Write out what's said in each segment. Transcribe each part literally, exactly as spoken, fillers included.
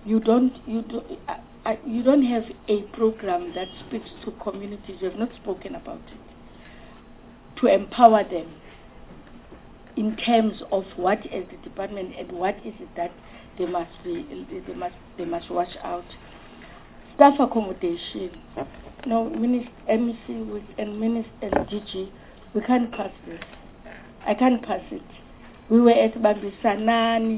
you don't you do, uh, uh, you don't have a program that speaks to communities. You have not spoken about it to empower them in terms of what is the department and what is it that they must be they must they must watch out. Staff accommodation. No, Minister M E C with and Minister and D G, we can't pass this. I can't pass it. We were at Bambisanani,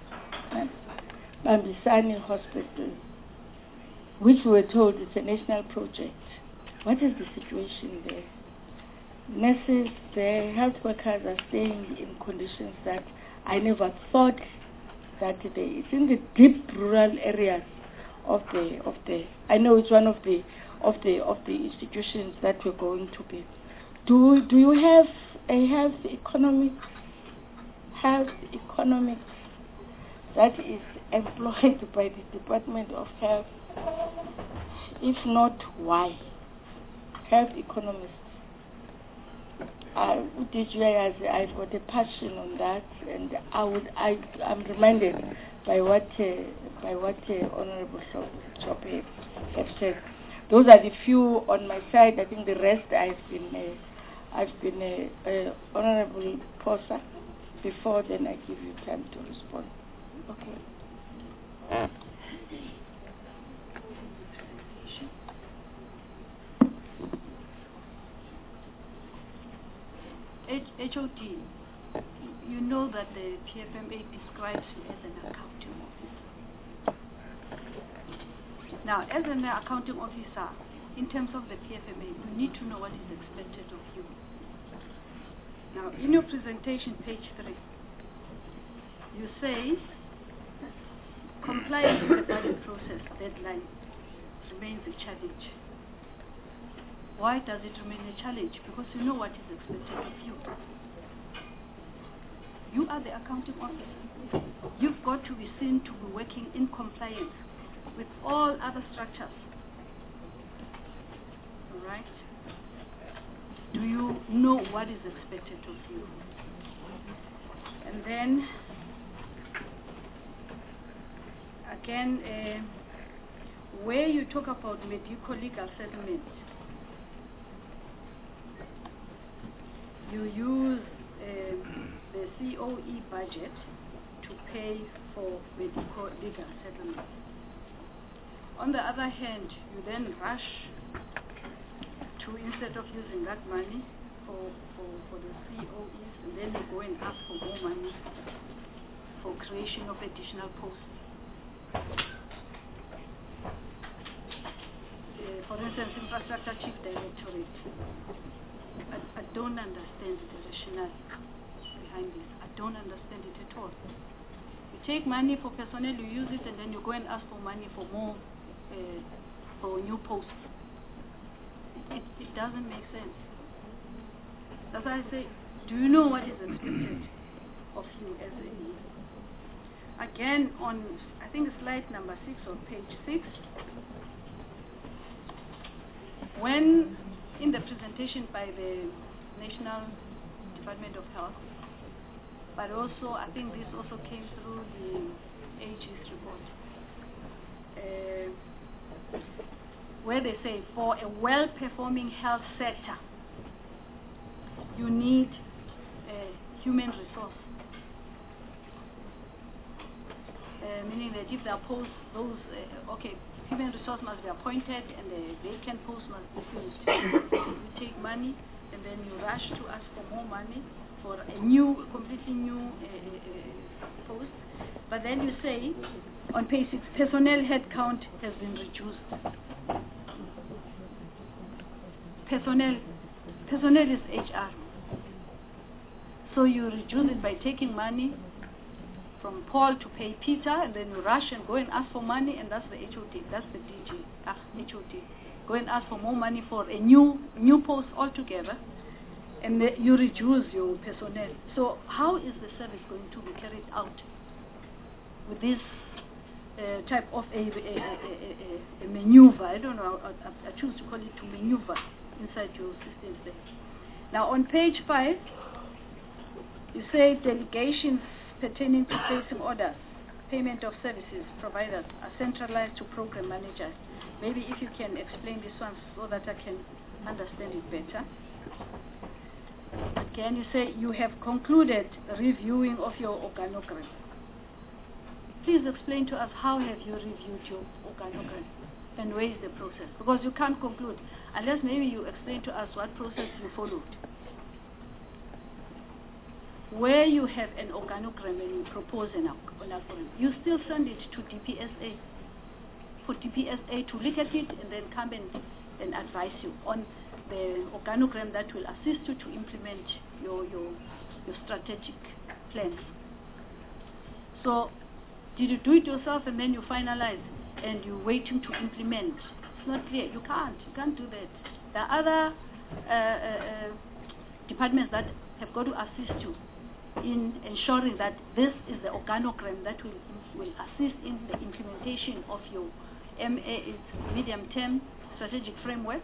Bambisani Hospital, which we were told is a national project. What is the situation there? Nurses, the health workers are staying in conditions that I never thought that they. It's in the deep rural areas of the of the. I know it's one of the of the of the institutions that we're going to be. Do do you have a health economic health economics that is employed by the Department of Health? If not, why? Health economists. Uh, D G I has, I've got a passion on that, and I would I I'm reminded by what uh, by what uh, Honourable Chope have said. Those are the few on my side. I think the rest I've been uh, I've been uh, uh, Honourable Posa. Before then, I give you time to respond. Okay. H O D, you know that the P F M A describes you as an accounting officer. Now, as an accounting officer, in terms of the P F M A, you need to know what is expected of you. Now, in your presentation, page three, you say, compliance with the budget process deadline remains a challenge. Why does it remain a challenge? Because you know what is expected of you. You are the accounting officer. You've got to be seen to be working in compliance with all other structures. All right? Do you know what is expected of you? And then, again, uh, where you talk about medico-legal settlements, you use uh, the C O E budget to pay for medical legal settlements. On the other hand, you then rush to, instead of using that money for, for, for the C O Es, and then you go and ask for more money for creation of additional posts. Uh, for instance, Infrastructure Chief Directorate. I, I don't understand the rationale behind this. I don't understand it at all. You take money for personnel, you use it, and then you go and ask for money for more, uh, for new posts. It, it, it doesn't make sense. That's why I say, do you know what is expected of you as a... Again, on, I think slide number six or page six, when in the presentation by the National Department of Health, but also I think this also came through the A G's report, uh, where they say for a well-performing health sector, you need a human resource. Uh, meaning that if they are posts, those, uh, okay, human resource must be appointed and the vacant post must be filled. You take money and then you rush to ask for more money for a new, completely new uh, uh, post. But then you say, on page six, personnel headcount has been reduced. Personnel, personnel is H R. So you reduce it by taking money from Paul to pay Peter, and then you rush and go and ask for money, and that's the H O D, that's the D G, ah, H O D. Go and ask for more money for a new new post altogether, and the, you reduce your personnel. So how is the service going to be carried out with this uh, type of a, a, a, a, a maneuver? I don't know, I, I choose to call it to maneuver inside your systems there. Now on page five, you say delegations pertaining to placing orders. payment of services providers are centralized to program managers. Maybe if you can explain this one so that I can understand it better. Can you say you have concluded reviewing of your organogram? Please explain to us how have you reviewed your organogram and where is the process? Because you can't conclude unless maybe you explain to us what process you followed. Where you have an organogram and you propose an organogram, you still send it to D P S A for D P S A to look at it and then come and, and advise you on the organogram that will assist you to implement your, your, your strategic plans. So, did you do it yourself and then you finalize and you're waiting to implement? It's not clear. You can't. You can't do that. There are other uh, uh, departments that have got to assist you in ensuring that this is the organogram that will, will assist in the implementation of your M A, medium-term strategic framework.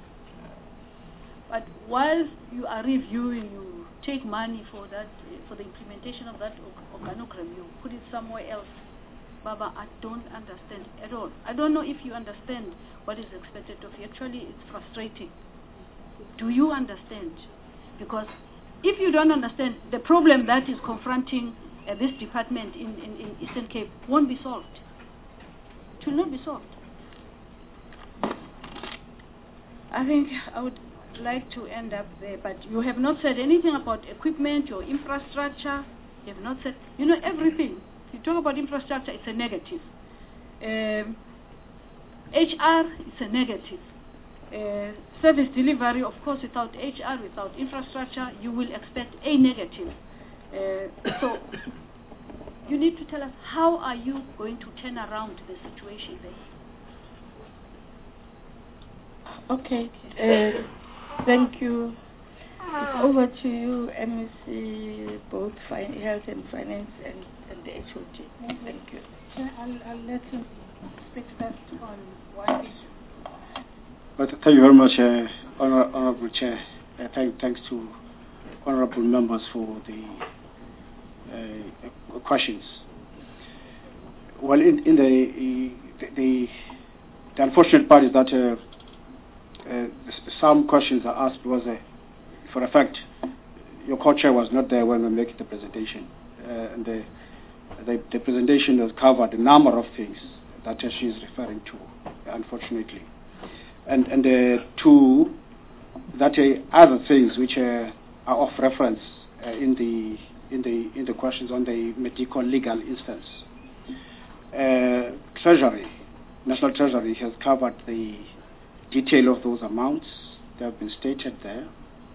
But while you are reviewing, you take money for that, uh, for the implementation of that organogram, you put it somewhere else. Baba, I don't understand at all. I don't know if you understand what is expected of you. Actually, it's frustrating. Do you understand? Because if you don't understand, the problem that is confronting uh, this department in, in, in Eastern Cape won't be solved. It will not be solved. I think I would like to end up there, but you have not said anything about equipment or infrastructure. You have not said, you know, everything. You talk about infrastructure, it's a negative. Um, H R, it's a negative. Uh, service delivery, of course, without H R, without infrastructure, you will expect a negative. Uh, so you need to tell us, how are you going to turn around the situation there? Okay. Uh, thank you. It's over to you, M E C, both fin health and finance and, and the H O G. Thank you. I'll, I'll let you speak first on one issue. But thank you very much, uh, Honor, Honorable Chair. Uh, thank, thanks to honorable members for the uh, questions. Well, in, in the, the the unfortunate part is that uh, uh, some questions are asked was uh, for a fact your co-chair was not there when we were making the presentation, uh, and the, the the presentation has covered a number of things that uh, she is referring to, unfortunately. And and uh, two, that uh, other things which uh, are of reference uh, in the in the in the questions on the medical legal instance. Uh, Treasury, National Treasury has covered the detail of those amounts. They have been stated there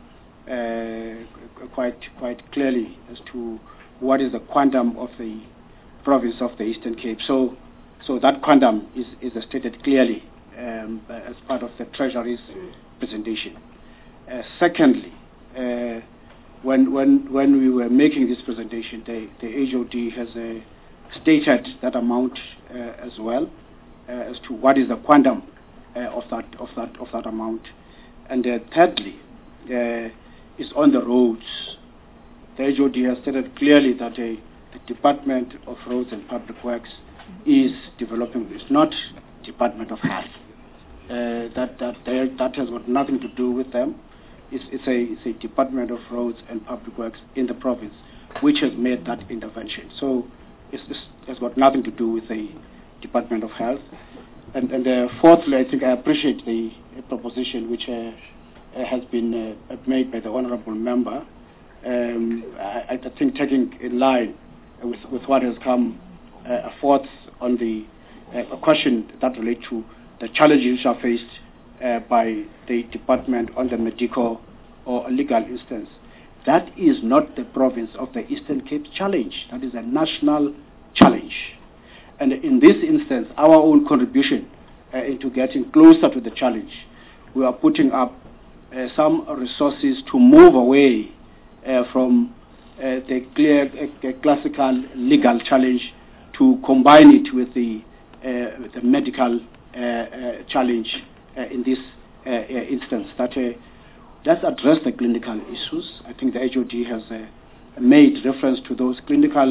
uh, quite quite clearly as to what is the quantum of the province of the Eastern Cape. So so that quantum is is stated clearly. Um, as part of the Treasury's presentation. Uh, secondly, uh, when when when we were making this presentation, the, the H O D has uh, stated that amount uh, as well uh, as to what is the quantum uh, of that of that of that amount. And uh, thirdly, uh, is on the roads. The H O D has stated clearly that uh, the Department of Roads and Public Works is developing this, not Department of Health. Uh, that that that has got nothing to do with them. It's, it's a it's a Department of Roads and Public Works in the province which has made that intervention. So it's, it's, it's got nothing to do with the Department of Health. And and uh, fourthly, I think I appreciate the uh, proposition which uh, uh, has been uh, made by the honourable member. Um, I, I think taking in line with with what has come uh, forth on the uh, question that relate to the challenges which are faced uh, by the department on the medical or legal instance. That is not the province of the Eastern Cape challenge. That is a national challenge. And in this instance, our own contribution uh, into getting closer to the challenge, we are putting up uh, some resources to move away uh, from uh, the clear, uh, classical legal challenge to combine it with the, uh, the medical Uh, uh, challenge uh, in this uh, uh, instance. That uh, let's address the clinical issues. I think the H O D has uh, made reference to those clinical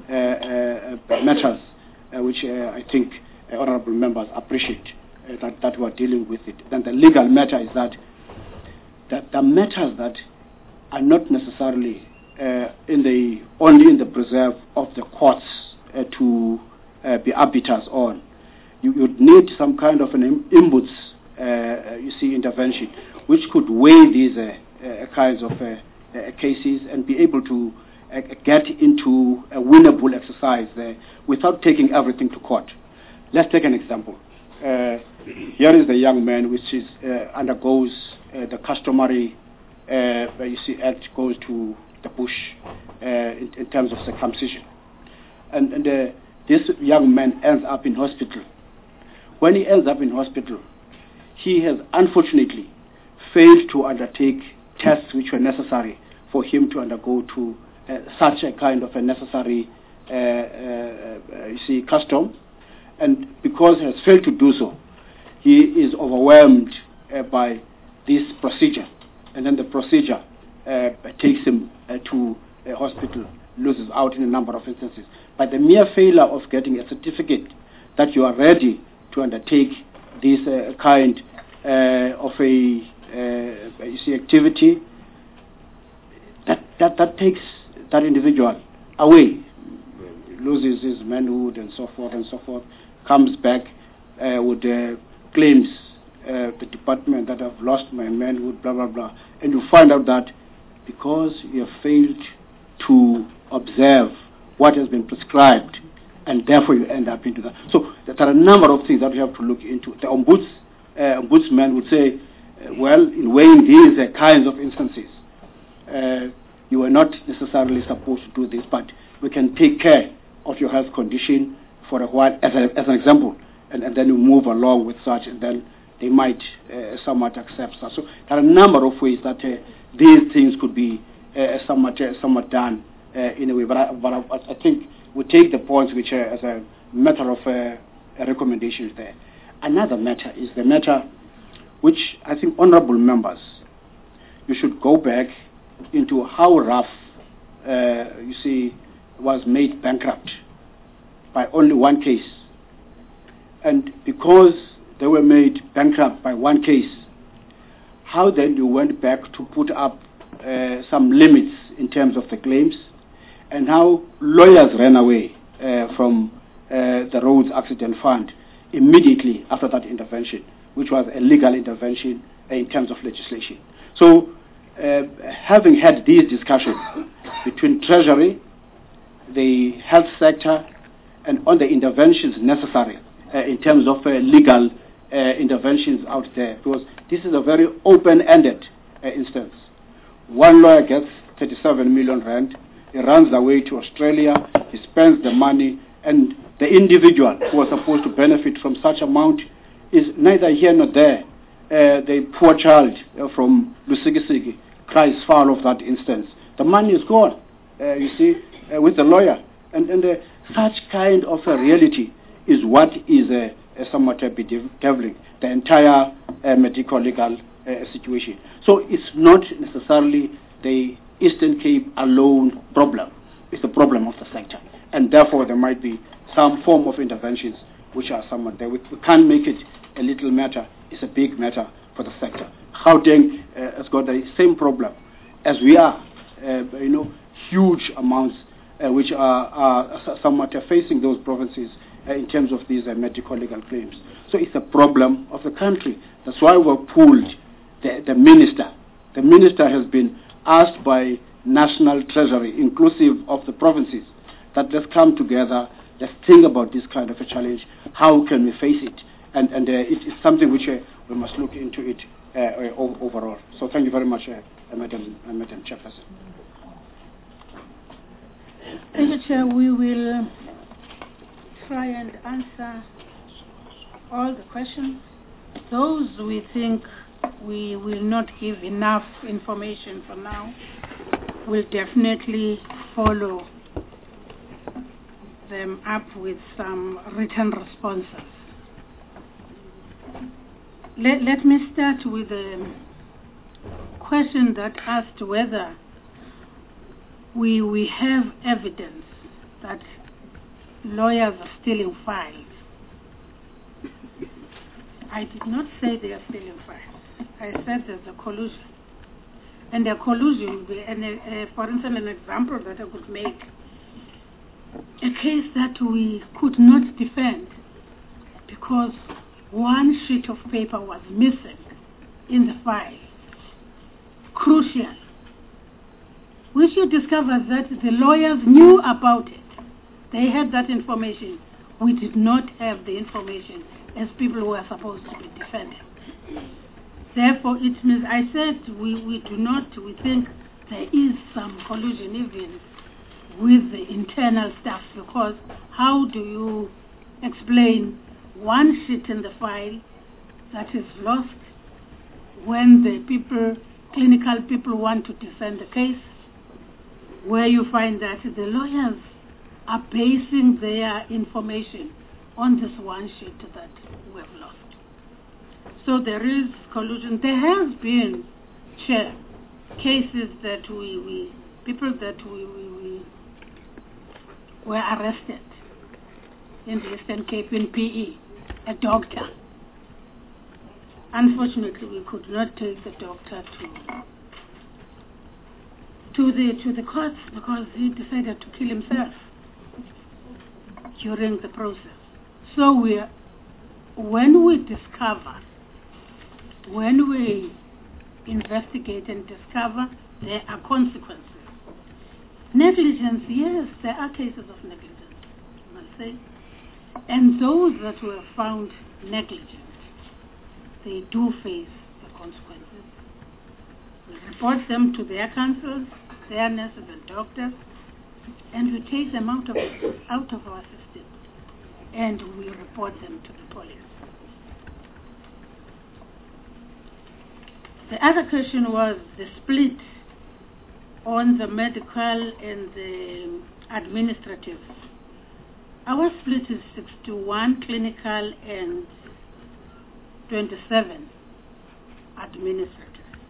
uh, uh, matters uh, which uh, I think uh, honorable members appreciate uh, that, that we are dealing with it. Then the legal matter is that, that the matters that are not necessarily uh, in the only in the preserve of the courts uh, to uh, be arbiters on. You would need some kind of an im- imbuds, uh, you see, intervention, which could weigh these uh, uh, kinds of uh, uh, cases and be able to uh, get into a winnable exercise there without taking everything to court. Let's take an example. Uh, here is the young man which is uh, undergoes uh, the customary, uh, you see, act goes to the bush uh, in, in terms of circumcision. And, and uh, this young man ends up in hospital. When he ends up in hospital, he has unfortunately failed to undertake tests which were necessary for him to undergo to uh, such a kind of a necessary, uh, uh, uh, you see, custom. And because he has failed to do so, he is overwhelmed uh, by this procedure. And then the procedure uh, takes him uh, to a hospital, loses out in a number of instances. But the mere failure of getting a certificate that you are ready to undertake this uh, kind uh, of a uh, you see activity, that, that that takes that individual away, loses his manhood and so forth and so forth, comes back uh, with uh, claims uh, the department that I've lost my manhood, blah blah blah, and you find out that because you have failed to observe what has been prescribed, and therefore you end up into that. So there are a number of things that we have to look into. The ombuds, uh, ombudsman would say, uh, well, in weighing these uh, kinds of instances, uh, you were not necessarily supposed to do this, but we can take care of your health condition for a while, as, a, as an example, and, and then you move along with such, and then they might uh, somewhat accept that. So there are a number of ways that uh, these things could be uh, somewhat, uh, somewhat done uh, in a way, but I, but I, I think we take the points which are as a matter of uh, a recommendation there. Another matter is the matter which I think honorable members, you should go back into how rough, uh, you see, was made bankrupt by only one case. And because they were made bankrupt by one case, how then you went back to put up uh, some limits in terms of the claims, and how lawyers ran away uh, from uh, the Roads Accident Fund immediately after that intervention, which was a legal intervention uh, in terms of legislation. So, uh, having had these discussions between Treasury, the health sector, and on the interventions necessary uh, in terms of uh, legal uh, interventions out there, because this is a very open-ended uh, instance. One lawyer gets thirty-seven million rand, he runs away to Australia, he spends the money, and the individual who was supposed to benefit from such amount is neither here nor there. Uh, the poor child uh, from Lusikisiki cries foul of that instance. The money is gone, uh, you see, uh, with the lawyer. And, and uh, such kind of a reality is what is uh, uh, somewhat uh, bedeviling the entire uh, medical legal uh, situation. So it's not necessarily the Eastern Cape alone problem. It's the problem of the sector. And therefore there might be some form of interventions which are somewhat there. We, we can't make it a little matter. It's a big matter for the sector. Gauteng uh, has got the same problem as we are. Uh, you know, huge amounts uh, which are, are somewhat uh, facing those provinces uh, in terms of these uh, medical legal claims. So it's a problem of the country. That's why we're pulled. The, the minister, the minister has been asked by National Treasury, inclusive of the provinces, that let's come together, let's think about this kind of a challenge. How can we face it? And, and uh, it is something which uh, we must look into it uh, uh, overall. So thank you very much, uh, Madam, uh, Madam Chairperson. Thank you, Chair. We will try and answer all the questions. Those we think we will not give enough information for now, we'll definitely follow them up with some written responses. Let, let me start with a question that asked whether we, we have evidence that lawyers are stealing files. I did not say they are stealing files. I said there's a collusion. And the collusion would be, an, uh, for instance, an example that I could make, a case that we could not defend because one sheet of paper was missing in the file. Crucial. We should discover that the lawyers knew about it. They had that information. We did not have the information as people who are supposed to be defended. Therefore, it means, I said, we, we do not, we think there is some collusion even with the internal staff, because how do you explain one sheet in the file that is lost when the people, clinical people want to defend the case, where you find that the lawyers are basing their information on this one sheet that we have lost. So there is collusion. There has been, Chair, cases that we, we people that we, we, we were arrested in the Eastern Cape in P E, a doctor. Unfortunately, we could not take the doctor to to the to the courts because he decided to kill himself during the process. So we, when we discover, when we investigate and discover, there are consequences. Negligence, yes, there are cases of negligence, I must say. And those that were found negligent, they do face the consequences. We report them to their councils, their nurses and doctors, and we take them out of, out of our system, and we report them to the police. The other question was the split on the medical and the administrative. Our split is sixty-one clinical and twenty-seven administrative.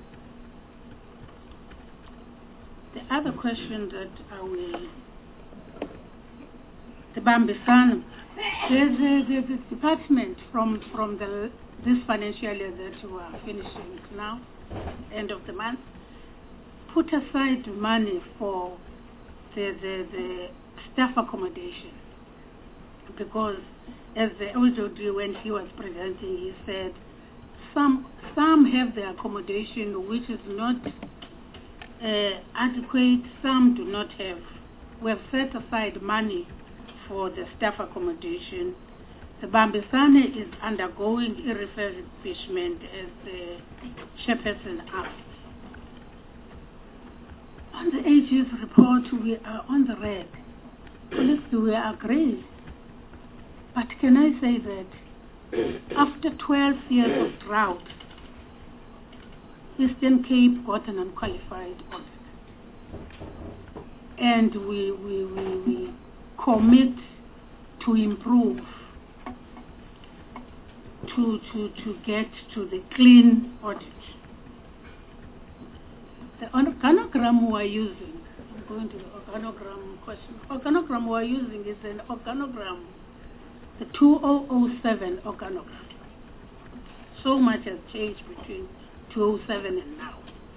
The other question that I will, the Bambisano, there's a, there's a department from, from the, this financial year that we are finishing now, end of the month, put aside money for the, the, the staff accommodation. Because as the O J D, when he was presenting, he said, some, some have the accommodation which is not uh, adequate, some do not have. We have set aside money for the staff accommodation. The Bambisane is undergoing a refurbishment, as the chairperson asked. On the A G's report, we are on the red. Police, we agree. But can I say that after twelve years of drought, Eastern Cape got an unqualified audit. And we, we, we, we commit to improve, to, to, to get to the clean audit. The organogram we are using, I'm going to the organogram question. Organogram we are using is an organogram, the two thousand seven organogram. So much has changed between two thousand seven and now.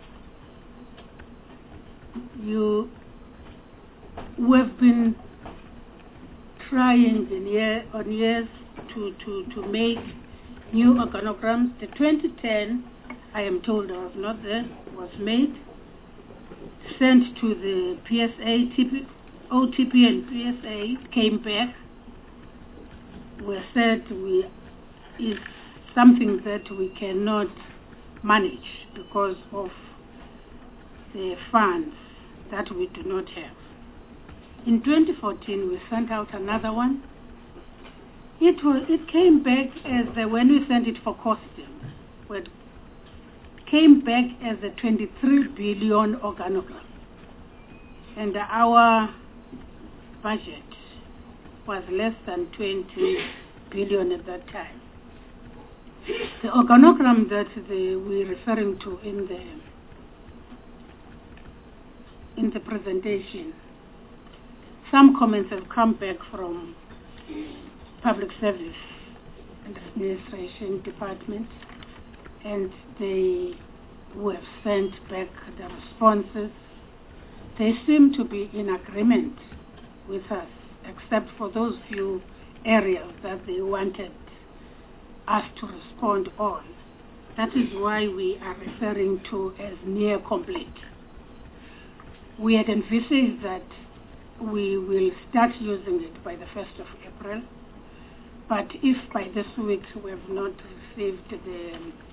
You, we have been trying in year on years to, to, to make new organograms. The twenty ten, I am told I was not there, was made, sent to the P S A, T P, O T P and P S A, came back. We said we is something that we cannot manage because of the funds that we do not have. In twenty fourteen, we sent out another one. It was, it came back as a, when we sent it for costing, it came back as a twenty-three billion organogram, and our budget was less than twenty billion at that time. The organogram that the, we're referring to in the in the presentation some comments have come back from Public Service and Administration Department, and they who have sent back the responses, they seem to be in agreement with us, except for those few areas that they wanted us to respond on. That is why we are referring to as near complete. We had envisaged that we will start using it by the first of April, but if by this week we have not received the,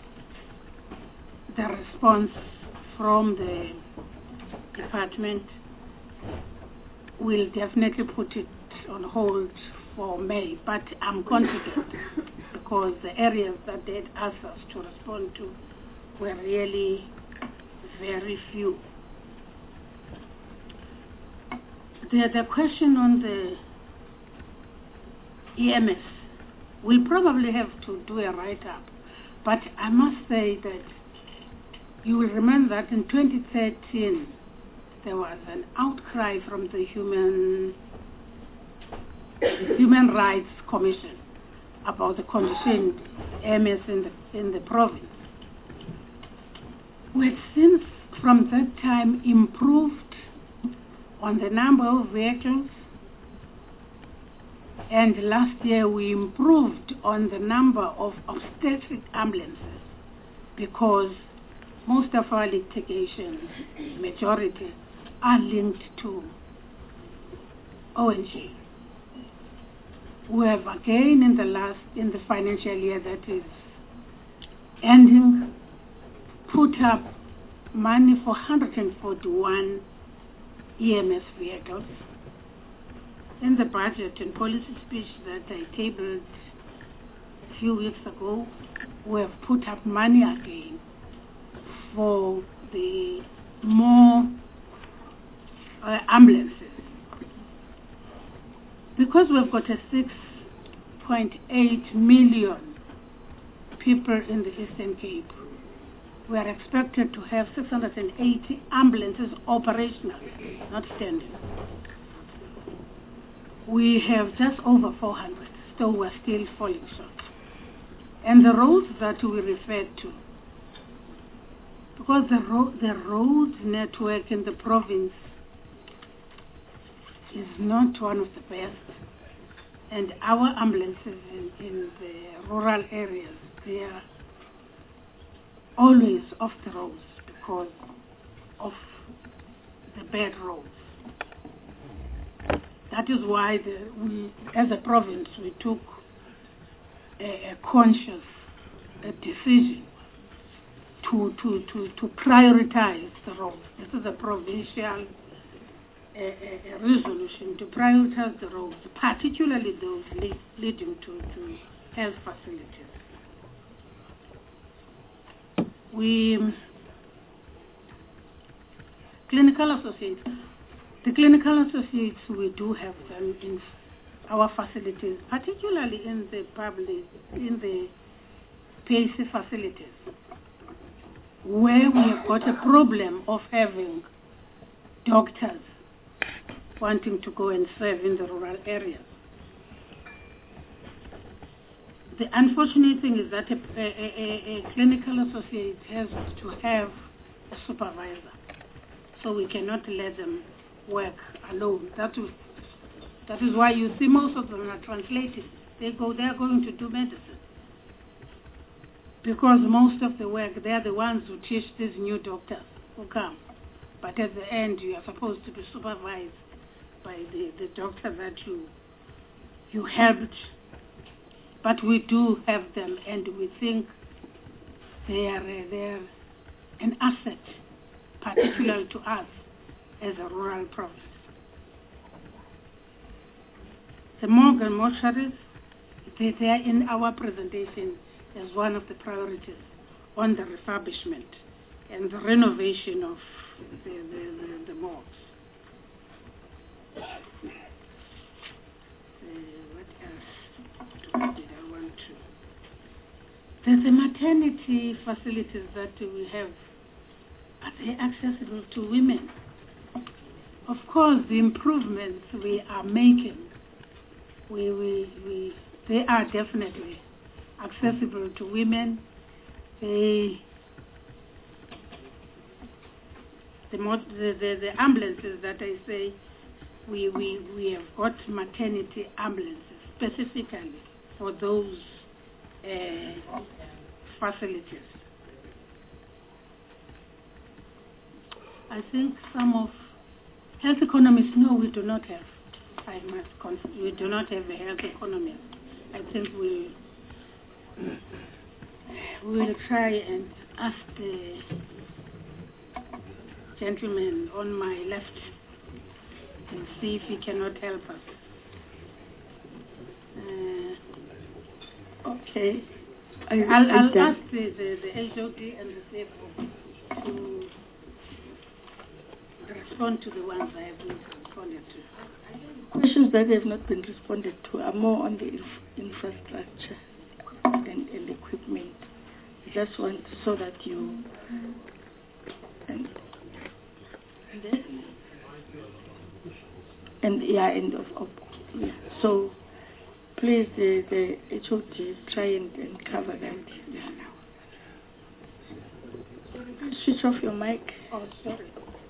the response from the department, we'll definitely put it on hold for May. But I'm confident because the areas that they had asked us to respond to were really very few. The, the question on the E M S, we'll probably have to do a write-up, but I must say that you will remember that in twenty thirteen there was an outcry from the Human Human Rights Commission about the condition E M S in the, in the province. We have since from that time improved on the number of vehicles, and last year we improved on the number of obstetric ambulances because most of our litigations, majority, are linked to O N G. We have again in the last, in the financial year that is ending, put up money for one hundred forty-one E M S vehicles. In the budget and policy speech that I tabled a few weeks ago, we have put up money again for the more uh, ambulances. Because we've got a six point eight million people in the Eastern Cape, we are expected to have six hundred eighty ambulances operational, not standing. We have just over four hundred, so we're still falling short. And the roads that we referred to, because the, ro the road network in the province is not one of the best, and our ambulances in, in the rural areas, they are always off the roads because of the bad roads. That is why the, we, as a province, we took a, a conscious a decision to, to, to, to prioritize the roads. This is a provincial a, a, a resolution to prioritize the roads, particularly those lead, leading to, to health facilities. We, clinical associates, the clinical associates, we do have them in our facilities, particularly in the public, in the P A C facilities, where we have got a problem of having doctors wanting to go and serve in the rural areas. The unfortunate thing is that a, a, a, a clinical associate has to have a supervisor, so we cannot let them work alone. That is, that is why you see most of them are translated. They go, they are going to do medicine. Because most of the work, they are the ones who teach these new doctors who come. But at the end, you are supposed to be supervised by the, the doctor that you, you helped. But we do have them, and we think they are, uh, they are an asset, particularly to us as a rural province. The morgue and mortuaries, they, they are in our presentation as one of the priorities on the refurbishment and the renovation of the, the, the, the morgues. Uh, what else did I want to? There's the maternity facilities that we have. Are they accessible to women? of course, the improvements we are making, we, we, we, they are definitely accessible to women. They, the, the, the, the ambulances that I say, we, we, we have got maternity ambulances specifically for those uh, facilities. I think some of health economists, no, we do not have. I must confess, we do not have a health economist. I think we will try and ask the gentleman on my left and see if he cannot help us. Uh, okay. I, I'll, I I'll done. ask the, the, the H O D and the C F O to respond to the ones I have been responded to. Questions that have not been responded to are more on the inf- infrastructure and, and equipment. I just want so that you and and, then, and yeah, and of, of yeah. So please, the the H O Ds try and, and cover that. Yeah. Switch off your mic. Oh, sorry.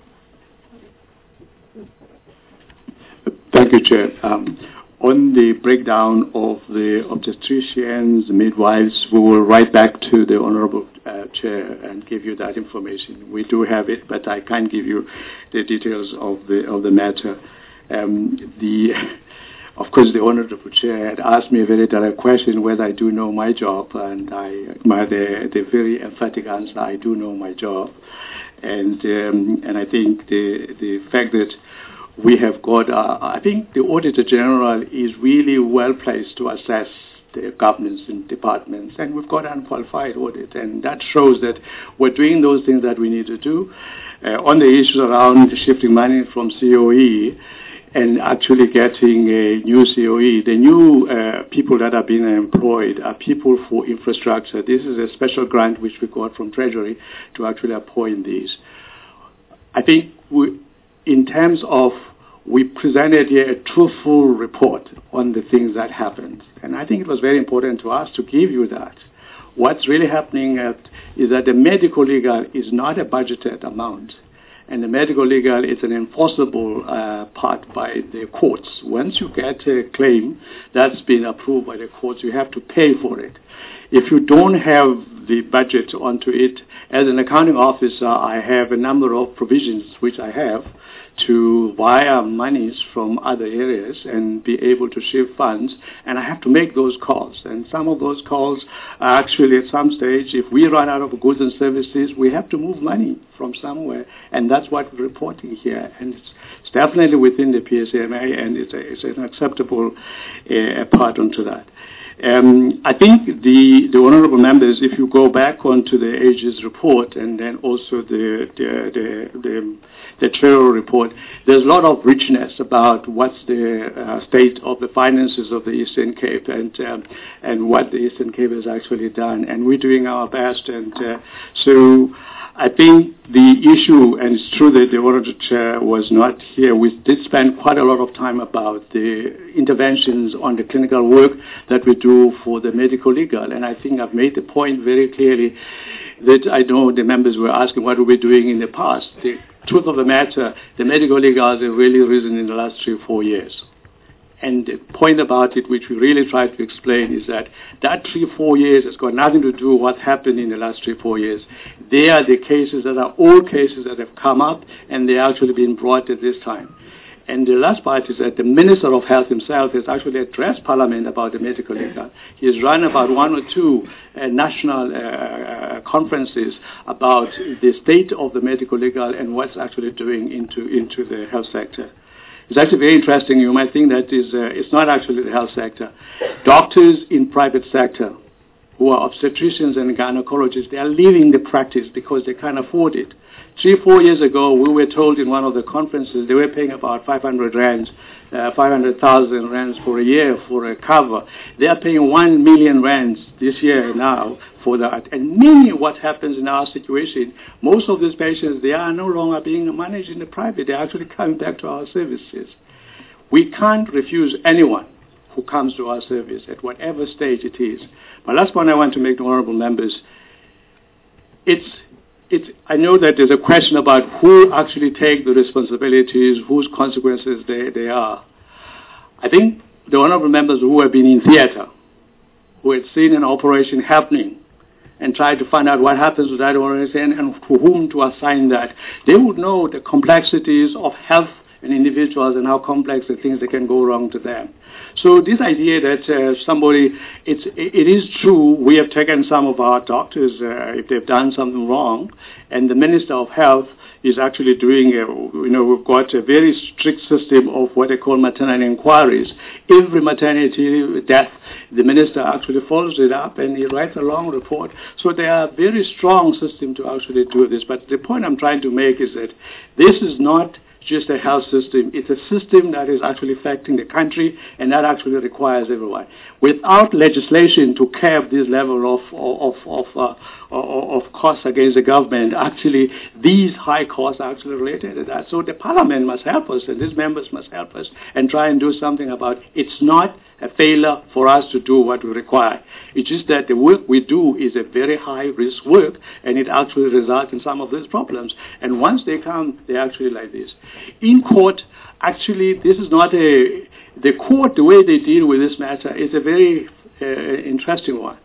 Thank you, Chair. Um, on the breakdown of the obstetricians, midwives, we will write back to the Honourable uh, Chair and give you that information. We do have it, but I can't give you the details of the of the matter. Um, the, of course, the Honourable Chair had asked me a very direct question whether I do know my job, and I, my, the, the very emphatic answer, I do know my job. And um, and I think the the fact that we have got, uh, I think the Auditor General is really well placed to assess the governance in departments, and we've got an unqualified audit, and that shows that we're doing those things that we need to do. Uh, on the issues around shifting money from C O E and actually getting a new C O E, the new uh, people that are being employed are people for infrastructure. This is a special grant which we got from Treasury to actually appoint these. I think we, in terms of, we presented here a truthful report on the things that happened. And I think it was very important to us to give you that. What's really happening at, is that the medical legal is not a budgeted amount. And the medical legal is an enforceable uh, part by the courts. Once you get a claim that's been approved by the courts, you have to pay for it. If you don't have the budget onto it, as an accounting officer, I have a number of provisions which I have to wire monies from other areas and be able to shift funds, and I have to make those calls. And some of those calls are actually at some stage, if we run out of goods and services, we have to move money from somewhere, and that's what we're reporting here. And it's, it's definitely within the P S A M A, and it's, a, it's an acceptable uh, part onto that. Um, I think the, the honourable members, if you go back onto the Aegis report and then also the the, the, the, the Treasury report, there's a lot of richness about what's the uh, state of the finances of the Eastern Cape and um, and what the Eastern Cape has actually done. And we're doing our best. And uh, so I think the issue, and it's true that the Auditor Chair was not here, we did spend quite a lot of time about the interventions on the clinical work that we do for the medical legal. And I think I've made the point very clearly that I know the members were asking what were we doing in the past. The truth of the matter, the medical legals have really risen in the last three or four years. And the point about it, which we really try to explain, is that that three, four years has got nothing to do with what happened in the last three, four years. They are the cases that are all cases that have come up, and they're actually being brought at this time. And the last part is that the Minister of Health himself has actually addressed Parliament about the medical legal. He has run about one or two uh, national uh, conferences about the state of the medical legal and what's actually doing into, into the health sector. It's actually very interesting. You might think that is, uh, it's not actually the health sector. Doctors in private sector who are obstetricians and gynecologists, they are leaving the practice because they can't afford it. Three, four years ago, we were told in one of the conferences they were paying about five hundred rands, uh, five hundred thousand rands for a year for a cover. They are paying one million rands this year now for that. And many what happens in our situation, most of these patients, they are no longer being managed in the private. They're actually coming back to our services. We can't refuse anyone who comes to our service at whatever stage it is. My last point I want to make to honorable members, it's, it's, I know that there's a question about who actually take the responsibilities, whose consequences they, they are. I think the honorable members who have been in theater, who had seen an operation happening, and tried to find out what happens to that operation and to whom to assign that, they would know the complexities of health and individuals and how complex the things that can go wrong to them. So this idea that uh, somebody, it's, it is true, we have taken some of our doctors, uh, if they've done something wrong, and the Minister of Health is actually doing, a, you know, we've got a very strict system of what they call maternity inquiries. Every maternity death, the Minister actually follows it up and he writes a long report. So they are a very strong system to actually do this. But the point I'm trying to make is that this is not just a health system. It's a system that is actually affecting the country, and that actually requires everyone. Without legislation to curb this level of of of, uh, of costs against the government, actually these high costs are actually related to that. So the Parliament must help us, and these members must help us, and try and do something about it. It's not a failure for us to do what we require. It's just that the work we do is a very high-risk work, and it actually results in some of these problems. And once they come, they're actually like this. In court, actually, this is not a... The court, the way they deal with this matter is a very uh, interesting one.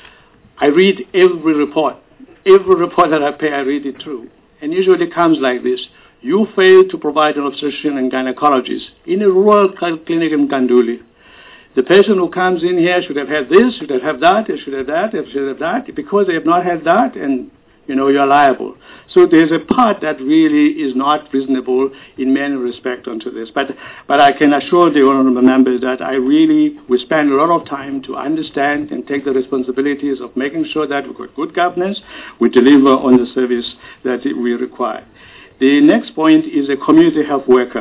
I read every report. Every report that I pay, I read it through. And usually it comes like this. You failed to provide an obstetrician and gynecologist in a rural clinic in Kanduli. The patient who comes in here should have had this, should have had that, should have that, should have that. Because they have not had that, and you know, you're liable. So there's a part that really is not reasonable in many respects onto this. But but I can assure the honorable members that I really, we spend a lot of time to understand and take the responsibilities of making sure that we've got good governance, we deliver on the service that we require. The next point is a community health worker.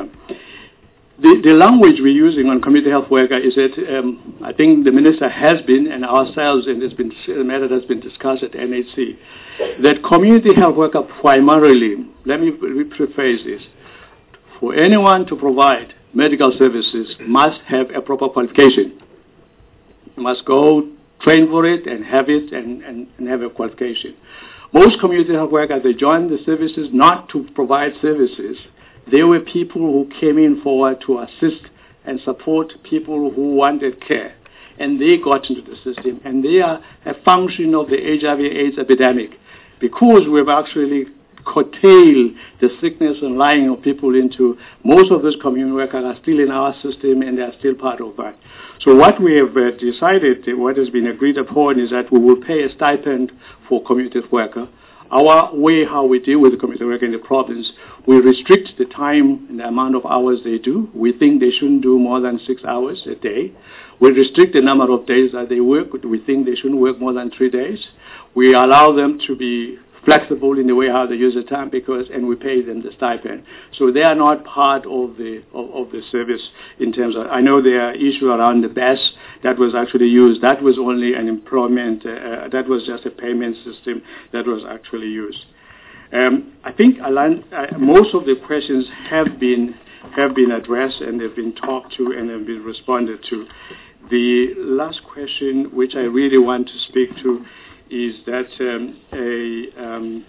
The, the language we're using on community health worker is that um, I think the minister has been, and ourselves, and it's been, the matter has been discussed at N H C, that community health worker primarily, let me rephrase this, for anyone to provide medical services must have a proper qualification. You must go train for it and have it and, and, and have a qualification. Most community health workers, they join the services not to provide services. There were people who came in forward to assist and support people who wanted care. And they got into the system. And they are a function of the H I V AIDS epidemic. Because we've actually curtailed the sickness and lying of people into, most of those community workers are still in our system and they are still part of that. So what we have uh, decided, what has been agreed upon, is that we will pay a stipend for community worker. Our way how we deal with the community worker in the province, we restrict the time and the amount of hours they do. We think they shouldn't do more than six hours a day. We restrict the number of days that they work. We think they shouldn't work more than three days. We allow them to be flexible in the way how they use the time, because, and we pay them the stipend. So they are not part of the of, of the service in terms of, I know there are issues around the B E S that was actually used. That was only an employment, uh, that was just a payment system that was actually used. Um, I think Alan, uh, most of the questions have been have been addressed and they've been talked to and have been responded to. The last question, which I really want to speak to, is that um, a um,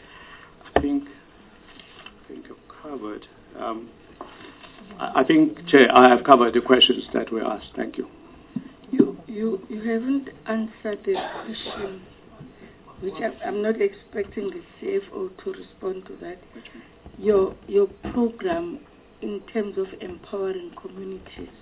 I think I think I've covered. Um, I, I think, Chair, I have covered the questions that were asked. Thank you. You you you haven't answered the question, which I'm, I'm not expecting the C F O to respond to that. Your your program in terms of empowering communities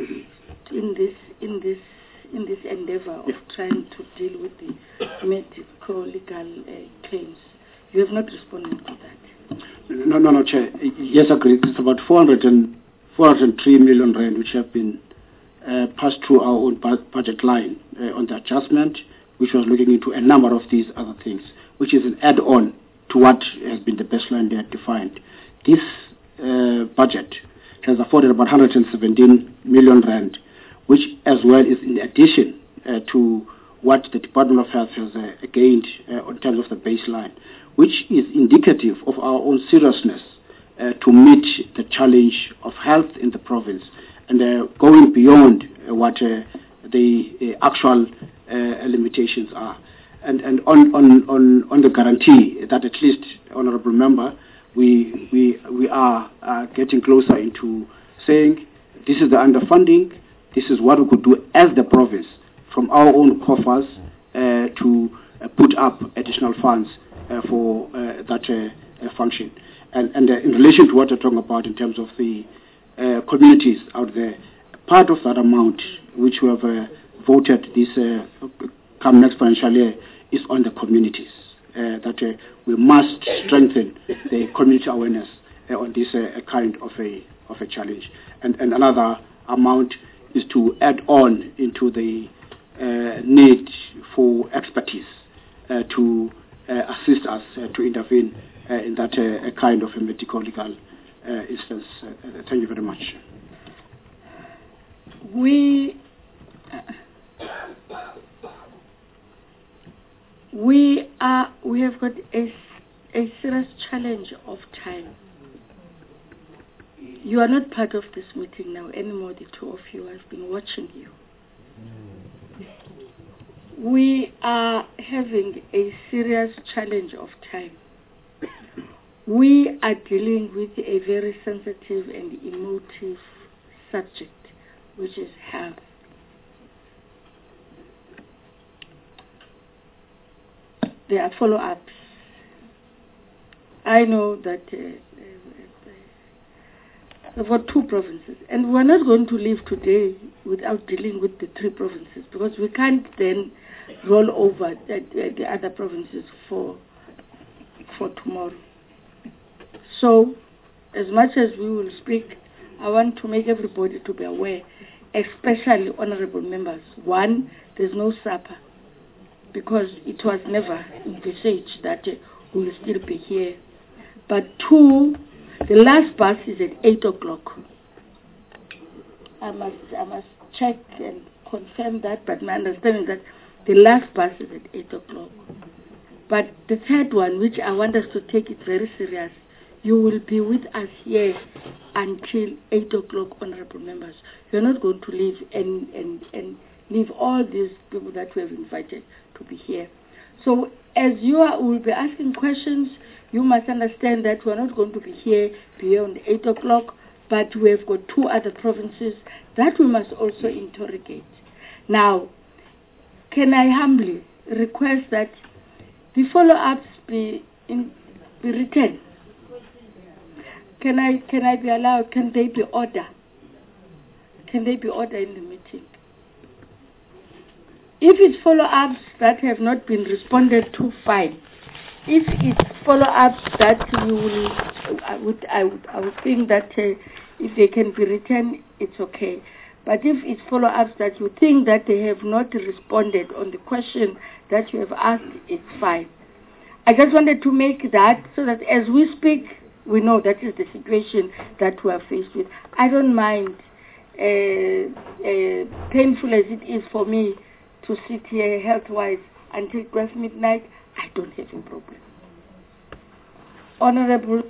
in this in this. in this endeavor of trying to deal with the medical legal uh, claims. You have not responded to that. No, no, no, Chair. Yes, agreed. It's about four hundred three million rand which have been uh, passed through our own budget line uh, on the adjustment, which was looking into a number of these other things, which is an add-on to what has been the baseline they had defined. This uh, budget has afforded about one hundred seventeen million rand, which as well is in addition uh, to what the Department of Health has uh, gained uh, in terms of the baseline, which is indicative of our own seriousness uh, to meet the challenge of health in the province and uh, going beyond uh, what uh, the uh, actual uh, limitations are. And, and on, on, on, on the guarantee that at least, Honourable Member, we, we, we are uh, getting closer into saying this is the underfunding, this is what we could do as the province from our own coffers uh, to uh, put up additional funds uh, for uh, that uh, uh, function. And, and uh, in relation to what you're talking about in terms of the uh, communities out there, part of that amount which we have uh, voted this uh, come next financial year is on the communities. Uh, that uh, we must strengthen the community awareness uh, on this uh, kind of a of a challenge. And, and another amount is to add on into the uh, need for expertise uh, to uh, assist us uh, to intervene uh, in that uh, kind of a medical legal uh, instance. Uh, thank you very much. We uh, we are we have got a, a serious challenge of time. You are not part of this meeting now anymore. The two of you have been watching you. We are having a serious challenge of time. We are dealing with a very sensitive and emotive subject, which is health. There are follow-ups. I know that uh, uh, for two provinces, and we're not going to leave today without dealing with the three provinces, because we can't then roll over the, the other provinces for for tomorrow. So, as much as we will speak, I want to make everybody to be aware, especially honourable members. One, there's no supper, because it was never envisaged that uh, we will still be here. But two, the last bus is at eight o'clock. I must, I must check and confirm that, but my understanding is that the last bus is at eight o'clock. But the third one, which I want us to take it very serious, you will be with us here until eight o'clock, honourable members. You're not going to leave and, and, and leave all these people that we have invited to be here. So as you are, will be asking questions, you must understand that we're not going to be here beyond eight o'clock, but we have got two other provinces that we must also interrogate. Now, can I humbly request that the follow-ups be, in, be written? Can I, can I be allowed, can they be order? Can they be order in the meeting? If it's follow-ups that have not been responded to, fine. If it's follow-ups that you will, I would, I would, I would think that uh, if they can be written, it's okay. But if it's follow-ups that you think that they have not responded on the question that you have asked, it's fine. I just wanted to make that so that as we speak, we know that is the situation that we are faced with. I don't mind, uh, uh, painful as it is for me to sit here health-wise until twelve midnight, I don't have a problem. Honorable.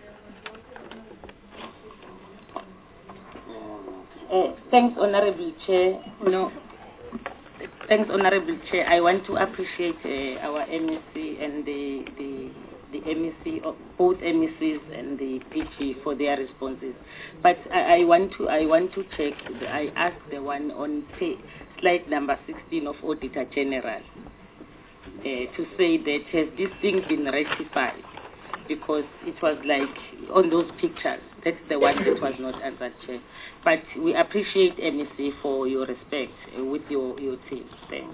Uh, thanks, Honorable Chair. No, thanks, Honorable Chair. I want to appreciate uh, our M E C and the the the M E C, both M E Cs and the P G for their responses. But I, I want to I want to check. I asked the one on pay, slide number sixteen of Auditor General uh, to say that has this thing been rectified, because it was like on those pictures. That's the one that was not answered, Chair. But we appreciate M E C for your respect uh, with your your team. Thanks.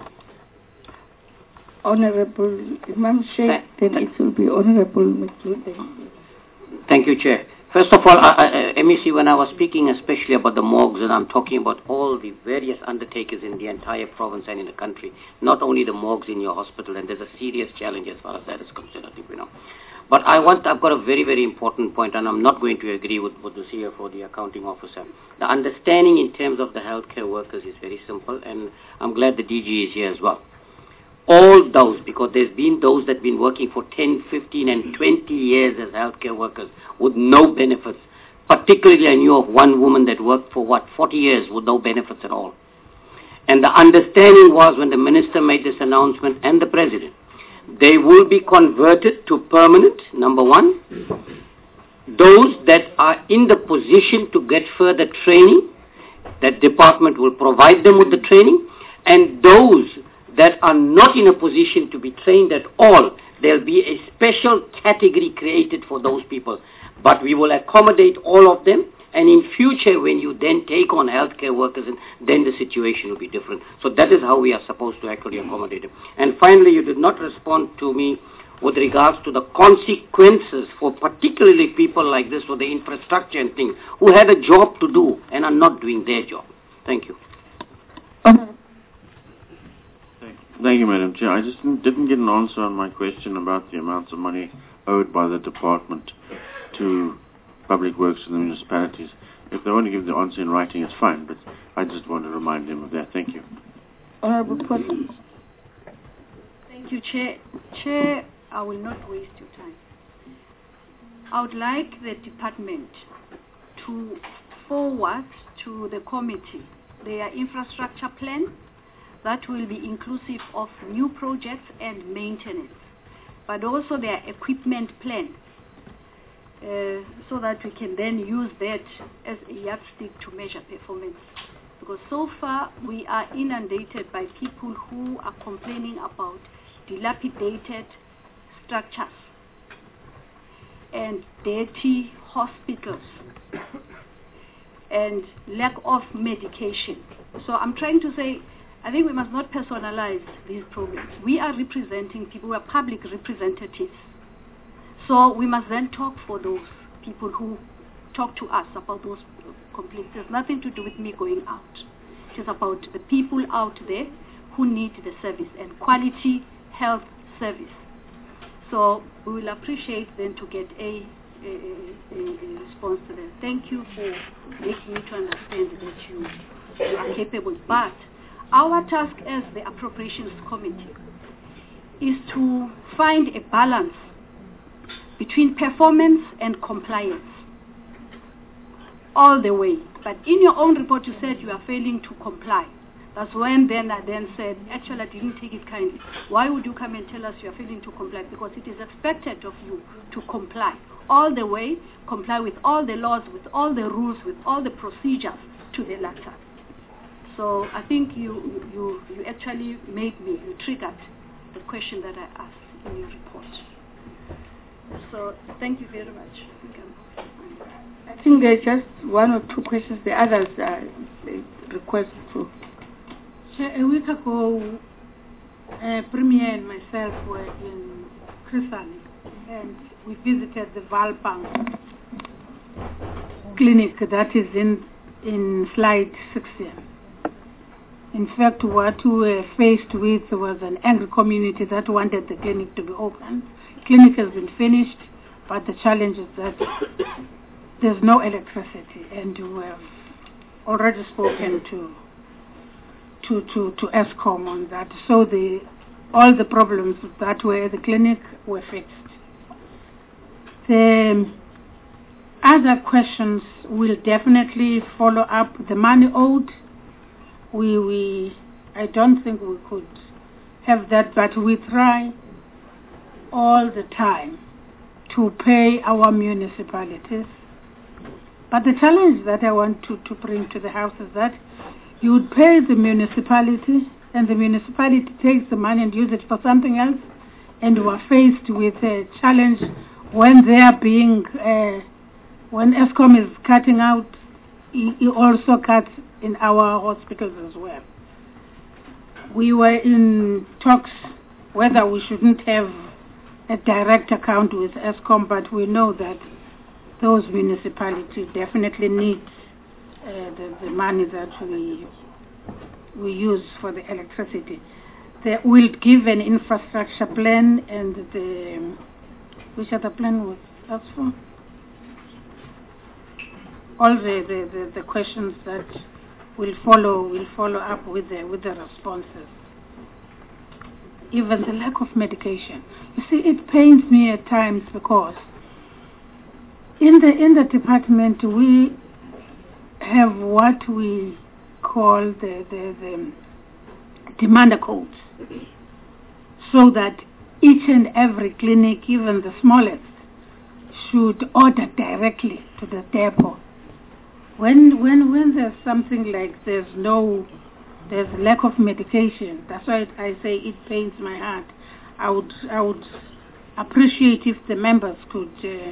Honorable Imam Sheikh, then it will be Honorable McLeod. Thank you, Chair. First of all, I, I, M E C, when I was speaking especially about the morgues, and I'm talking about all the various undertakers in the entire province and in the country, not only the morgues in your hospital, and there's a serious challenge as far as that is concerned, you know. But I want, I've got a very, very important point, and I'm not going to agree with, with the C F O, the accounting officer. The understanding in terms of the healthcare workers is very simple, and I'm glad the D G is here as well. All those, because there's been those that have been working for ten, fifteen, and twenty years as healthcare workers with no benefits. Particularly, I knew of one woman that worked for, what, forty years with no benefits at all. And the understanding was, when the minister made this announcement, and the president, they will be converted to permanent, number one. Those that are in the position to get further training, that department will provide them with the training. And those that are not in a position to be trained at all, there'll be a special category created for those people. But we will accommodate all of them, and in future, when you then take on healthcare workers, and then the situation will be different. So that is how we are supposed to actually accommodate them. And finally, you did not respond to me with regards to the consequences for particularly people like this, for the infrastructure and things, who had a job to do and are not doing their job. Thank you. Um, Thank you, Madam Chair. I just didn't, didn't get an answer on my question about the amounts of money owed by the department to public works and the municipalities. If they want to give the answer in writing, it's fine, but I just want to remind them of that. Thank you. Honorable Person. Thank you, Chair. Chair, I will not waste your time. I would like the department to forward to the committee their infrastructure plan that will be inclusive of new projects and maintenance, but also their equipment plan, uh, so that we can then use that as a yardstick to measure performance. Because so far we are inundated by people who are complaining about dilapidated structures and dirty hospitals and lack of medication. So I'm trying to say, I think we must not personalize these problems. We are representing people, we are public representatives. So we must then talk for those people who talk to us about those complaints. It has nothing to do with me going out. It is about the people out there who need the service and quality health service. So we will appreciate then to get a, a, a, a response to that. Thank you for making me to understand that you, you are capable. But our task as the Appropriations Committee is to find a balance between performance and compliance all the way. But in your own report you said you are failing to comply. That's when then I then said, actually I didn't take it kindly. Why would you come and tell us you are failing to comply? Because it is expected of you to comply all the way, comply with all the laws, with all the rules, with all the procedures to the letter. So I think you, you, you actually made me, you triggered the question that I asked in your report. So thank you very much. I think there's just one or two questions. The others are requests to. A week ago, uh, Premier and myself were in Chrysalis, and we visited the Valpang clinic that is in, in slide sixteen. In fact, what we were faced with was an angry community that wanted the clinic to be open. Clinic has been finished, but the challenge is that there's no electricity, and we have already spoken to to to to Eskom on that. So the all the problems that were at the clinic were fixed. The other questions will definitely follow up. The money owed, we we I don't think we could have that, but we try all the time to pay our municipalities. But the challenge that I want to, to bring to the House is that you would pay the municipality, and the municipality takes the money and use it for something else, and we are faced with a challenge when they are being, uh, when Eskom is cutting out, it also cuts in our hospitals as well. We were in talks whether we shouldn't have a direct account with Eskom, but we know that those municipalities definitely need uh, the, the money that we we use for the electricity. They will give an infrastructure plan, and the which other plan was asked for? All the, the, the, the questions that will follow will follow up with the with the responses. Even the lack of medication. You see, it pains me at times because in the in the department we have what we call the the, the demander codes, so that each and every clinic, even the smallest, should order directly to the depot. When when when there's something like there's no there's lack of medication, that's why I say it pains my heart. I would I would appreciate if the members could uh,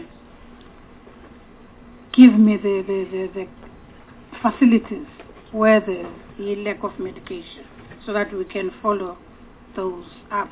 give me the, the, the, the facilities where there's a lack of medication, so that we can follow those up.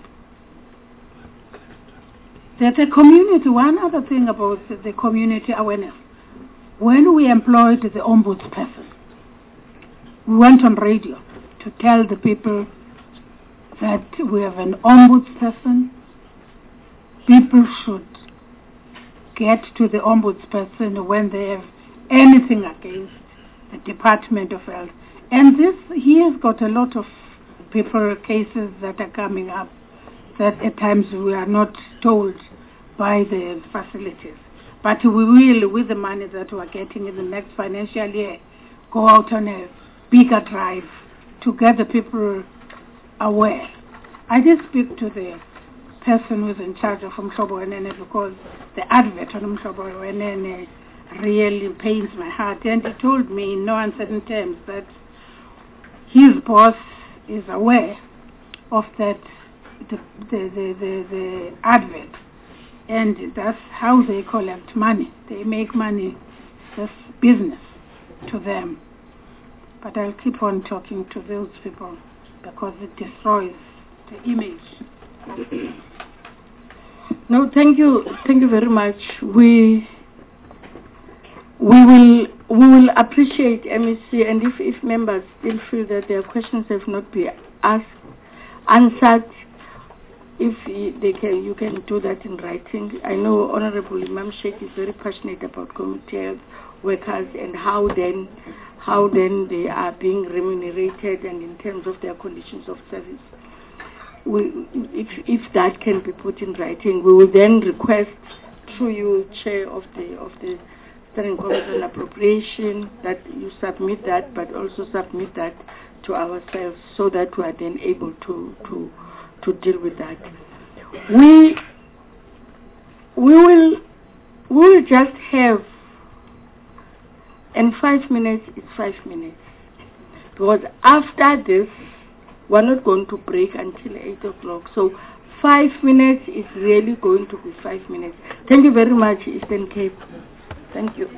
There's a community, one other thing about the community awareness. When we employed the ombudsperson, we went on radio to tell the people that we have an ombudsperson. People should get to the ombudsperson when they have anything against the Department of Health. And this, he has got a lot of people, cases that are coming up that at times we are not told by the facilities. But we will, with the money that we are getting in the next financial year, go out on a bigger drive to get the people aware. I did speak to the person who's in charge of Umhlobo Wenene, because the advert on Umhlobo Wenene really pains my heart. And he told me in no uncertain terms that his boss is aware of that, the, the, the, the, the advert. And that's how they collect money. They make money, just business to them. But I'll keep on talking to those people because it destroys the image. No, thank you, thank you very much. We we will we will appreciate M E C, and if, if members still feel that their questions have not been asked answered, if they can, you can do that in writing. I know Honorable Imam Sheikh is very passionate about community health workers and how then how then they are being remunerated and in terms of their conditions of service. We, if if that can be put in writing, we will then request through you, Chair of the of the Steering Committee on Appropriation, that you submit that, but also submit that to ourselves, so that we are then able to to to deal with that. We we will we will just have, and five minutes is five minutes, because after this we're not going to break until eight o'clock. So five minutes is really going to be five minutes. Thank you very much, Eastern Cape. Thank you.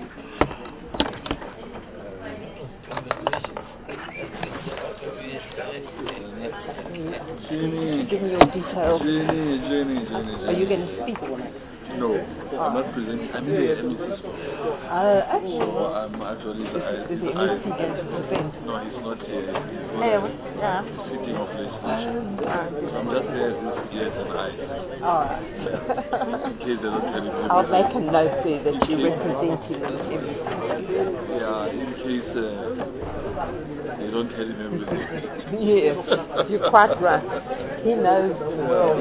Jenny, give me your details. Jenny, Jenny, Jenny. Are you going to speak on it? No, oh. I'm not presenting. I'm in the M E C spot. Uh, actually. So I'm actually the I, is the M E C going to present? No, he's not here. He's not yeah. Sitting of legislation. Uh, so I'm just there as yes and I. Alright. In case they don't tell you. I'll make a note there that you're representing the M E C. Yeah, in case uh, they don't tell him everything. Yes, you're quite right. He knows the world.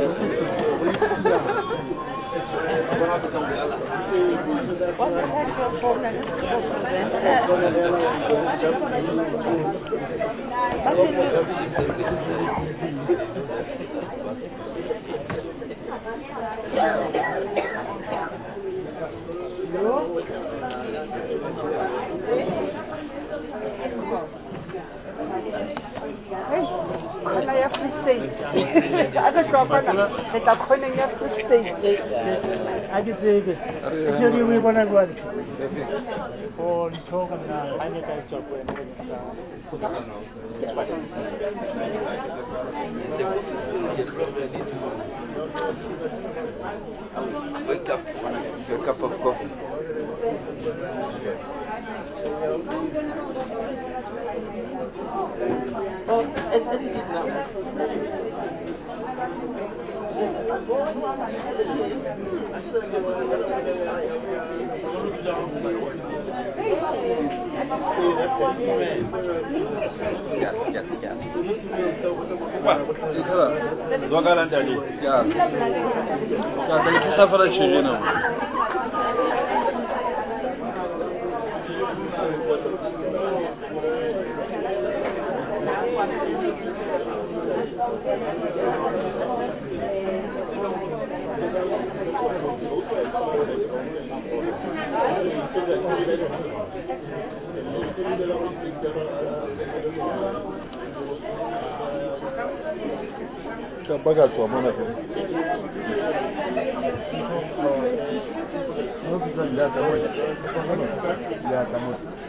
I have to stay. I don't know what I'm going to have to stay. I just say this. Actually, we want to go for talking now. I need to talk with Wake up, a cup of coffee. Oh, it's it's good now. Yeah, yeah, yeah. What? Zogalan Dali. Yeah. Yeah, the Safara Chirino. Baga to mana ko. No bisa ya tamu. Ya tamu.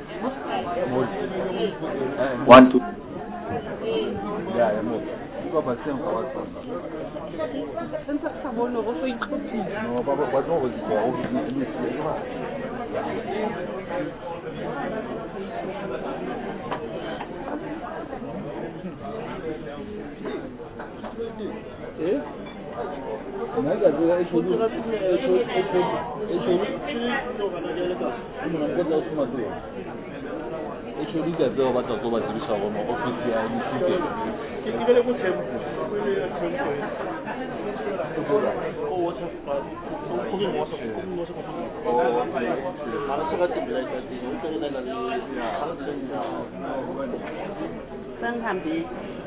One two. Ya ya mo. Ko ba sen ko wa ko. No ba ba ba no ko ko o ni ni ni. Eh? Naga zira isho du isho isho isho ina ngoza usuma tu isho liga zao bata to bazibisha ngo office ya ni sike ngibele ku tempo ko water so kugi water kugi water oh mara soga timbela iti uto na na Sang hambi.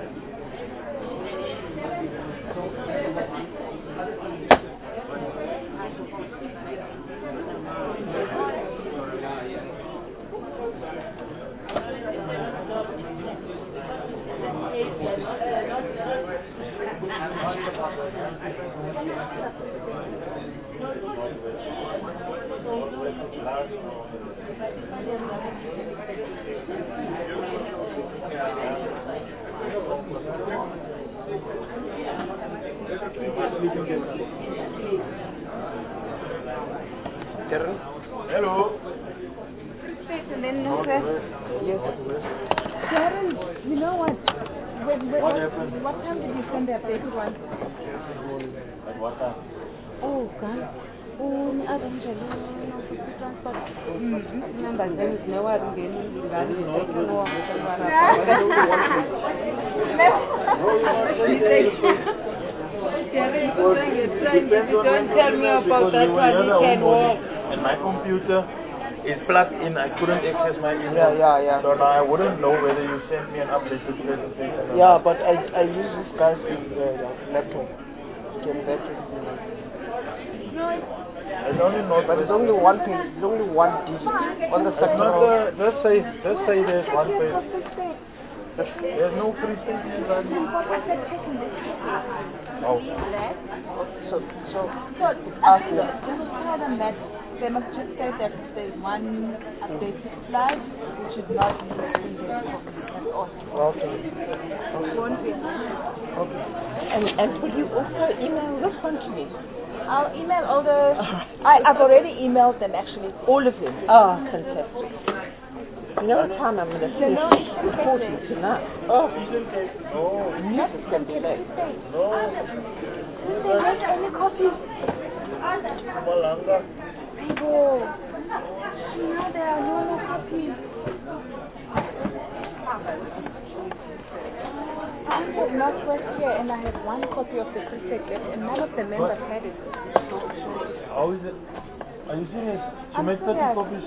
Hello. And then no press. Yes. Karen, you know what? When, when, What what, happened? what time did you send the updated one? At what time? Oh, God. Oh, I don't know. Transport. Mm-hmm. Number then is no one getting the value. I don't know. Don't tell me about that one. You can walk. And my computer is plugged in. I couldn't access my email. Yeah, yeah, yeah. So now I wouldn't know whether you sent me an updated presentation. Yeah, but I I use this guy's uh, laptop. Can that It's only not. but it's only one page. It's only one digit on the second Not row. the, just say just say there's one page. There's no free statement. Oh. So so So, ask I them. just tell them that they must just say that there's one updated slide which is not in the previous copy. That's all. Okay. One page. Okay. And and will you also email this one to me? I'll email all the. I, I've already emailed them actually. All of them. Ah, fantastic. You know what time I'm going to finish reporting tonight? Oh, Oh. yes, it's going to be late. No. They make any copies. Malanga. People. No, there are no more copies. I have Northwest here and I have one copy of the prefect left and none of the members had it. How is it? Are you serious? To I'm make thirty serious. copies?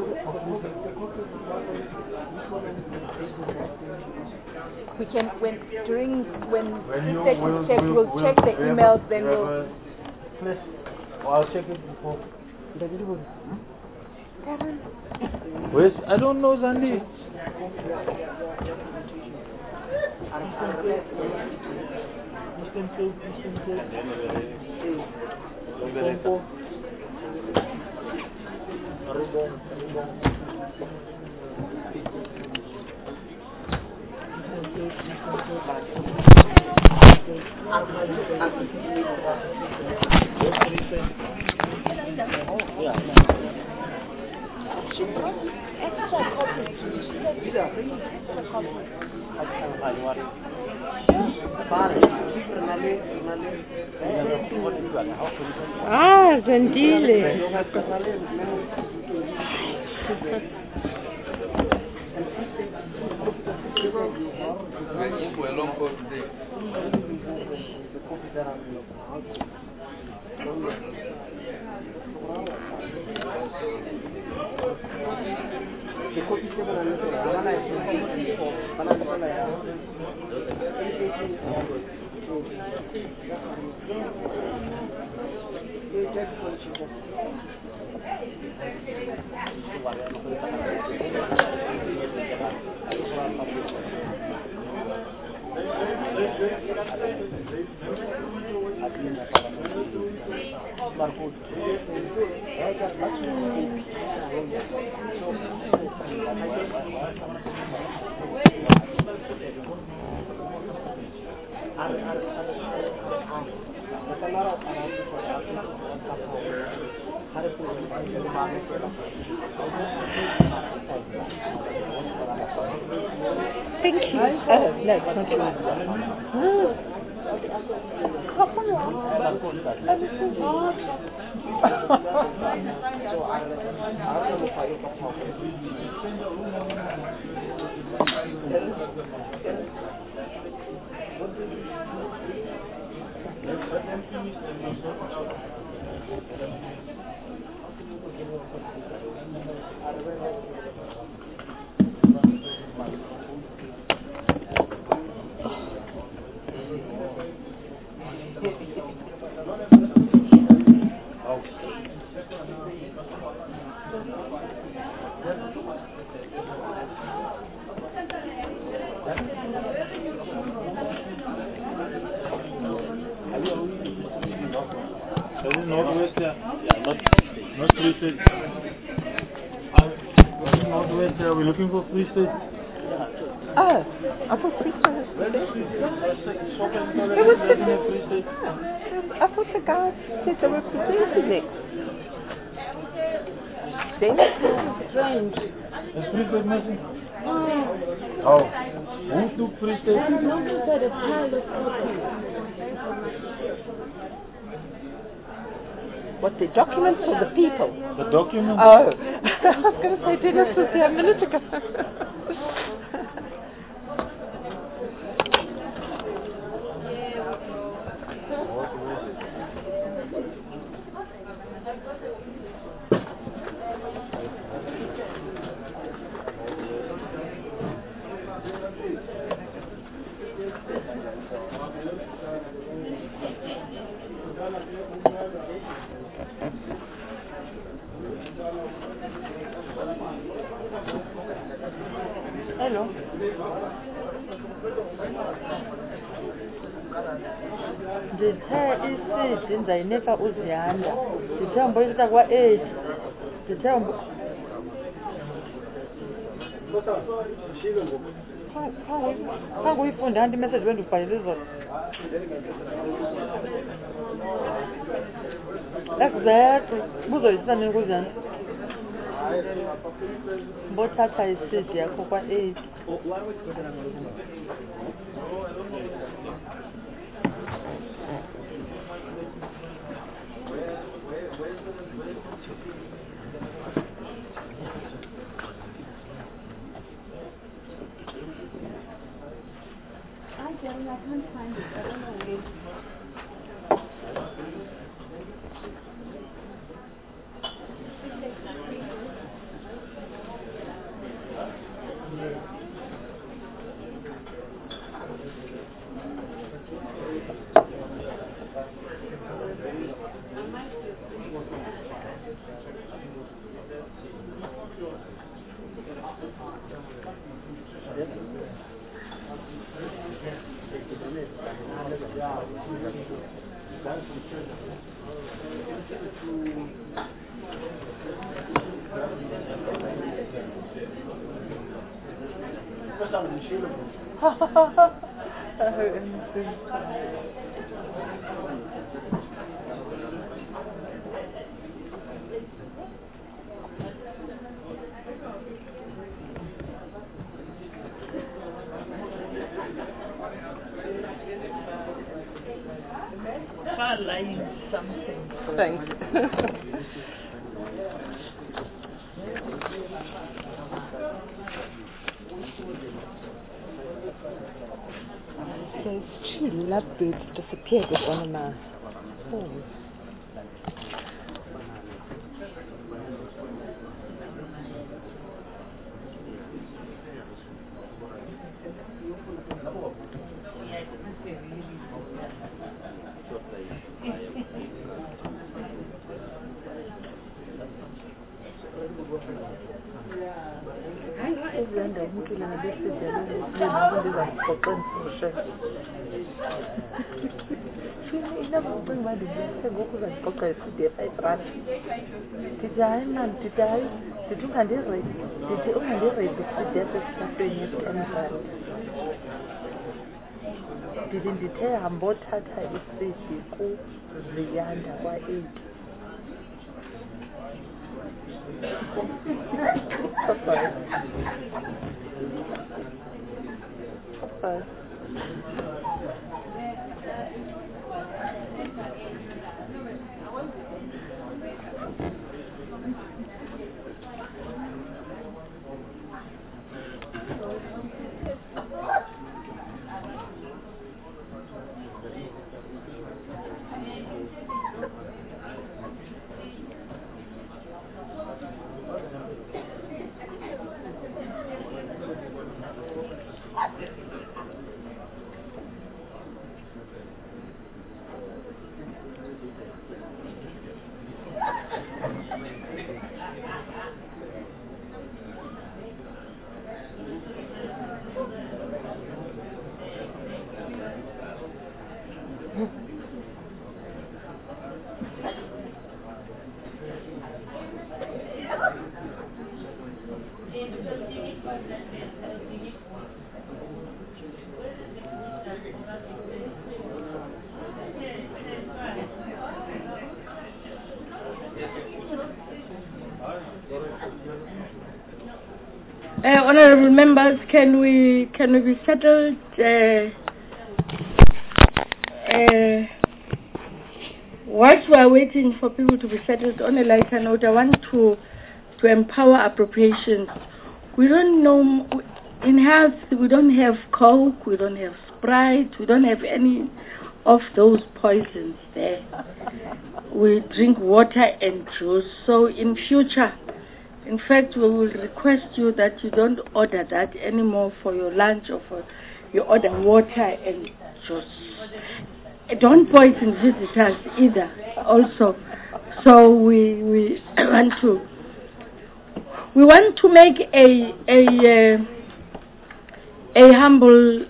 We can, when, during, when When you prefect will, is checked, will, we'll will check the we have emails, a- then we have we'll... a list. Oh, I'll check it before. Karen, Where's, I don't know, Zandi. Eastern Cape, Eastern Cape. Limpopo. Arubong, Arubong. Eastern Cape, Eastern Cape. Ah, Zendile. Thank you. Oh, no, it's not true. Oh. Come on. That is so hard. Northwest, yeah. Yeah, not, not Free State. Uh, Northwest, yeah, we're looking for Free State. Oh, I thought Free State was Free State. It was Free State. I thought the guy said they were presenting it. Then it was strange. Is Free State missing? Oh. Who took Free State? I don't know that it's pilot copy. What, the documents or the people? The documents? Oh, I was going to say Dennis was there a minute ago. Hello. Ndithe isidi ndizayinika uZiyanda. Ndithe mboyisa kwa-eight. Ndithe mbo... Khange uyifunde anti imessage bendibhalele izolo. Exactly. Buzoyisisa nini kuZiyanda? Mbothatha isidi yakho kwa-eight. I can't find it. I don't know where. Lying something. Thanks. So chill, love birds disappeared with one of my phones. Did I, man, did I, did you hand it right? Did you hand it right? Did you didn't detail about Tata is basically Rianda by eight. Bye-bye. Bye-bye. Uh, honorable members, can we can we be settled? Uh, uh, whilst we are waiting for people to be settled, on a lighter note, I want to to empower appropriations. We don't know in health. We don't have Coke. We don't have Sprite. We don't have any of those poisons there. We drink water and juice. So in future, in fact, we will request you that you don't order that anymore for your lunch or for you order water and juice. Don't poison visitors either. Also, so we we want to we want to make a a uh, a humble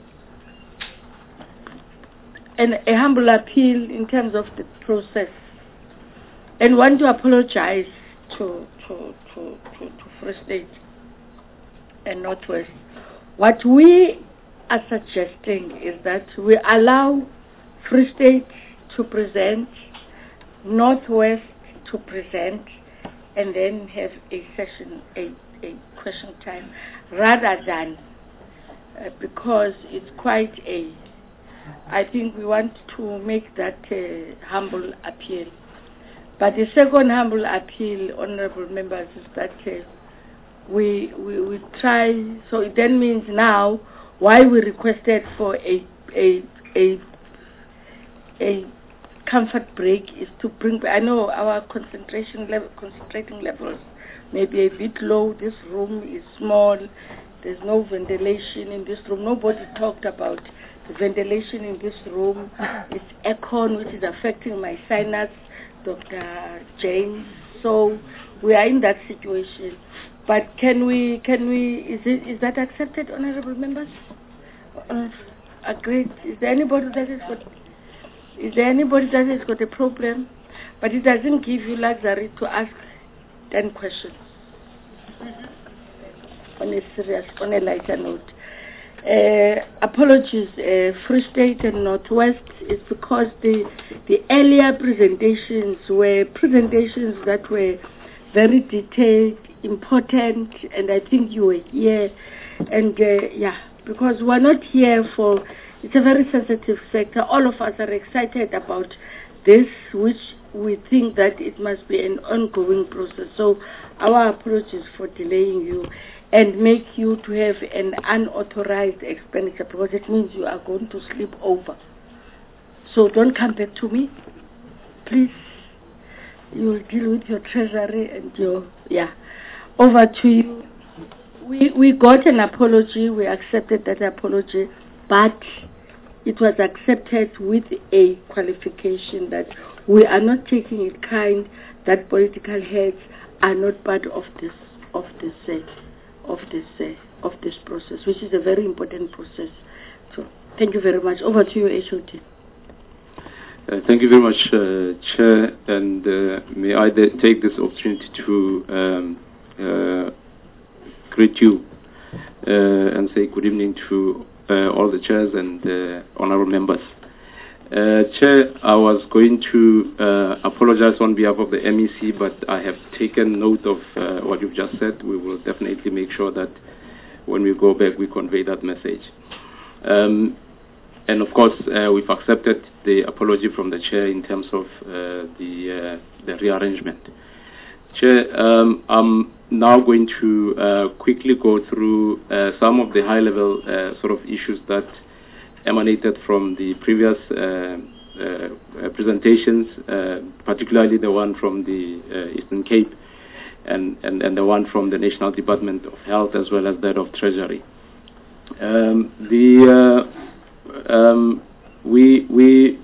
and a humble appeal in terms of the process, and want to apologize to to to to, to Free State and Northwest. What we are suggesting is that we allow Free State to present, Northwest to present, and then have a session, a, a question time, rather than uh, because it's quite a. I think we want to make that uh, humble appeal. But the second humble appeal, honorable members, is that uh, we, we we try. So it then means now why we requested for a a a a comfort break is to bring. I know our concentration level, concentrating levels may be a bit low. This room is small. There's no ventilation in this room. Nobody talked about the ventilation in this room. It's aircon, which is affecting my sinus, Doctor James. So we are in that situation. But can we, can we, is it, is that accepted, honorable members? Uh, agreed. Is there anybody that has got, is there anybody that has got a problem? But it doesn't give you luxury to ask ten questions. Mm-hmm. On a serious, on a lighter note. Uh, apologies, uh, Free State and Northwest, is because the the earlier presentations were presentations that were very detailed, important, and I think you were here. And uh, yeah, because we're not here for, it's a very sensitive sector. All of us are excited about this, which we think that it must be an ongoing process. So our approach is for delaying you and make you to have an unauthorized expenditure, because it means you are going to sleep over. So don't come back to me, please. You'll deal with your treasury and your, yeah. Over to you. We, we got an apology, we accepted that apology, but it was accepted with a qualification that we are not taking it kind that political heads are not part of this, of this, uh, of this, uh, of this process, which is a very important process. So, thank you very much. Over to you, H O T. Uh, thank you very much, uh, Chair, and uh, may I de- take this opportunity to um, uh, greet you uh, and say good evening to uh, all the chairs and uh, honorable members. Uh, Chair, I was going to uh, apologize on behalf of the M E C, but I have taken note of uh, what you've just said. We will definitely make sure that when we go back, we convey that message. Um, and of course, uh, we've accepted the apology from the Chair in terms of uh, the, uh, the rearrangement. Chair, um, I'm now going to uh, quickly go through uh, some of the high-level uh, sort of issues that emanated from the previous uh, uh, presentations, uh, particularly the one from the uh, Eastern Cape and, and, and the one from the National Department of Health, as well as that of Treasury. Um, the uh, um, we we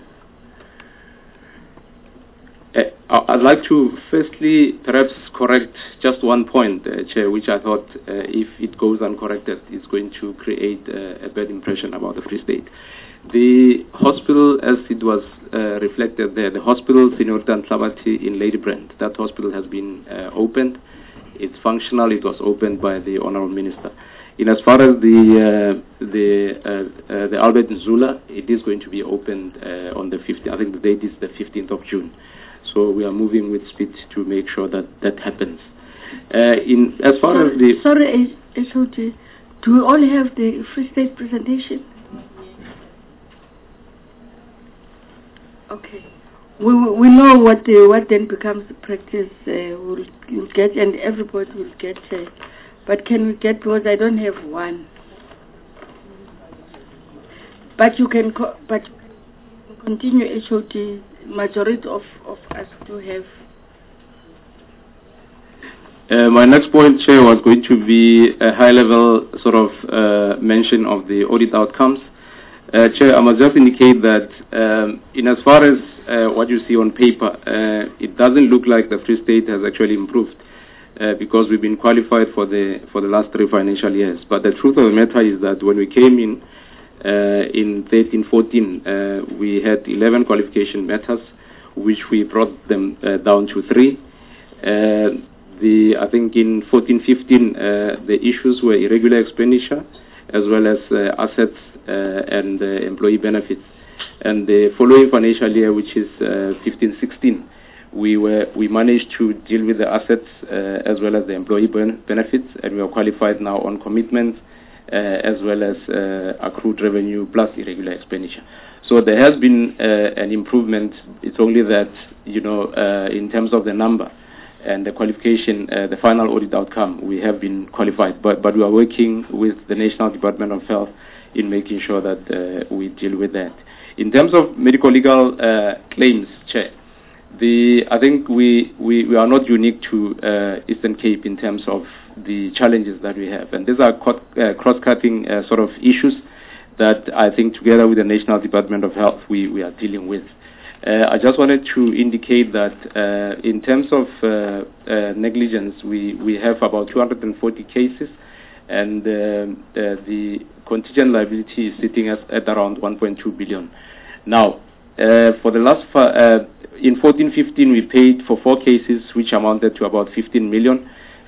uh, I'd like to firstly perhaps correct just one point, uh, Chair, which I thought uh, if it goes uncorrected, it's going to create uh, a bad impression about the Free State. The hospital, as it was uh, reflected there, the hospital Señorita Nhlabathi in Ladybrand, that hospital has been uh, opened. It's functional. It was opened by the Honourable Minister. In as far as the uh, the uh, uh, the Albert Nzula, it is going to be opened uh, on the fifteenth. I think the date is the fifteenth of June. So we are moving with speed to make sure that that happens. Uh, in as far sorry, as the sorry, H O T, do we all have the Free State presentation? Okay. We we know what the, what then becomes the practice. Uh, we'll, we'll get, and everybody will get. Uh, but can we get, because I don't have one. But you can co- but continue, H O T. Majority of, of us do have. Uh, my next point, Chair, was going to be a high-level sort of uh, mention of the audit outcomes. Uh, Chair, I must just indicate that um, in as far as uh, what you see on paper, uh, it doesn't look like the Free State has actually improved uh, because we've been qualified for the for the last three financial years. But the truth of the matter is that when we came in uh, in thirteen fourteen, uh, we had eleven qualification matters, which we brought them uh, down to three. Uh, the I think in fourteen fifteen, uh, the issues were irregular expenditure, as well as uh, assets uh, and uh, employee benefits. And the following financial year, which is uh, fifteen sixteen, we were we managed to deal with the assets uh, as well as the employee ben- benefits, and we are qualified now on commitments uh, as well as uh, accrued revenue plus irregular expenditure. So there has been uh, an improvement. It's only that, you know, uh, in terms of the number and the qualification, uh, the final audit outcome, we have been qualified. But but we are working with the National Department of Health in making sure that uh, we deal with that. In terms of medical legal uh, claims, Chair, the I think we, we, we are not unique to uh, Eastern Cape in terms of the challenges that we have. And these are co- uh, cross-cutting uh, sort of issues that I think together with the National Department of Health we, we are dealing with. Uh, I just wanted to indicate that uh, in terms of uh, uh, negligence, we, we have about two hundred forty cases, and uh, uh, the contingent liability is sitting at, at around one point two billion. Now, uh, for the last, uh, in fourteen fifteen, we paid for four cases, which amounted to about fifteen million.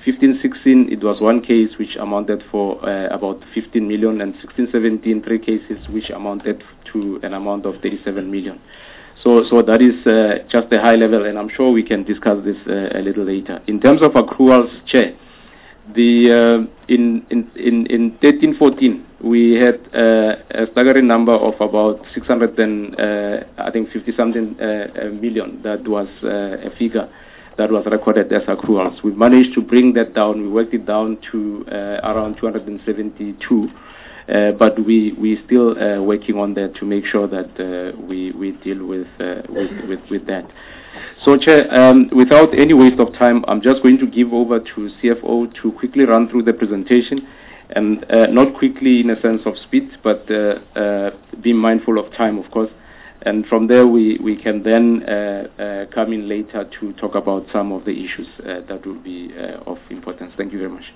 fifteen sixteen, it was one case which amounted for uh, about fifteen million, and sixteen seventeen, three cases which amounted to an amount of thirty-seven million. So, so that is uh, just a high level, and I'm sure we can discuss this uh, a little later. In terms of accruals, Chair, the uh, in in in in thirteen fourteen we had uh, a staggering number of about six hundred and uh, I think fifty something uh, million. That was uh, a figure that was recorded as accruals. We managed to bring that down. We worked it down to uh, around two hundred seventy-two. Uh, but we we still uh, working on that to make sure that uh, we we deal with, uh, with with with that. So, Chair, um, without any waste of time, I'm just going to give over to C F O to quickly run through the presentation, and uh, not quickly in a sense of speed, but uh, uh, be mindful of time, of course. And from there, we we can then uh, uh, come in later to talk about some of the issues uh, that will be uh, of importance. Thank you very much.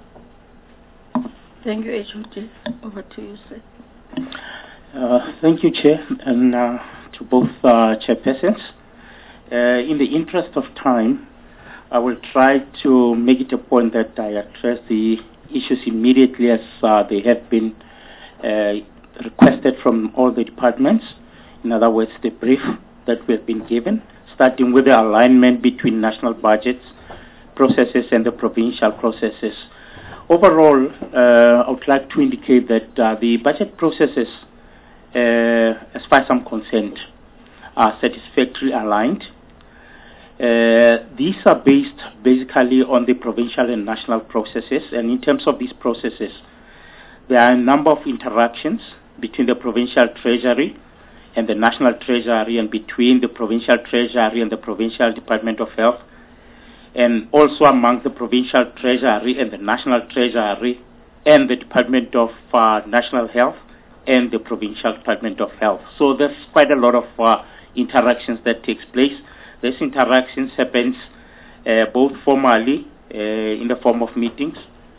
Thank you, H O D. Over to you, sir. Uh, thank you, Chair, and uh, to both uh, chairpersons. Uh, in the interest of time, I will try to make it a point that I address the issues immediately as uh, they have been uh, requested from all the departments. In other words, the brief that we have been given, starting with the alignment between national budgets, processes, and the provincial processes. Overall, uh, I would like to indicate that uh, the budget processes, uh, as far as I'm concerned, are satisfactorily aligned. Uh, these are based basically on the provincial and national processes, and in terms of these processes, there are a number of interactions between the provincial treasury and the national treasury, and between the provincial treasury and the provincial Department of Health, and also among the provincial treasury and the national treasury and the Department of uh, National Health and the provincial Department of Health. So there's quite a lot of uh, interactions that takes place. These interactions happens uh, both formally uh, in the form of meetings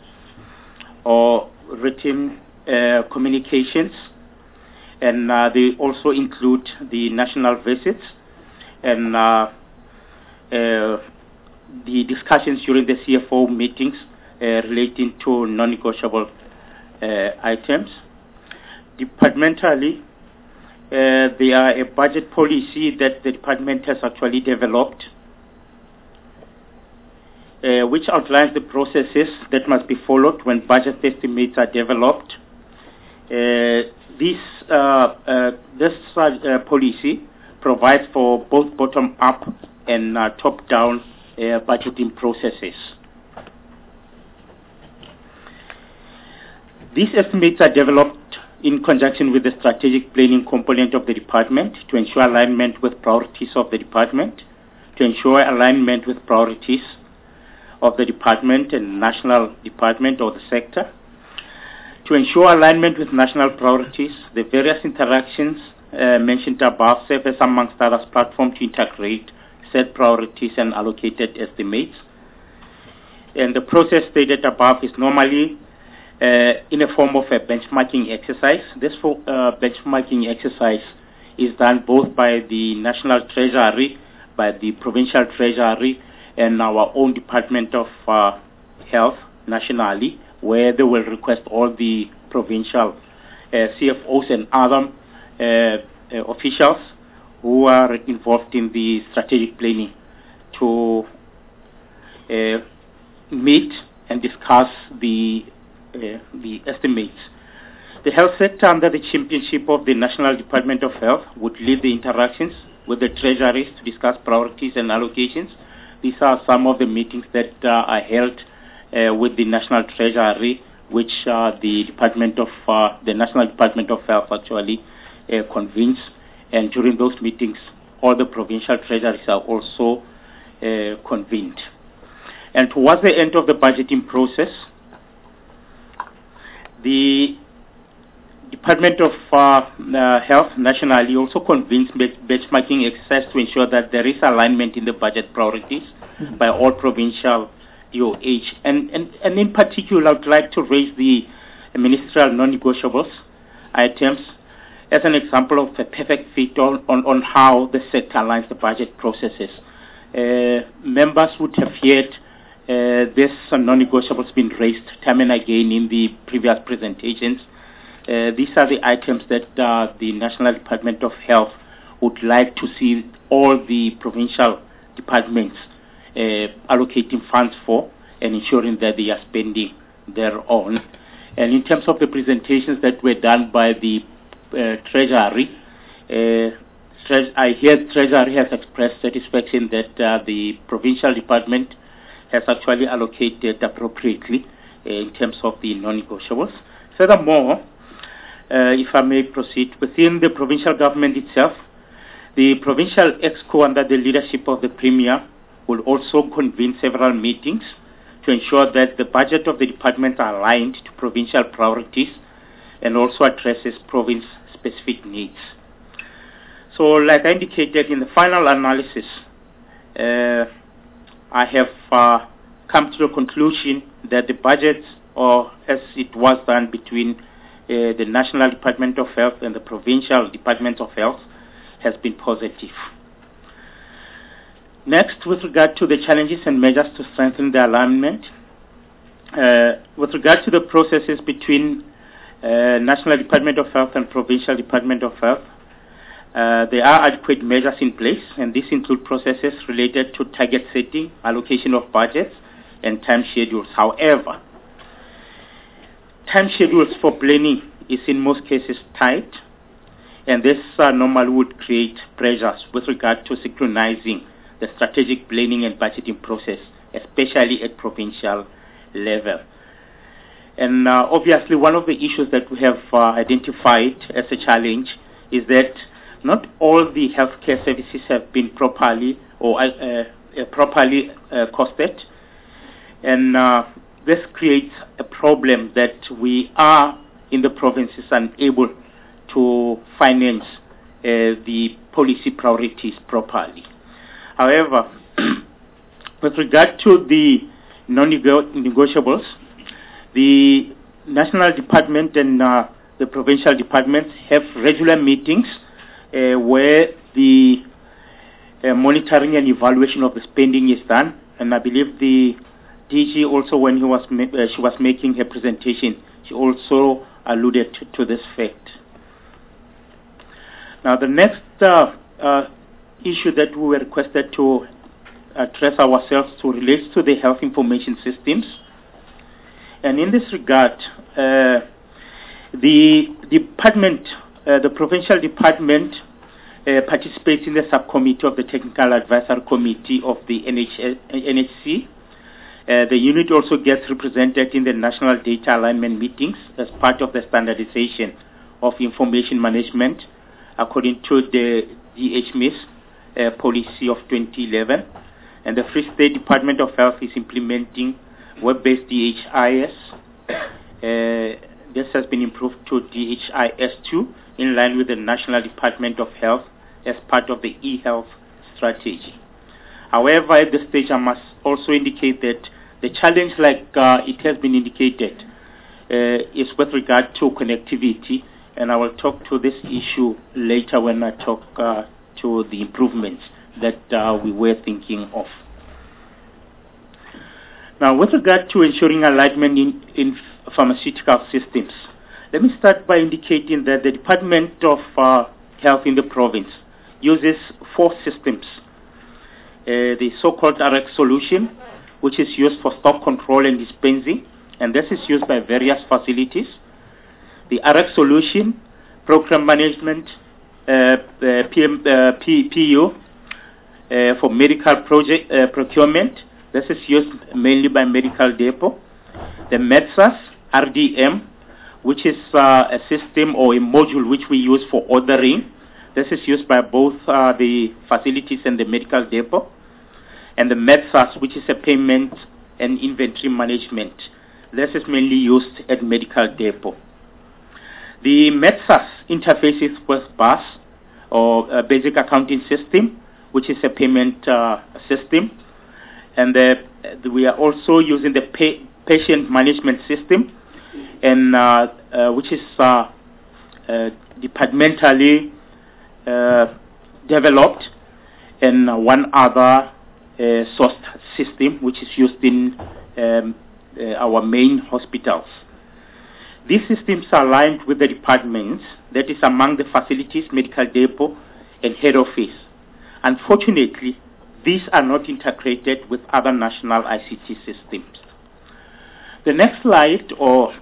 or written uh, communications, and uh, they also include the national visits and uh, uh, the discussions during the C F O meetings uh, relating to non-negotiable uh, items. Departmentally, uh, there are a budget policy that the department has actually developed, uh, which outlines the processes that must be followed when budget estimates are developed. Uh, this uh, uh, this uh, policy provides for both bottom-up and uh, top-down Uh, budgeting processes. These estimates are developed in conjunction with the strategic planning component of the department to ensure alignment with priorities of the department, to ensure alignment with priorities of the department and national department or the sector, to ensure alignment with national priorities. The various interactions uh, mentioned above serve as, amongst others, platform to integrate set priorities and allocated estimates. And the process stated above is normally uh, in a form of a benchmarking exercise. This uh, benchmarking exercise is done both by the National Treasury, by the Provincial Treasury, and our own Department of uh, Health nationally, where they will request all the provincial uh, C F Os and other uh, uh, officials who are involved in the strategic planning to uh, meet and discuss the uh, the estimates. The health sector, under the championship of the National Department of Health, would lead the interactions with the treasuries to discuss priorities and allocations. These are some of the meetings that uh, are held uh, with the National Treasury, which uh, the Department of uh, the National Department of Health actually uh, convenes. And during those meetings, all the provincial treasuries are also uh, convened. And towards the end of the budgeting process, the Department of uh, uh, Health nationally also convenes benchmarking exercise to ensure that there is alignment in the budget priorities mm-hmm. by all provincial D O H. And, and, and in particular, I would like to raise the ministerial non-negotiables items as an example of a perfect fit on, on, on how the sector aligns the budget processes. Uh, members would have heard Uh, this uh, non-negotiable has been raised time and again in the previous presentations. Uh, these are the items that uh, the National Department of Health would like to see all the provincial departments uh, allocating funds for and ensuring that they are spending thereon. And in terms of the presentations that were done by the uh, Treasury, uh, tre- I hear Treasury has expressed satisfaction that uh, the provincial department has actually allocated appropriately uh, in terms of the non-negotiables. Furthermore, uh, if I may proceed, within the provincial government itself, the provincial exco under the leadership of the Premier will also convene several meetings to ensure that the budget of the department are aligned to provincial priorities and also addresses province-specific needs. So, like I indicated in the final analysis, uh, I have uh, come to the conclusion that the budget, or as it was done between uh, the National Department of Health and the Provincial Department of Health, has been positive. Next, with regard to the challenges and measures to strengthen the alignment, uh, with regard to the processes between uh, National Department of Health and Provincial Department of Health, Uh, there are adequate measures in place, and these include processes related to target setting, allocation of budgets, and time schedules. However, time schedules for planning is in most cases tight, and this uh, normally would create pressures with regard to synchronizing the strategic planning and budgeting process, especially at provincial level. And uh, obviously, one of the issues that we have uh, identified as a challenge is that not all the healthcare services have been properly or uh, uh, properly uh, costed, and uh, this creates a problem that we are in the provinces unable to finance uh, the policy priorities properly. However, with regard to the non-negotiables, the national department and uh, the provincial departments have regular meetings Uh, where the uh, monitoring and evaluation of the spending is done, and I believe the D G also, when he was ma- uh, she was making her presentation, she also alluded to, to this fact. Now, the next uh, uh, issue that we were requested to address ourselves to relates to the health information systems, and in this regard, uh, the department. Uh, the provincial department uh, participates in the subcommittee of the Technical Advisory Committee of the N H C. Uh, the unit also gets represented in the National Data Alignment meetings as part of the standardization of information management according to the D H M I S uh, policy of twenty eleven. And the Free State Department of Health is implementing web-based D H I S. Uh, this has been improved to D H I S two in line with the National Department of Health as part of the e-health strategy. However, at this stage, I must also indicate that the challenge, like uh, it has been indicated, uh, is with regard to connectivity, and I will talk to this issue later when I talk uh, to the improvements that uh, we were thinking of. Now, with regard to ensuring alignment in, in pharmaceutical systems, let me start by indicating that the Department of uh, Health in the province uses four systems. Uh, the so-called R X solution, which is used for stock control and dispensing, and this is used by various facilities. The R X solution, program management, uh, uh, P M, uh, P, PU, uh, for medical project uh, procurement. This is used mainly by medical depot. The MEDSAS, R D M, which is uh, a system or a module which we use for ordering. This is used by both uh, the facilities and the medical depot. And the MEDSAS, which is a payment and inventory management. This is mainly used at medical depot. The MEDSAS interfaces with B A S, or a basic accounting system, which is a payment uh, system. And uh, we are also using the pay patient management system, and uh, uh, which is uh, uh, departmentally uh, developed, and uh, one other uh, uh, sourced system, which is used in um, uh, our main hospitals. These systems are aligned with the departments, that is among the facilities, medical depot, and head office. Unfortunately, these are not integrated with other national I C T systems. The next slide, or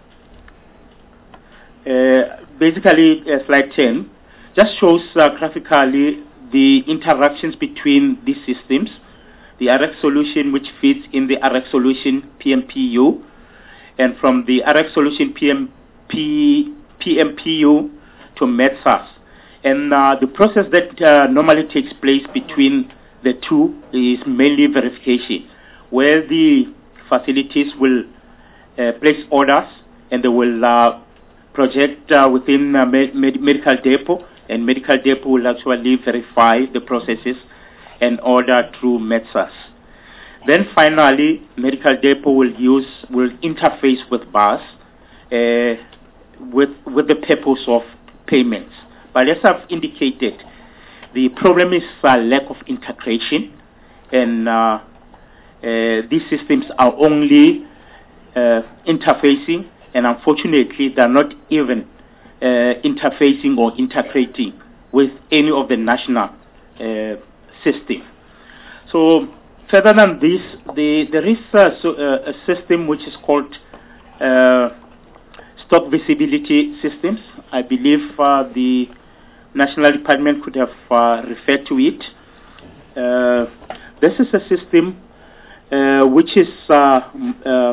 uh, basically uh, slide ten, just shows uh, graphically the interactions between these systems. The R X solution, which fits in the R X solution P M P U, and from the R X solution P M P, P M P U to MedSAS. And uh, the process that uh, normally takes place between the two is mainly verification, where the facilities will uh, place orders and they will uh, project uh, within uh, med medical depot, and medical depot will actually verify the processes and order through MedSAS. Then finally, medical depot will use will interface with B A S uh, with with the purpose of payments. But as I've indicated, the problem is a lack of integration, and uh, uh, these systems are only uh, interfacing, and unfortunately, they're not even uh, interfacing or integrating with any of the national uh, system. So further than this, the, there is a, so, uh, a system which is called uh, stock visibility systems. I believe uh, the National Department could have uh, referred to it. Uh, this is a system uh, which is uh, uh,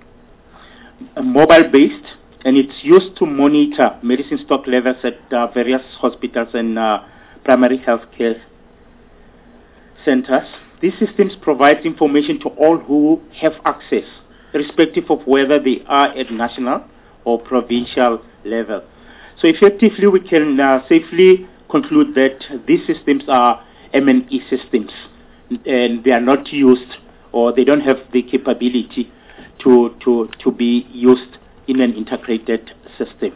mobile-based, and it's used to monitor medicine stock levels at uh, various hospitals and uh, primary health care centers. These systems provide information to all who have access, irrespective of whether they are at national or provincial level. So effectively, we can uh, safely conclude that these systems are M and E systems, and they are not used, or they don't have the capability to, to, to be used in an integrated system.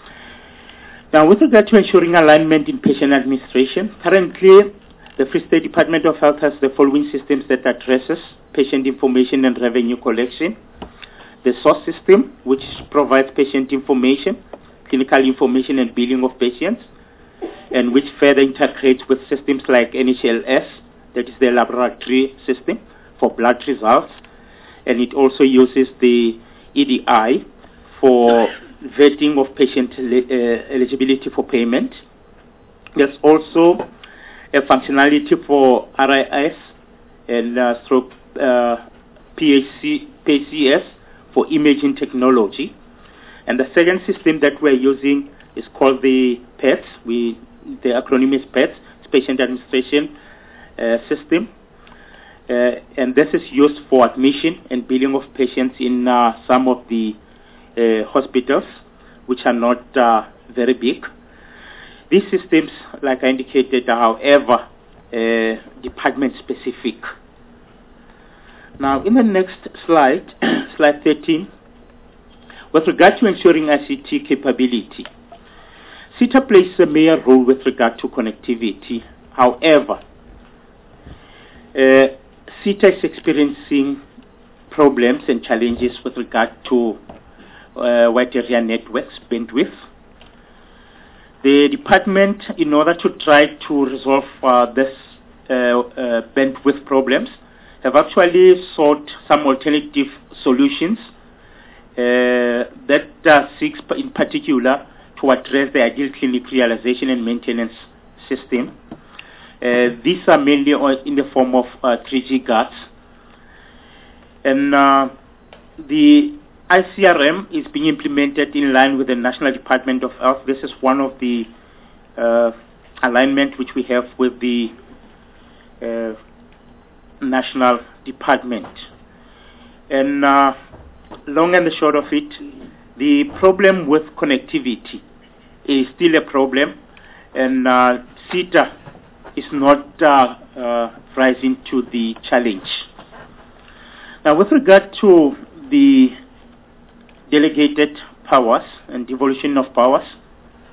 Now, with regard to ensuring alignment in patient administration, currently the Free State Department of Health has the following systems that addresses patient information and revenue collection. The source system, which provides patient information, clinical information and billing of patients, and which further integrates with systems like N H L S, that is the laboratory system for blood results, and it also uses the E D I for vetting of patient uh, eligibility for payment. There's also a functionality for R I S and uh, stroke uh, P H C, P H C S for imaging technology. And the second system that we're using is called the P E T S. We, the acronym is P E T S, it's Patient Administration uh, System. Uh, and this is used for admission and billing of patients in uh, some of the uh, hospitals, which are not uh, very big. These systems, like I indicated, are, however, uh, department-specific. Now, in the next slide, slide thirteen, with regard to ensuring I C T capability, SETA plays a major role with regard to connectivity. However, uh, SETA is experiencing problems and challenges with regard to uh, wide area networks, bandwidth. The department, in order to try to resolve uh, this uh, uh, bandwidth problems, have actually sought some alternative solutions uh, that uh, seeks in particular to address the ideal clinic realization and maintenance system. Uh, these are mainly in the form of uh, three G guards. And uh, the I C R M is being implemented in line with the National Department of Health. This is one of the uh, alignment which we have with the uh, National Department. And uh, long and the short of it, the problem with connectivity is still a problem, and uh, SETA is not uh, uh, rising to the challenge. Now, with regard to the delegated powers and devolution of powers,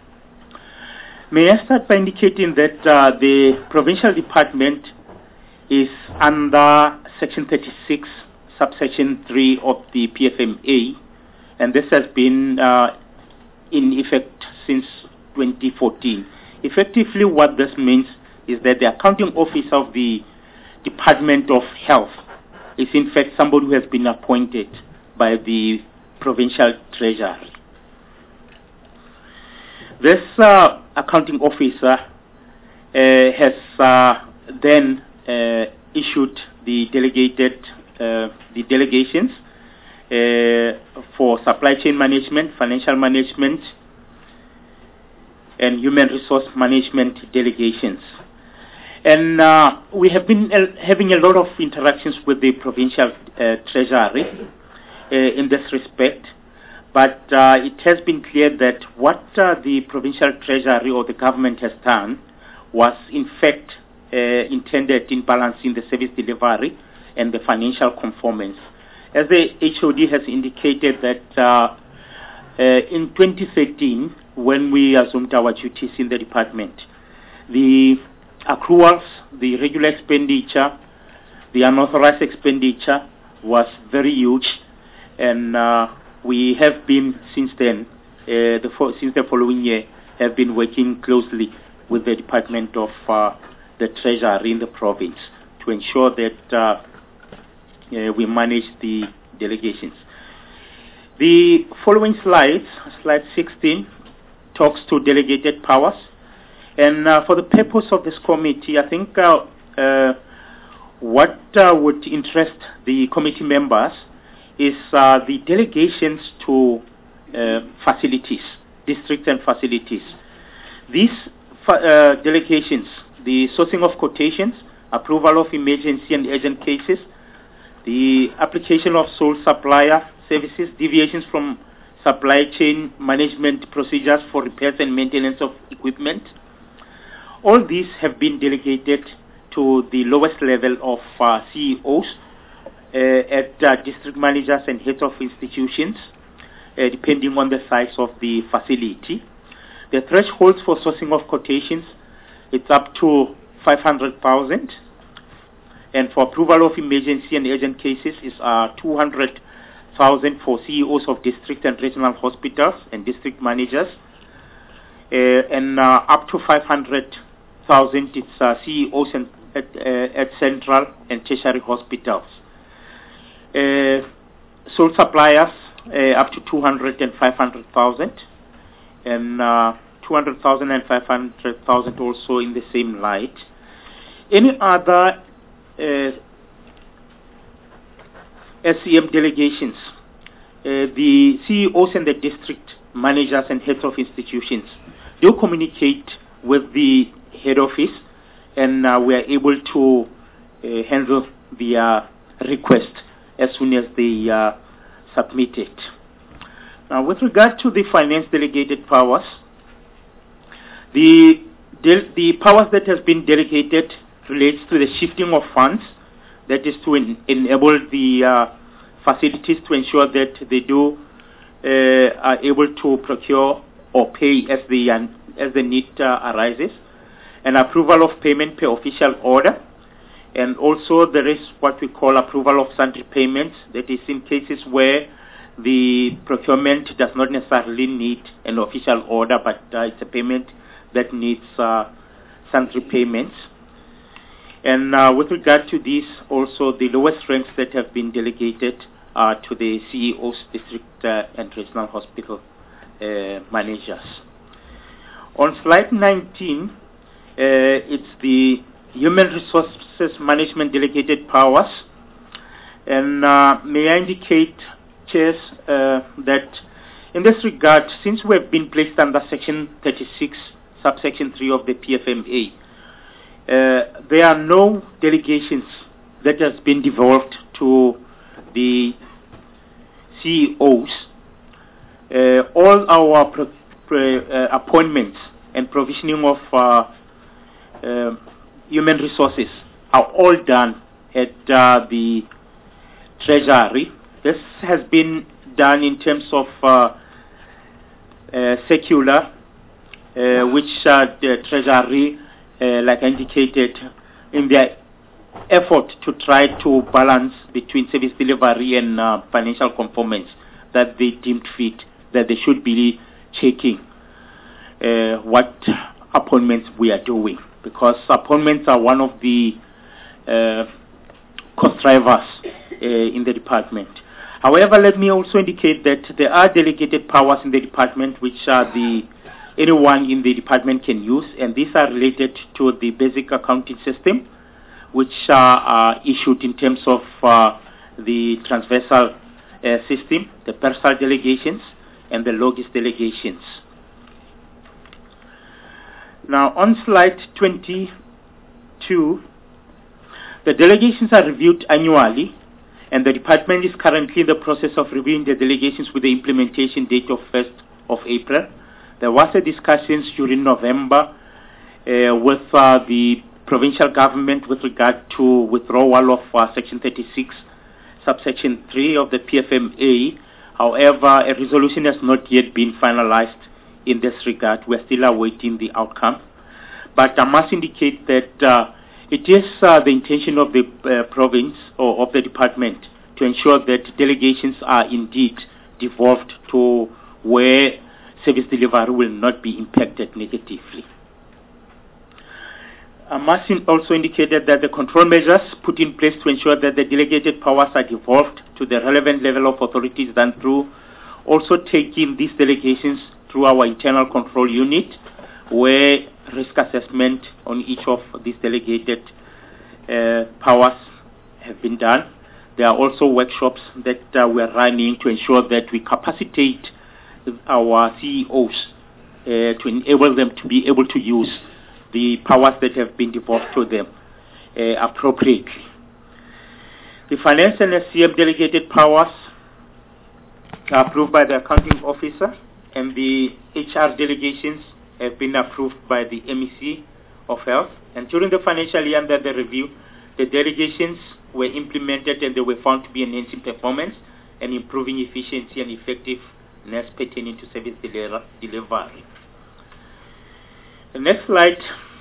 may I start by indicating that uh, the provincial department is under Section thirty-six, subsection three of the P F M A, and this has been uh, in effect since twenty fourteen. Effectively, what this means is that the accounting officer of the Department of Health is in fact somebody who has been appointed by the provincial treasury. This uh, accounting officer uh, has uh, then uh, issued the delegated uh, the delegations uh, for supply chain management, financial management, and human resource management delegations. And uh, we have been uh, having a lot of interactions with the provincial uh, treasury uh, in this respect, but uh, it has been clear that what uh, the provincial treasury or the government has done was in fact uh, intended in balancing the service delivery and the financial conformance. As the H O D has indicated that uh, uh, in twenty thirteen, when we assumed our duties in the department, the accruals, the regular expenditure, the unauthorized expenditure was very huge, and uh, we have been since then, uh, the fo- since the following year, have been working closely with the Department of uh, the Treasury in the province to ensure that uh, uh, we manage the delegations. The following slides, slide sixteen, talks to delegated powers. And uh, for the purpose of this committee, I think uh, uh, what uh, would interest the committee members is uh, the delegations to uh, facilities, districts and facilities. These fa- uh, delegations, the sourcing of quotations, approval of emergency and urgent cases, the application of sole supplier services, deviations from supply chain management procedures for repairs and maintenance of equipment. All these have been delegated to the lowest level of uh, C E Os uh, at uh, district managers and heads of institutions, uh, depending on the size of the facility. The thresholds for sourcing of quotations, it's up to five hundred thousand, and for approval of emergency and urgent cases is uh, two hundred thousand for C E Os of district and regional hospitals and district managers, uh, and uh, up to five hundred thousand it's uh, C E Os and, at, uh, at central and tertiary hospitals. Uh, sole suppliers uh, up to two hundred and five hundred thousand, and uh, two hundred thousand and five hundred thousand also in the same light. Any other uh, S C M delegations, uh, the C E Os and the district managers and heads of institutions, they communicate with the head office, and uh, we are able to uh, handle their request as soon as they uh, submit it. Now, with regard to the finance delegated powers, the de- the powers that has been delegated relates to the shifting of funds, that is to en- enable the uh, facilities to ensure that they do uh, are able to procure or pay as the uh, as the need uh, arises, and approval of payment per official order, and also there is what we call approval of sundry payments, that is in cases where the procurement does not necessarily need an official order, but uh, it's a payment that needs uh, sundry payments. And uh, with regard to these, also the lowest ranks that have been delegated are to the C E Os, district uh, and regional hospital uh, managers. On slide nineteen, uh, it's the human resources management delegated powers. And uh, may I indicate, Chairs, uh, that in this regard, since we have been placed under Section thirty-six, subsection three of the P F M A, uh, there are no delegations that has been devolved to the C E Os. Uh, all our pro- pro- uh, appointments and provisioning of uh, uh, human resources are all done at uh, the Treasury. This has been done in terms of uh, uh, circular, uh, which uh, the Treasury, uh, like I indicated, in their effort to try to balance between service delivery and uh, financial conformance that they deemed fit, that they should be checking uh, what appointments we are doing, because appointments are one of the uh, cost drivers uh, in the department. However, let me also indicate that there are delegated powers in the department which are the anyone in the department can use, and these are related to the basic accounting system, which uh, are issued in terms of uh, the transversal uh, system, the personal delegations, and the logis delegations. Now, on slide twenty-two, the delegations are reviewed annually, and the department is currently in the process of reviewing the delegations with the implementation date of first of April. There was a discussion during November uh, with uh, the provincial government with regard to withdrawal of uh, Section thirty-six, subsection three of the P F M A. However, a resolution has not yet been finalized in this regard. We're still awaiting the outcome. But I must indicate that uh, it is uh, the intention of the uh, province or of the department to ensure that delegations are indeed devolved to where service delivery will not be impacted negatively. I must also indicate that the control measures put in place to ensure that the delegated powers are devolved to the relevant level of authorities done through also taking these delegations through our internal control unit, where risk assessment on each of these delegated uh, powers have been done. There are also workshops that uh, we are running to ensure that we capacitate our C E Os uh, to enable them to be able to use the powers that have been devolved to them uh, appropriately. The finance and S C M delegated powers are approved by the accounting officer, and the H R delegations have been approved by the M E C of Health. And during the financial year under the review, the delegations were implemented and they were found to be enhancing performance and improving efficiency and effectiveness pertaining to service delivery. The next slide,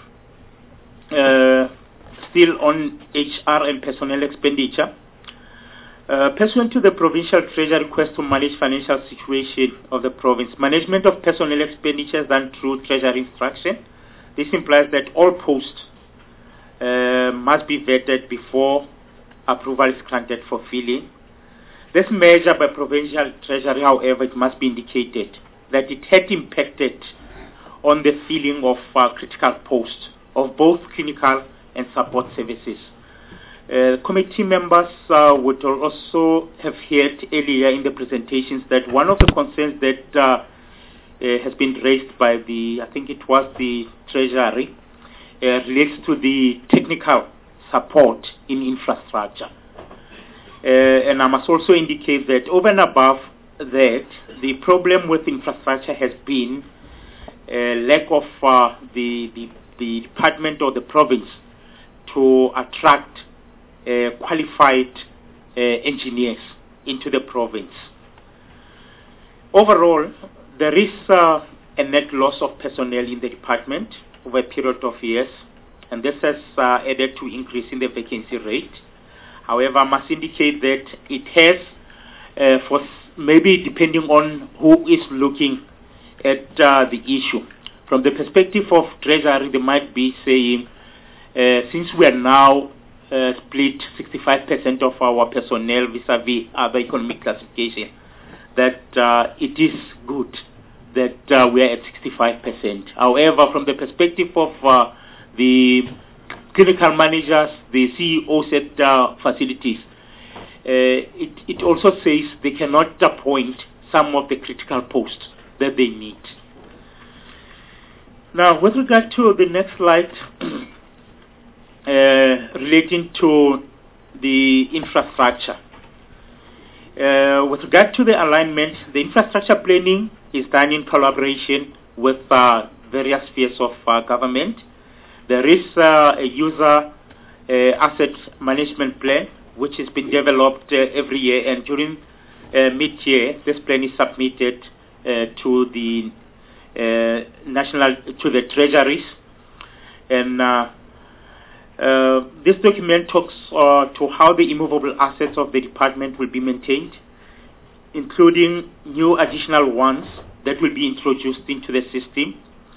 uh, still on H R and personnel expenditure. Uh, pursuant to the provincial treasury request to manage financial situation of the province, management of personnel expenditures done through treasury instruction. This implies that all posts uh, must be vetted before approval is granted for filling. This measure by provincial treasury, however, it must be indicated that it had impacted on the filling of uh, critical posts of both clinical and support services. Uh, committee members uh, would also have heard earlier in the presentations that one of the concerns that uh, uh, has been raised by the, I think it was the Treasury, uh, relates to the technical support in infrastructure. Uh, and I must also indicate that over and above that, the problem with infrastructure has been uh, lack of uh, the, the, the department or the province to attract Uh, qualified uh, engineers into the province. Overall, there is uh, a net loss of personnel in the department over a period of years, and this has uh, added to increase in the vacancy rate. However, I must indicate that it has, uh, for maybe depending on who is looking at uh, the issue. From the perspective of Treasury, they might be saying, uh, since we are now Uh, split sixty-five percent of our personnel vis-a-vis other economic classification, that uh, it is good that uh, we are at sixty-five percent. However, from the perspective of uh, the clinical managers, the C E Os at uh, facilities, uh, it, it also says they cannot appoint some of the critical posts that they need. Now, with regard to the next slide, Uh, relating to the infrastructure. Uh, with regard to the alignment, the infrastructure planning is done in collaboration with uh, various spheres of uh, government. There is uh, a user uh, asset management plan which has been developed uh, every year, and during uh, mid-year this plan is submitted uh, to the uh, national, to the treasuries, and uh, Uh, this document talks uh, to how the immovable assets of the department will be maintained, including new additional ones that will be introduced into the system.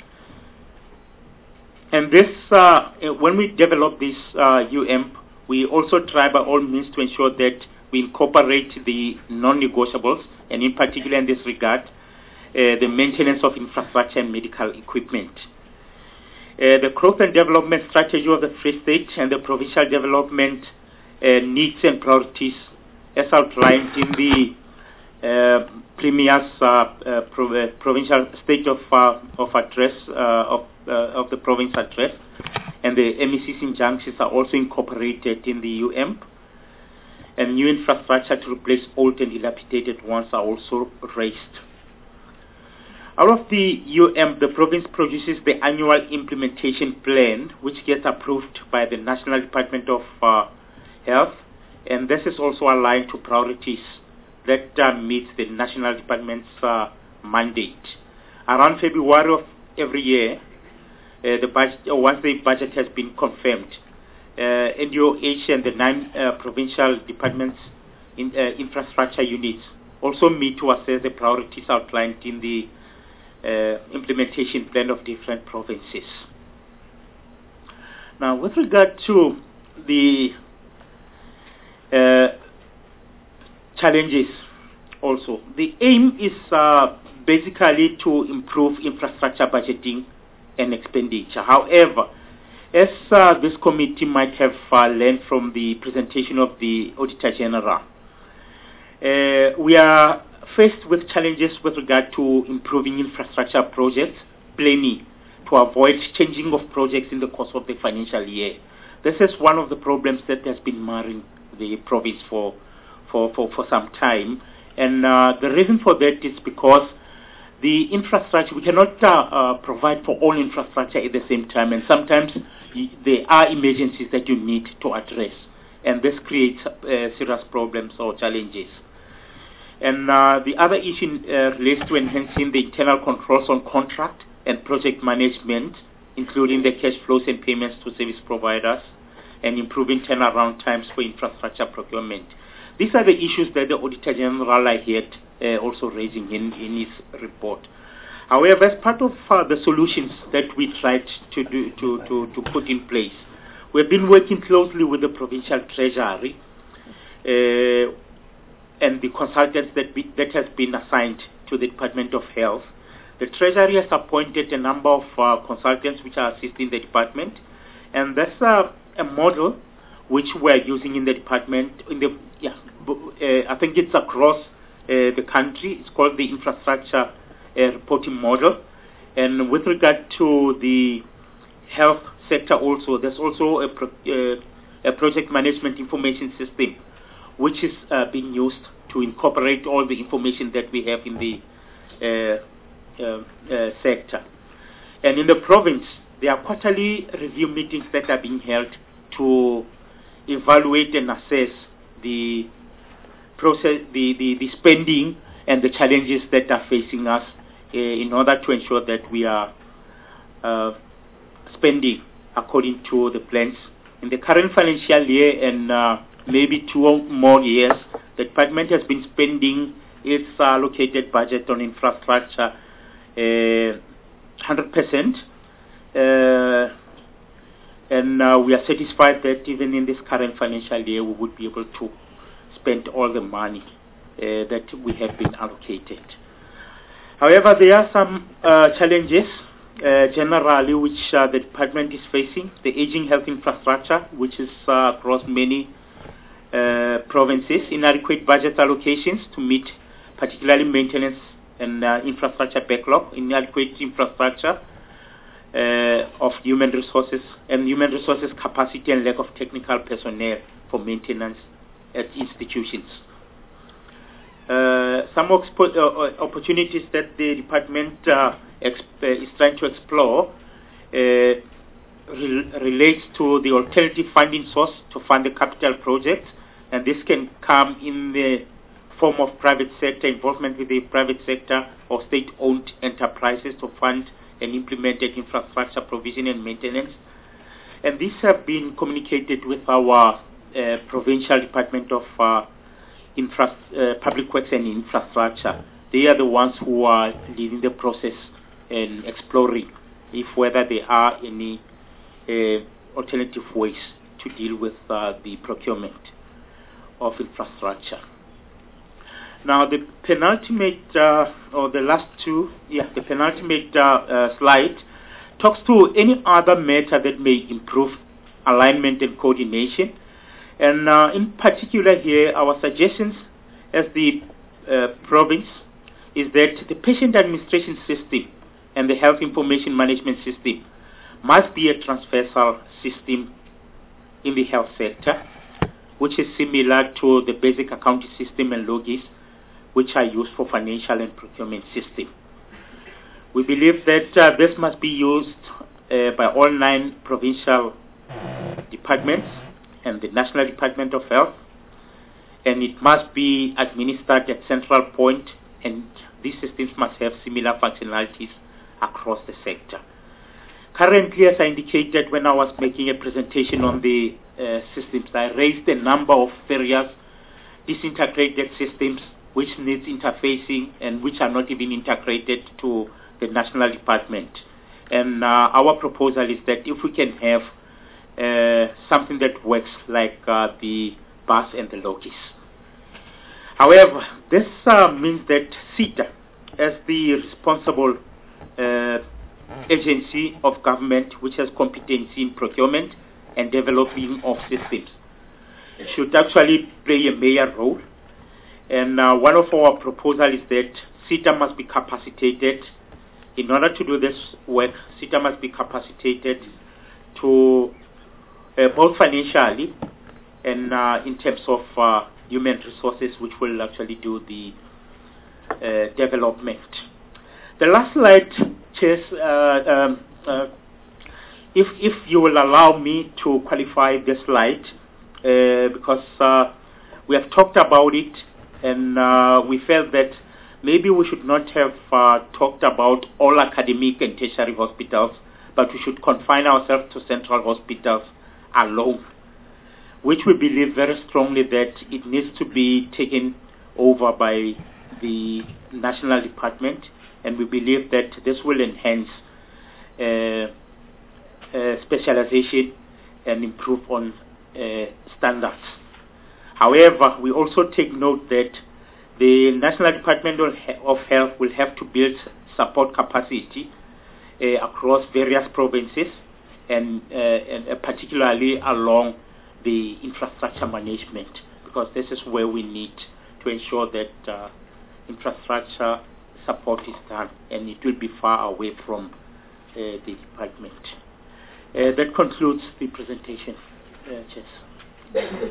And this, uh, when we develop this uh, U M P, we also try by all means to ensure that we incorporate the non-negotiables, and in particular in this regard, uh, the maintenance of infrastructure and medical equipment. Uh, the growth and development strategy of the Free State and the provincial development uh, needs and priorities as outlined in the uh, Premier's uh, uh, pro uh, provincial state of, uh, of address uh, of, uh, of the province address, and the M E C's injunctions are also incorporated in the U M P, and new infrastructure to replace old and dilapidated ones are also raised. Out of the U M P, the province produces the annual implementation plan, which gets approved by the National Department of uh, Health, and this is also aligned to priorities that uh, meets the National Department's uh, mandate. Around February of every year, uh, the budget, uh, once the budget has been confirmed, uh, N D O H and the nine uh, provincial departments in uh, infrastructure units also meet to assess the priorities outlined in the uh, implementation plan of different provinces. Now, with regard to the uh, challenges also, the aim is uh, basically to improve infrastructure budgeting and expenditure. However, as uh, this committee might have uh, learned from the presentation of the Auditor General, uh, we are faced with challenges with regard to improving infrastructure projects planning to avoid changing of projects in the course of the financial year. This is one of the problems that has been marring the province for for, for, for some time, and uh, the reason for that is because the infrastructure, we cannot uh, uh, provide for all infrastructure at the same time, and sometimes y there are emergencies that you need to address, and this creates uh, serious problems or challenges. And uh, the other issue uh, relates to enhancing the internal controls on contract and project management, including the cash flows and payments to service providers, and improving turnaround times for infrastructure procurement. These are the issues that the Auditor General I had uh, also raising in, in his report. However, as part of uh, the solutions that we tried to, do, to, to, to put in place, we've been working closely with the Provincial Treasury uh, and the consultants that, be, that has been assigned to the Department of Health. The Treasury has appointed a number of uh, consultants which are assisting the department, and that's uh, a model which we're using in the department. In the yeah, uh, I think it's across uh, the country. It's called the infrastructure uh, reporting model. And with regard to the health sector, also there's also a, pro uh, a project management information system, which is uh, being used to incorporate all the information that we have in the uh, uh, uh, sector. And in the province, there are quarterly review meetings that are being held to evaluate and assess the process, the, the, the spending and the challenges that are facing us uh, in order to ensure that we are uh, spending according to the plans. In the current financial year and uh, maybe two more years, the department has been spending its allocated budget on infrastructure uh, one hundred percent. Uh, and uh, we are satisfied that even in this current financial year we would be able to spend all the money uh, that we have been allocated. However, there are some uh, challenges uh, generally which uh, the department is facing. The aging health infrastructure, which is uh, across many uh, provinces, inadequate budget allocations to meet particularly maintenance and uh, infrastructure backlog, inadequate infrastructure Uh, of human resources and human resources capacity and lack of technical personnel for maintenance at institutions. Uh, some uh, opportunities that the department uh, uh, is trying to explore uh, re relates to the alternative funding source to fund the capital projects, and this can come in the form of private sector involvement with the private sector or state-owned enterprises to fund and implemented infrastructure provision and maintenance. And these have been communicated with our uh, provincial Department of uh, infra uh, Public Works and Infrastructure. They are the ones who are leading the process and exploring if whether there are any uh, alternative ways to deal with uh, the procurement of infrastructure. Now, the penultimate, uh, or the last two, yeah, the penultimate uh, uh, slide talks to any other matter that may improve alignment and coordination. And uh, in particular here, our suggestions as the uh, province is that the patient administration system and the health information management system must be a transversal system in the health sector, which is similar to the basic accounting system and logis, which are used for financial and procurement system. We believe that uh, this must be used uh, by all nine provincial departments and the National Department of Health, and it must be administered at central point, and these systems must have similar functionalities across the sector. Currently, as I indicated when I was making a presentation on the uh, systems, I raised a number of various disintegrated systems which needs interfacing and which are not even integrated to the national department. And uh, our proposal is that if we can have uh, something that works like uh, the B A S and the logis. However, this uh, means that SETA, as the responsible uh, agency of government which has competency in procurement and developing of systems, should actually play a major role. And uh, one of our proposals is that SETA must be capacitated. In order to do this work, SETA must be capacitated to uh, both financially and uh, in terms of uh, human resources, which will actually do the uh, development. The last slide, Chair, uh, um, uh, if, if you will allow me to qualify this slide, uh, because uh, we have talked about it, and uh, we felt that maybe we should not have uh, talked about all academic and tertiary hospitals, but we should confine ourselves to central hospitals alone, which we believe very strongly that it needs to be taken over by the national department, and we believe that this will enhance uh, uh, specialization and improve on uh, standards. However, we also take note that the National Department of Health will have to build support capacity uh, across various provinces, and, uh, and uh, particularly along the infrastructure management, because this is where we need to ensure that uh, infrastructure support is done, and it will be far away from uh, the department. Uh, that concludes the presentation. Uh, Jess.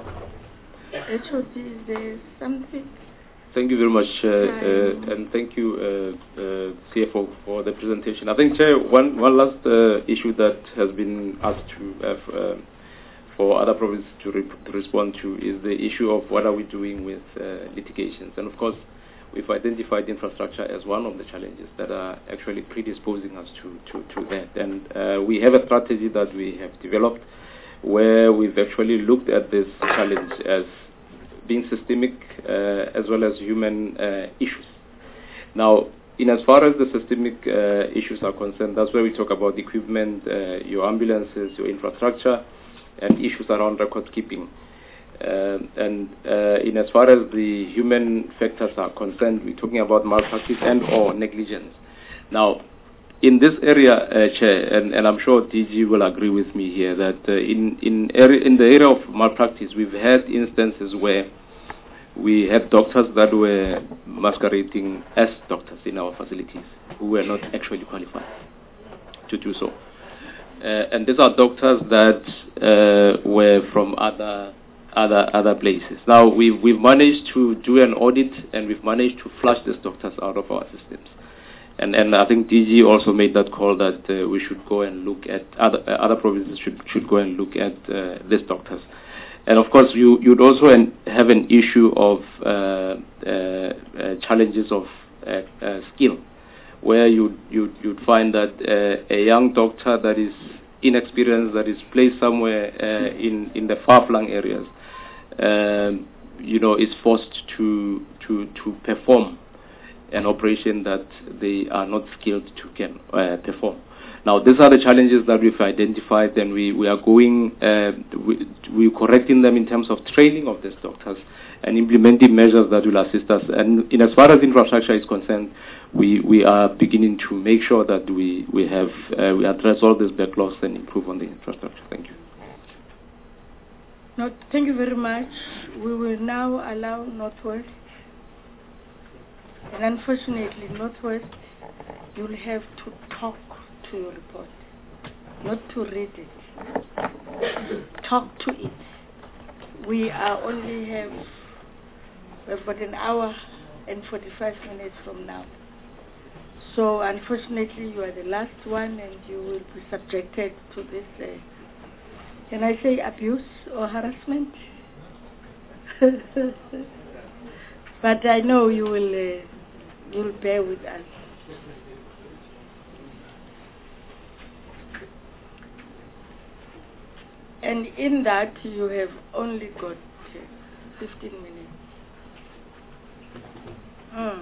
H O D, is there something? Thank you very much, uh, uh, and thank you, uh, uh, C F O, for the presentation. I think, Chair, one, one last uh, issue that has been asked to have, uh, for other provinces to, re to respond to is the issue of what are we doing with uh, litigations. And of course, we've identified infrastructure as one of the challenges that are actually predisposing us to, to, to that. And uh, we have a strategy that we have developed where we've actually looked at this challenge as being systemic uh, as well as human uh, issues. Now, in as far as the systemic uh, issues are concerned, that's where we talk about equipment, uh, your ambulances, your infrastructure, and issues around record keeping. Uh, and uh, in as far as the human factors are concerned, we're talking about malpractice and or negligence. Now, in this area, uh, Chair, and, and I'm sure D G will agree with me here, that uh, in, in, area, in the area of malpractice, we've had instances where we had doctors that were masquerading as doctors in our facilities who were not actually qualified to do so. Uh, and these are doctors that uh, were from other other other places. Now, we've, we've managed to do an audit, and we've managed to flush these doctors out of our systems. And, and I think D G also made that call that uh, we should go and look at, other uh, other provinces should, should go and look at uh, these doctors. And of course, you, you'd also an, have an issue of uh, uh, uh, challenges of uh, uh, skill, where you, you, you'd find that uh, a young doctor that is inexperience that is placed somewhere uh, in in the far-flung areas, um, you know, is forced to to to perform an operation that they are not skilled to can uh, perform. Now, these are the challenges that we've identified, and we, we are going, uh, we, we're correcting them in terms of training of these doctors and implementing measures that will assist us. And in as far as infrastructure is concerned, we, we are beginning to make sure that we, we have, uh, we address all these backlogs and improve on the infrastructure. Thank you. No, thank you very much. We will now allow Northwest. And unfortunately, Northwest, you'll have to talk to your report, not to read it. Talk to it. We are only have, we've got an hour and forty-five minutes from now. So unfortunately, you are the last one, and you will be subjected to this, uh, can I say abuse or harassment? But I know you will, uh, you will bear with us. And in that, you have only got uh, fifteen minutes. Hmm.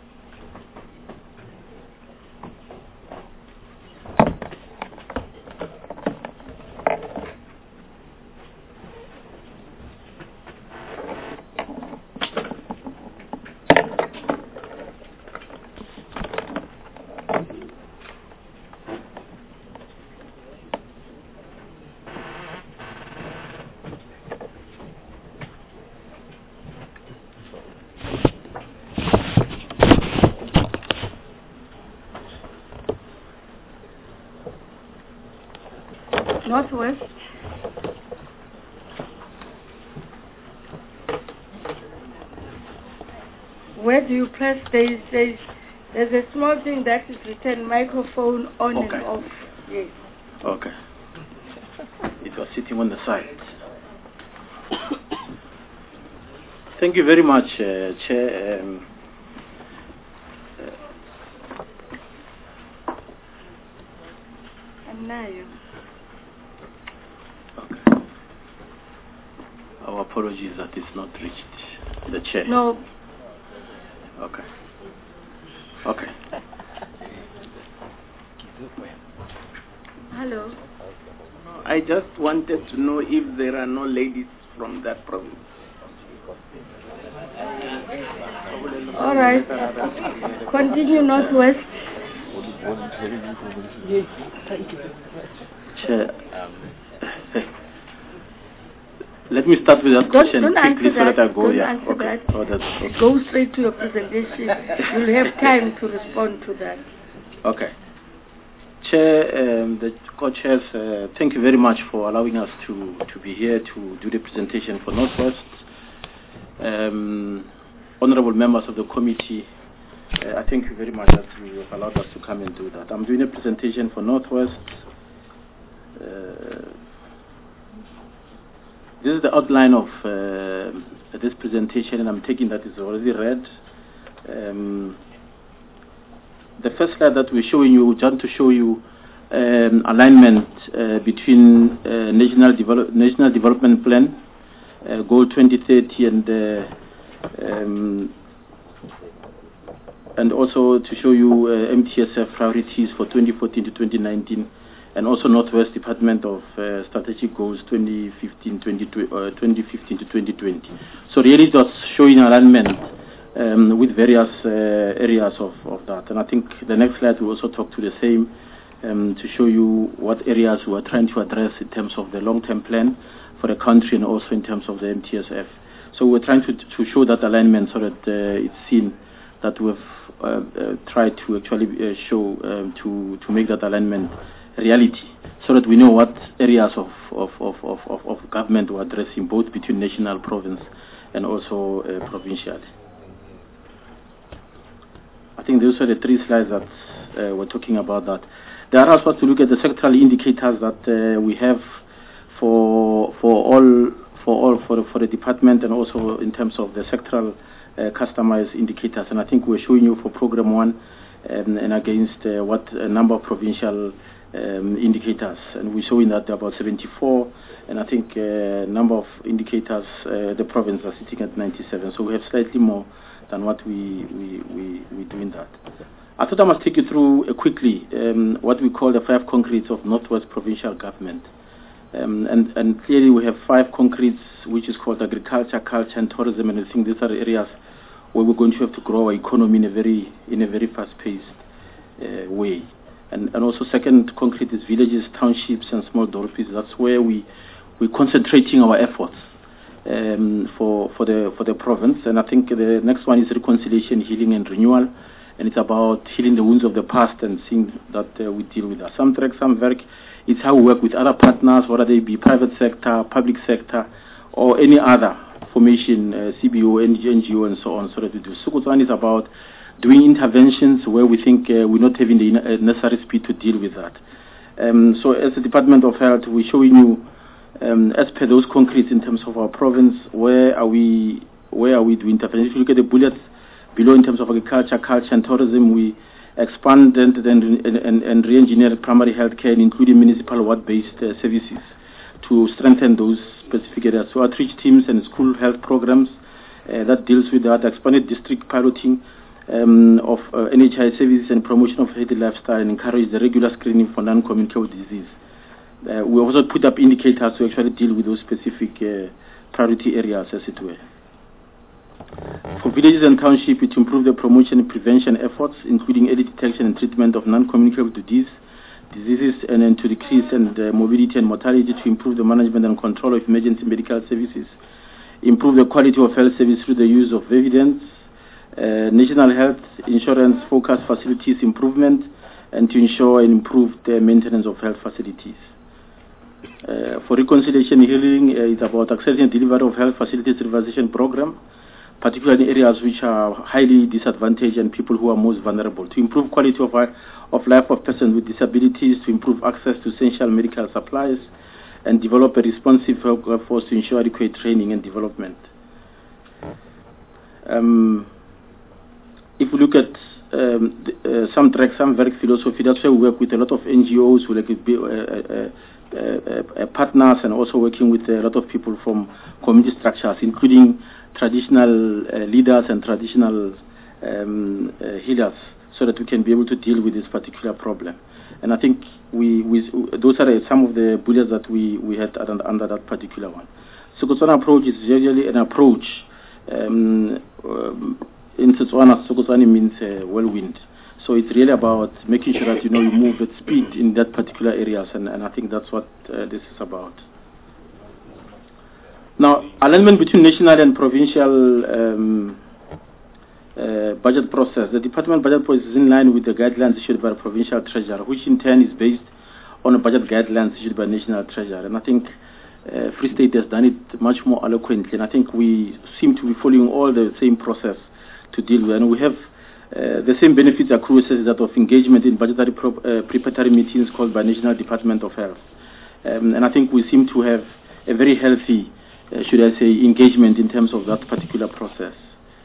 Northwest. Where do you press? There's, there's, there's a small thing that is written microphone on Okay. and off. Yes. Okay. It was sitting on the side. Thank you very much, uh, Chair. Um, And now you. Our apologies that it's not reached the Chair. No. Okay. Okay. Hello. I just wanted to know if there are no ladies from that province. All right. Continue, Northwest. Yes, thank you. Chair, let me start with that Don't, question don't quickly answer so that. that I go. Don't Yeah. answer Okay. that. Oh, that's okay. Go straight to your presentation. You'll have time to respond to that. Okay. Chair, um, the co-chairs, uh, thank you very much for allowing us to, to be here to do the presentation for Northwest. Um, honorable members of the committee, uh, I thank you very much that you have allowed us to come and do that. I'm doing a presentation for Northwest. Uh, this is the outline of uh, this presentation, and I'm taking that is already read. Um, the first slide that we're showing you, just to show you um, alignment uh, between uh, National, Develop National Development Plan, uh, Goal twenty thirty, and uh, um, and also to show you uh, M T S F priorities for twenty fourteen to twenty nineteen, and also Northwest Department of uh, Strategic Goals twenty fifteen to twenty twenty. So really just showing alignment um, with various uh, areas of, of that. And I think the next slide will also talk to the same um, to show you what areas we are trying to address in terms of the long-term plan for the country and also in terms of the M T S F. So we're trying to, to show that alignment so that uh, it's seen that we've uh, uh, tried to actually uh, show um, to, to make that alignment reality, so that we know what areas of, of, of, of, of government we're addressing, both between national, province, and also uh, provincial. I think those are the three slides that uh, we're talking about that. There are also to look at the sectoral indicators that uh, we have for for all for all for the, for the department, and also in terms of the sectoral uh, customized indicators. And I think we're showing you for program one um, and against uh, what a number of provincial um, indicators, and we're showing that about seventy-four, and I think uh, number of indicators, uh, the province are sitting at ninety-seven, so we have slightly more than what we, we, we, we do in that. I thought I must take you through uh, quickly um, what we call the five concretes of Northwest Provincial Government. Um, and, and clearly we have five concretes, which is called agriculture, culture, and tourism, and I think these are areas where we're going to have to grow our economy in a very, in a very fast-paced uh, way. And, and also second concrete is villages, townships, and small dorpies. That's where we, we're concentrating our efforts um, for, for, the, for the province. And I think the next one is reconciliation, healing, and renewal. And it's about healing the wounds of the past and seeing that uh, we deal with that. Some track, some work, it's how we work with other partners, whether they be private sector, public sector, or any other formation, uh, C B O, N G O, and so on, so that we do. Sukuzwan is about doing interventions where we think uh, we're not having the uh, necessary speed to deal with that. Um, so as the Department of Health, we're showing you, um, as per those concretes in terms of our province, where are we, where are we doing interventions. If you look at the bullets below in terms of agriculture, culture, and tourism, we expanded and, and, and re-engineered primary health care, including municipal ward-based uh, services, to strengthen those specific areas. So outreach teams and school health programs uh, that deals with that, expanded district piloting um, of uh, N H I services and promotion of healthy lifestyle, and encourage the regular screening for non-communicable disease. Uh, we also put up indicators to actually deal with those specific uh, priority areas, as it were. For villages and townships, to improve the promotion and prevention efforts, including early detection and treatment of non-communicable disease, diseases, and then to decrease and uh, morbidity and mortality, to improve the management and control of emergency medical services, improve the quality of health service through the use of evidence, uh, national health insurance focused facilities improvement, and to ensure and improve the maintenance of health facilities. Uh, for reconciliation healing, uh, it's about accessing and delivery of health facilities revitalization program, particularly in areas which are highly disadvantaged and people who are most vulnerable, to improve quality of, of life of persons with disabilities, to improve access to essential medical supplies, and develop a responsive workforce to ensure adequate training and development. Um, if we look at um, the, uh, some track, some work philosophy, that's why we work with a lot of N G Os, we like uh, uh, uh, uh, partners, and also working with a lot of people from community structures, including traditional uh, leaders and traditional um, uh, healers, so that we can be able to deal with this particular problem. And I think we, we those are some of the bullets that we, we had under, under that particular one. So Setswana approach is usually an approach. Um, um, in Setswana, Setswana means uh, whirlwind. So it's really about making sure that you know you move at speed in that particular areas, and, and I think that's what uh, this is about. Now, alignment between national and provincial um, uh, budget process. The department budget process is in line with the guidelines issued by the provincial treasurer, which in turn is based on the budget guidelines issued by national treasurer. And I think uh, Free State has done it much more eloquently, and I think we seem to be following all the same process to deal with. And we have uh, the same benefits accrues as that of engagement in budgetary pro uh, preparatory meetings called by National Department of Health. Um, and I think we seem to have a very healthy Uh, should I say, engagement in terms of that particular process.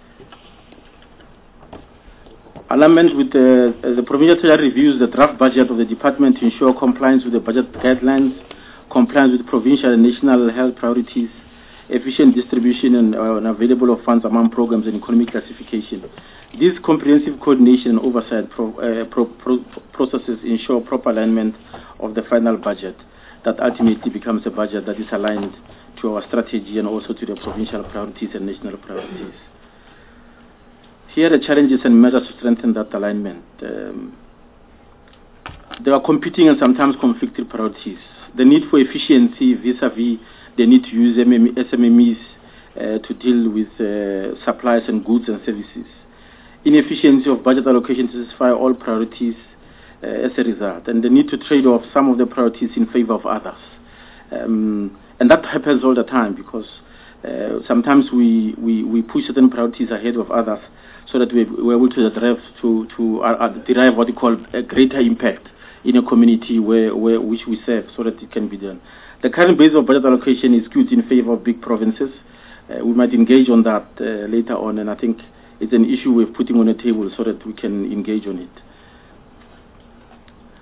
Alignment with the, uh, the provincial treasury reviews the draft budget of the department to ensure compliance with the budget guidelines, compliance with provincial and national health priorities, efficient distribution and, uh, and available of funds among programs and economic classification. These comprehensive coordination and oversight pro, uh, pro, pro, processes ensure proper alignment of the final budget that ultimately becomes a budget that is aligned to our strategy and also to the provincial priorities and national priorities. Here are the challenges and measures to strengthen that alignment. Um, there are competing and sometimes conflicting priorities. The need for efficiency vis-a-vis the need to use S M M Es uh, to deal with uh, supplies and goods and services. Inefficiency of budget allocation to satisfy all priorities uh, as a result, and the need to trade off some of the priorities in favor of others. Um, And that happens all the time because uh, sometimes we, we, we push certain priorities ahead of others so that we, we're able to derive, to, to uh, uh, derive what we call a greater impact in a community where, where which we serve so that it can be done. The current base of budget allocation is skewed in favor of big provinces. Uh, we might engage on that uh, later on, and I think it's an issue we're putting on the table so that we can engage on it.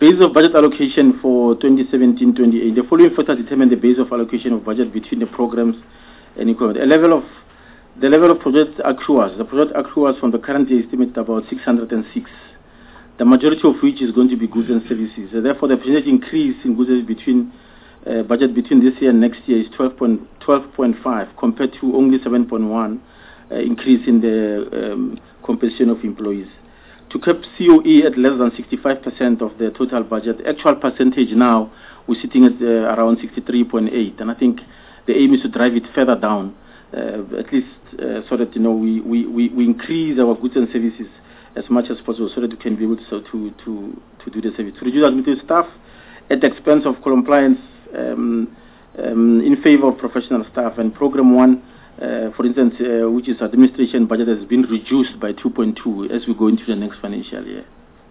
base of budget allocation for twenty seventeen twenty-eight. The following factors determine the base of allocation of budget between the programs and equipment. A level of the level of project accruals. The project accruals from the current year estimated about six hundred six. The majority of which is going to be goods and services. Uh, therefore, the percentage increase in goods between uh, budget between this year and next year is twelve point five compared to only seven point one uh, increase in the um, compensation of employees. To keep C O E at less than sixty-five percent of the total budget, actual percentage now we're sitting at uh, around sixty-three point eight, and I think the aim is to drive it further down, uh, at least uh, so that you know we, we, we, we increase our goods and services as much as possible, so that we can be able to so to to, to do the service. To reduce administrative staff at the expense of compliance um, um, in favor of professional staff, and program one, uh, for instance, uh, which is administration budget, has been reduced by two point two as we go into the next financial year.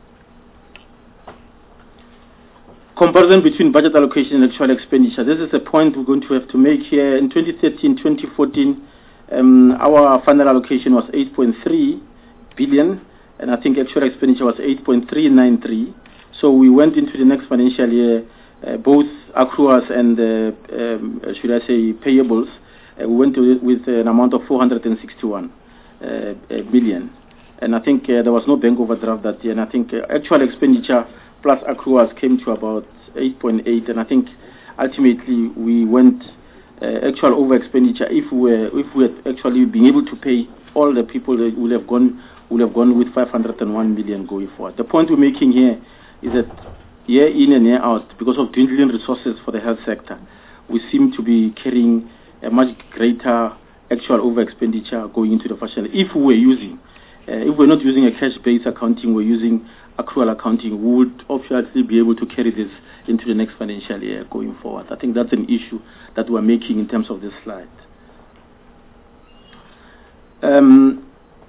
Comparison between budget allocation and actual expenditure. This is a point we're going to have to make here. In twenty thirteen twenty fourteen, um, our final allocation was eight point three billion, and I think actual expenditure was eight point three nine three. So we went into the next financial year, uh, both accruals and, uh, um, should I say, payables, uh, we went to with an amount of four hundred sixty-one uh, billion. And I think uh, there was no bank overdraft that year, and I think uh, actual expenditure plus accruals came to about eight point eight, and I think ultimately we went uh, actual over expenditure. If we were, if we had actually been able to pay all the people, that would have gone would have gone with five hundred one million going forward. The point we're making here is that year in and year out, because of dwindling resources for the health sector, we seem to be carrying a much greater actual over expenditure going into the fashion. If we were using, uh, if we're not using a cash-based accounting, we're using accrual accounting, we would obviously be able to carry this into the next financial year going forward. I think that's an issue that we're making in terms of this slide. Um,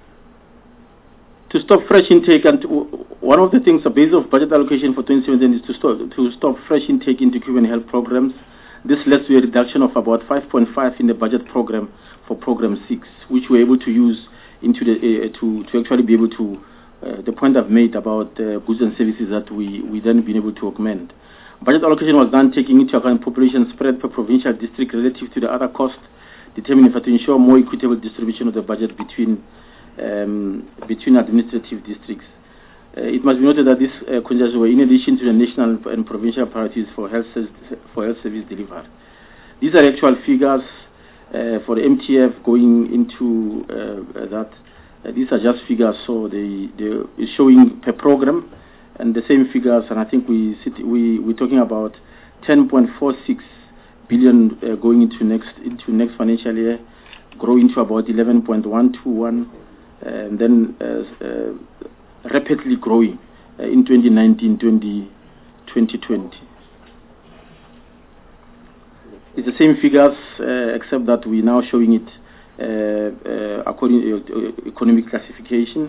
to stop fresh intake, and to, one of the things, the base of budget allocation for twenty seventeen is to stop, to stop fresh intake into human health programs. This led to a reduction of about five point five in the budget program for program six, which we're able to use into the uh, to to actually be able to uh, the point I've made about uh, goods and services that we we then been able to augment. Budget allocation was done taking into account population spread per provincial district relative to the other costs, determining to ensure more equitable distribution of the budget between um, between administrative districts. Uh, it must be noted that these uh, conditions were in addition to the national and provincial priorities for health, for health service delivery. These are actual figures uh, for the M T F going into uh, that. Uh, these are just figures, so they they is showing per program, and the same figures. And I think we sit, we we're talking about ten point four six billion uh, going into next into next financial year, growing to about eleven point one two one, and then uh, uh, rapidly growing uh, in twenty nineteen twenty twenty. It's the same figures, uh, except that we're now showing it uh, uh, according to uh, economic classification.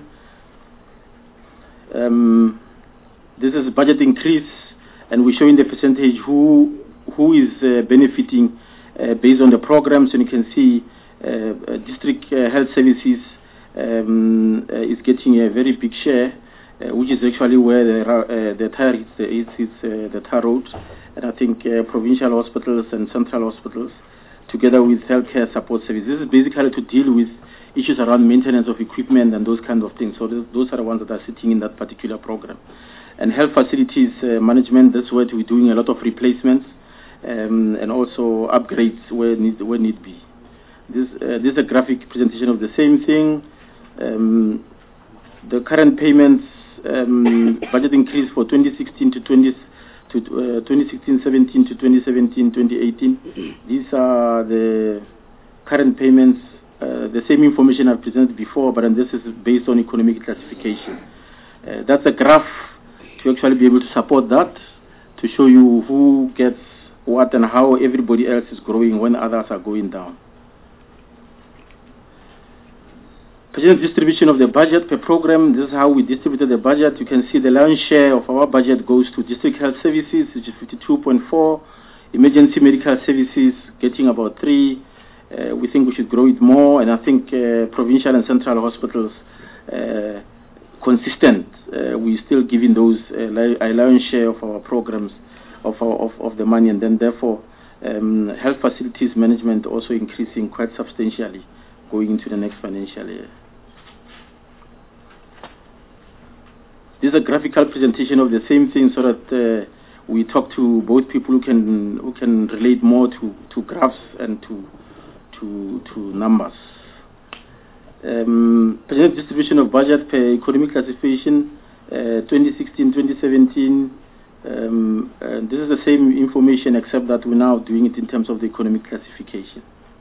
Um, this is budget increase, and we're showing the percentage who who is uh, benefiting uh, based on the programs, and you can see uh, uh, district uh, health services um, uh, is getting a very big share, uh, which is actually where the uh, the tar hits the, hits, uh, the tar road, and I think uh, provincial hospitals and central hospitals, together with healthcare support services, this is basically to deal with issues around maintenance of equipment and those kinds of things. So th those are the ones that are sitting in that particular program. And health facilities uh, management, that's where we're doing a lot of replacements um, and also upgrades where need, where need be. This, uh, this is a graphic presentation of the same thing. Um, the current payments um, budget increase for twenty sixteen to twenty to uh, twenty sixteen seventeen to twenty seventeen twenty eighteen. These are the current payments. Uh, the same information I've presented before, but then this is based on economic classification. Uh, that's a graph to actually be able to support that, to show you who gets what and how everybody else is growing when others are going down. Percentage distribution of the budget per program, this is how we distributed the budget. You can see the lion's share of our budget goes to district health services, which is fifty-two point four, emergency medical services getting about three. Uh, we think we should grow it more, and I think uh, provincial and central hospitals uh, consistent uh, we're still giving those uh, li- a lion's share of our programs, of, our, of, of the money, and then therefore um, health facilities management also increasing quite substantially going into the next financial year. This is a graphical presentation of the same thing so that uh, we talk to both people who can who can relate more to, to graphs and to to to numbers. Um, present distribution of budget per economic classification, uh, twenty sixteen twenty seventeen. Um, and this is the same information except that we're now doing it in terms of the economic classification.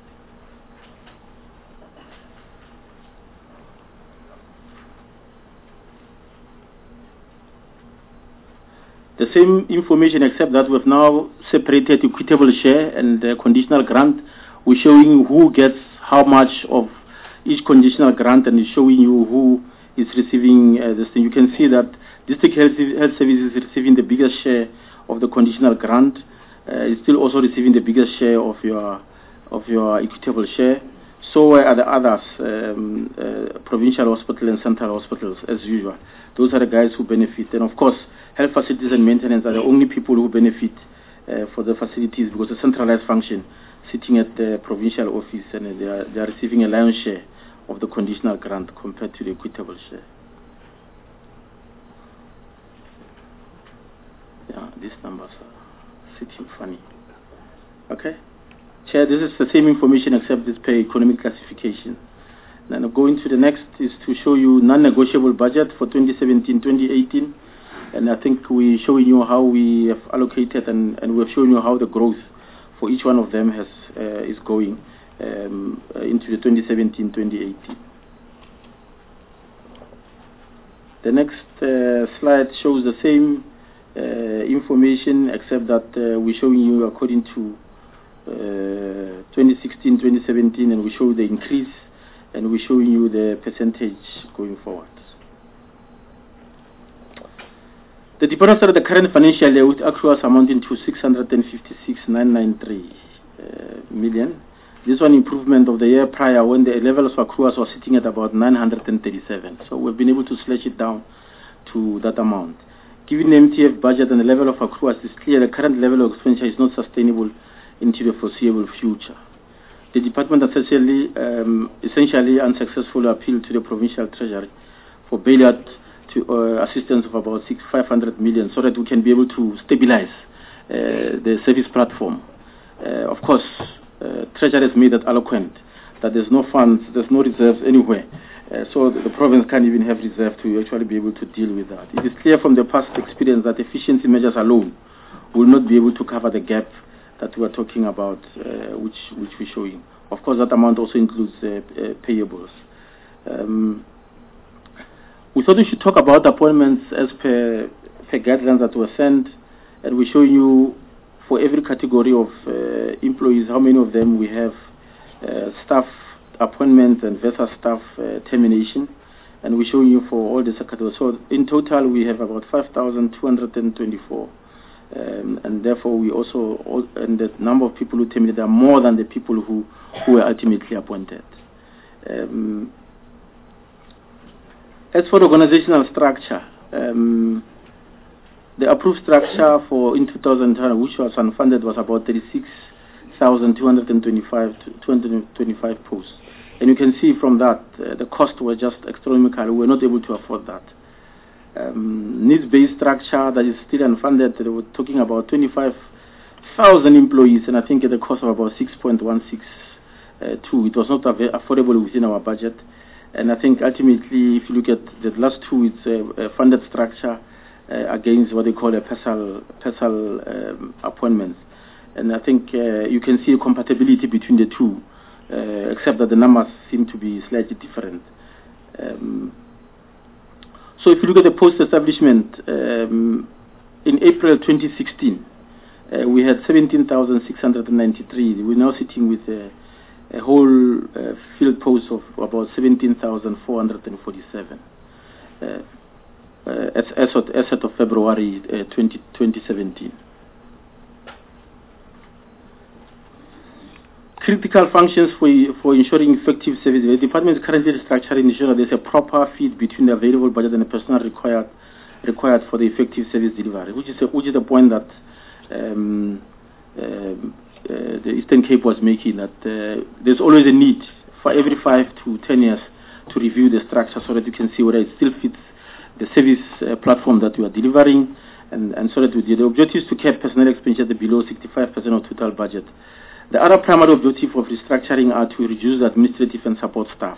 The same information except that we've now separated equitable share and uh, conditional grant. We're showing who gets how much of each conditional grant and showing you who is receiving uh, this thing. You can see that District Health, Health Services is receiving the biggest share of the conditional grant. Uh, it's still also receiving the biggest share of your of your equitable share. So are the others, um, uh, provincial hospital and central hospitals as usual. Those are the guys who benefit. And of course, health facilities and maintenance are the only people who benefit uh, for the facilities because the centralized function sitting at the provincial office and they are, they are receiving a lion's share of the conditional grant compared to the equitable share. Yeah, these numbers are sitting funny. Okay? Chair, this is the same information except this per economic classification. Then going to the next is to show you non-negotiable budget for twenty seventeen twenty eighteen. And I think we're showing you how we have allocated and, and we're showing you how the growth for each one of them has uh, is going um, uh, into the twenty seventeen twenty eighteen. The next uh, slide shows the same uh, information except that uh, we're showing you according to uh, twenty sixteen twenty seventeen and we show the increase and we're showing you the percentage going forward. The deposit of the current financial year with accruals amounting to six hundred fifty-six thousand nine hundred ninety-three uh, million. This one improvement of the year prior when the levels of accruals were sitting at about nine hundred thirty-seven. So we've been able to slash it down to that amount. Given the M T F budget and the level of accruals, it's clear the current level of expenditure is not sustainable into the foreseeable future. The department essentially, um, essentially unsuccessfully appealed to the provincial treasury for bailout to uh, assistance of about six, five hundred million so that we can be able to stabilize uh, the service platform. Uh, of course, uh, Treasury has made that eloquent that there's no funds, there's no reserves anywhere. Uh, so the, the province can't even have reserve to actually be able to deal with that. It is clear from the past experience that efficiency measures alone will not be able to cover the gap that we are talking about, uh, which, which we're showing. Of course, that amount also includes uh, uh, payables. Um, We thought we should talk about appointments as per, per guidelines that were sent, and we're showing you for every category of uh, employees how many of them we have uh, staff appointments and versus staff uh, termination, and we're showing you for all the categories. So in total we have about five thousand two hundred twenty-four, um, and therefore we also, all, and the number of people who terminated are more than the people who, who were ultimately appointed. Um, As for the organizational structure, um, the approved structure for in two thousand ten, which was unfunded, was about thirty-six thousand two hundred twenty-five posts. And you can see from that, uh, the costs were just astronomical. We were not able to afford that. Um, needs-based structure that is still unfunded, they were talking about twenty-five thousand employees, and I think at the cost of about six point one six two. It was not affordable within our budget. And I think ultimately, if you look at the last two, it's a, a funded structure uh, against what they call a PESAL, PESAL um, appointments. And I think uh, you can see a compatibility between the two, uh, except that the numbers seem to be slightly different. Um, so if you look at the post-establishment, um, in April twenty sixteen, uh, we had seventeen thousand six hundred ninety-three. We're now sitting with a a whole uh, field post of about seventeen thousand four hundred forty-seven uh, uh, as, as, of, as of February uh, twenty seventeen. critical functions for for ensuring effective service. The department is currently restructuring, ensuring there's a proper feed between the available budget and the personnel required required for the effective service delivery, which is a, which is the point that um, uh, uh, the Eastern Cape was making. That uh, there's always a need for every five to ten years to review the structure so that you can see whether it still fits the service uh, platform that you are delivering, and, and so that we, the objective is to keep personnel expenditure below sixty-five percent of total budget. The other primary objective of restructuring are to reduce the administrative and support staff.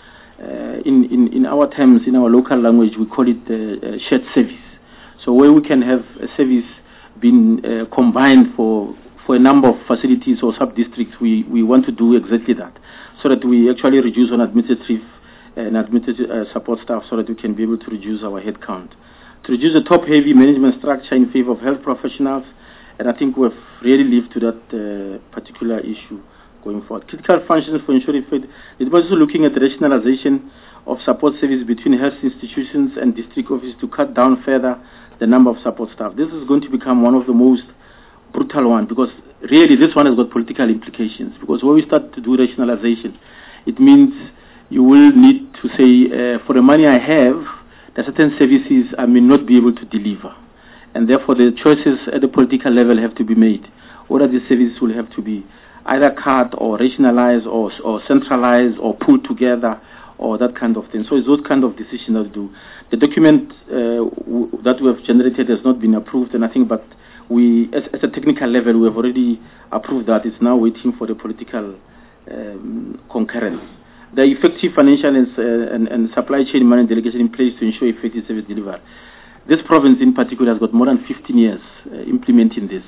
Uh, in, in, in our terms, in our local language, we call it uh, uh, shared service. So where we can have a service being uh, combined for for a number of facilities or sub-districts, we, we want to do exactly that, so that we actually reduce on administrative and administrative uh, support staff, so that we can be able to reduce our head count. To reduce the top-heavy management structure in favor of health professionals, and I think we've really lived to that uh, particular issue going forward. Critical functions for ensuring fit. It was also looking at the rationalization of support service between health institutions and district offices to cut down further the number of support staff. This is going to become one of the most brutal ones, because really this one has got political implications. Because when we start to do rationalization, it means you will need to say, uh, for the money I have, there are certain services I may not be able to deliver. And therefore the choices at the political level have to be made. Whether these services will have to be either cut or rationalized or, or centralized or pulled together or that kind of thing. So it's those kind of decisions that we do. The document uh, w that we have generated has not been approved, and I think, but we, as, as a technical level, we have already approved that. It's now waiting for the political um, concurrence. The effective financial and, uh, and, and supply chain management delegation in place to ensure effective service delivery. This province in particular has got more than fifteen years uh, implementing this.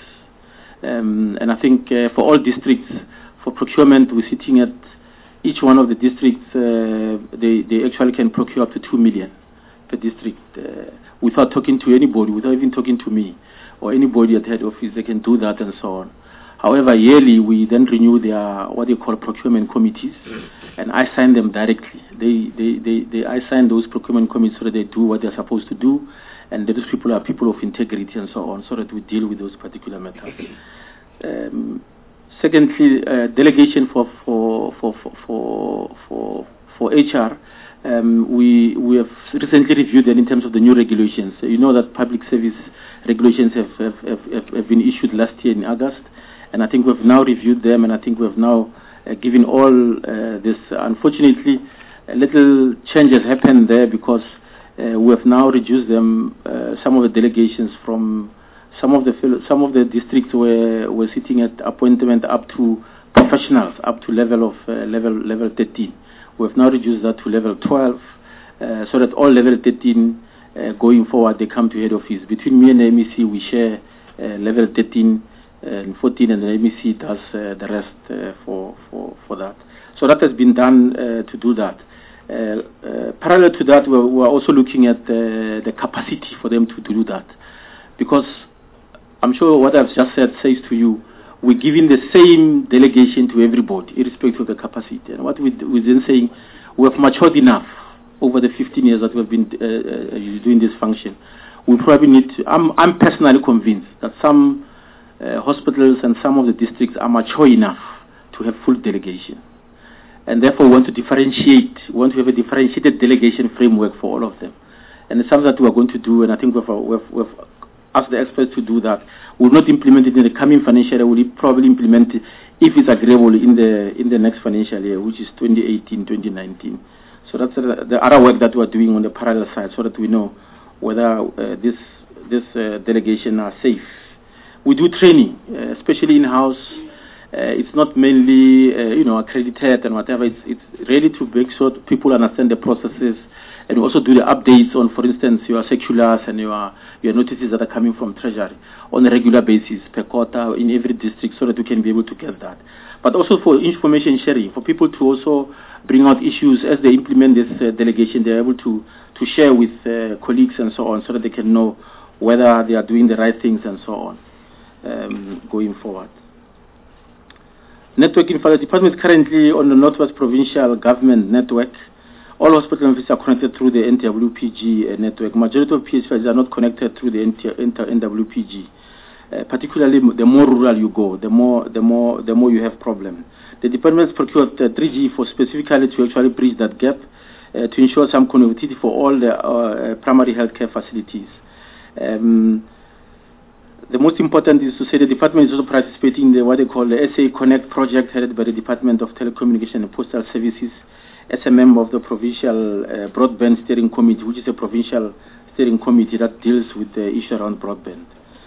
Um, and I think uh, for all districts, for procurement, we're sitting at each one of the districts, uh, they, they actually can procure up to two million per district uh, without talking to anybody, without even talking to me or anybody at head office. They can do that and so on. However, yearly we then renew their what they call procurement committees, and I sign them directly. They, they, they, they, I sign those procurement committees so that they do what they're supposed to do, and those people are people of integrity and so on, so that we deal with those particular matters. Um, secondly, uh, delegation for for for for for, for H R. Um, we we have recently reviewed them in terms of the new regulations. So you know that public service regulations have have, have have been issued last year in August, and I think we've now reviewed them, and I think we've now uh, given all uh, this. Unfortunately, a little changes happened there because uh, we have now reduced them. Uh, some of the delegations from some of the some of the districts were were sitting at appointment up to professionals up to level of uh, level level thirteen. We have now reduced that to level twelve, uh, so that all level thirteen uh, going forward they come to head office. Between me and the M E C, we share uh, level thirteen and fourteen, and the M E C does uh, the rest uh, for for for that. So that has been done uh, to do that. Uh, uh, parallel to that, we're, we're also looking at uh, the capacity for them to, to do that, because I'm sure what I've just said says to you, we're giving the same delegation to everybody, irrespective of the capacity. And what we, we're then saying, we have matured enough over the fifteen years that we've been uh, uh, doing this function. We probably need to, I'm, I'm personally convinced that some uh, hospitals and some of the districts are mature enough to have full delegation. And therefore we want to differentiate, we want to have a differentiated delegation framework for all of them. And it's something that we are going to do, and I think we've, we've, we've asked the experts to do that. We'll not implement it in the coming financial year, we'll probably implement it, if it's agreeable, in the in the next financial year, which is twenty eighteen twenty nineteen. So that's uh, the other work that we're doing on the parallel side, so that we know whether uh, this, this uh, delegation are safe. We do training, uh, especially in-house. Uh, it's not mainly, uh, you know, accredited and whatever. It's, it's really to make sure people understand the processes, and we also do the updates on, for instance, your circulars and your your notices that are coming from Treasury on a regular basis per quarter in every district, so that we can be able to get that. But also for information sharing, for people to also bring out issues as they implement this uh, delegation, they're able to, to share with uh, colleagues and so on, so that they can know whether they are doing the right things and so on um, going forward. Networking for the department is currently on the Northwest Provincial Government Network. All hospital offices are connected through the N W P G uh, network. Majority of P H Ps are not connected through the N W P G. uh, particularly the more rural you go, the more the more the more you have problems. The department procured uh, three G for specifically to actually bridge that gap, uh, to ensure some connectivity for all the uh, primary healthcare facilities. Um, the most important is to say the department is also participating in the, what they call the S A Connect project headed by the Department of Telecommunication and Postal Services as a member of the Provincial uh, Broadband Steering Committee, which is a provincial steering committee that deals with the issue around broadband.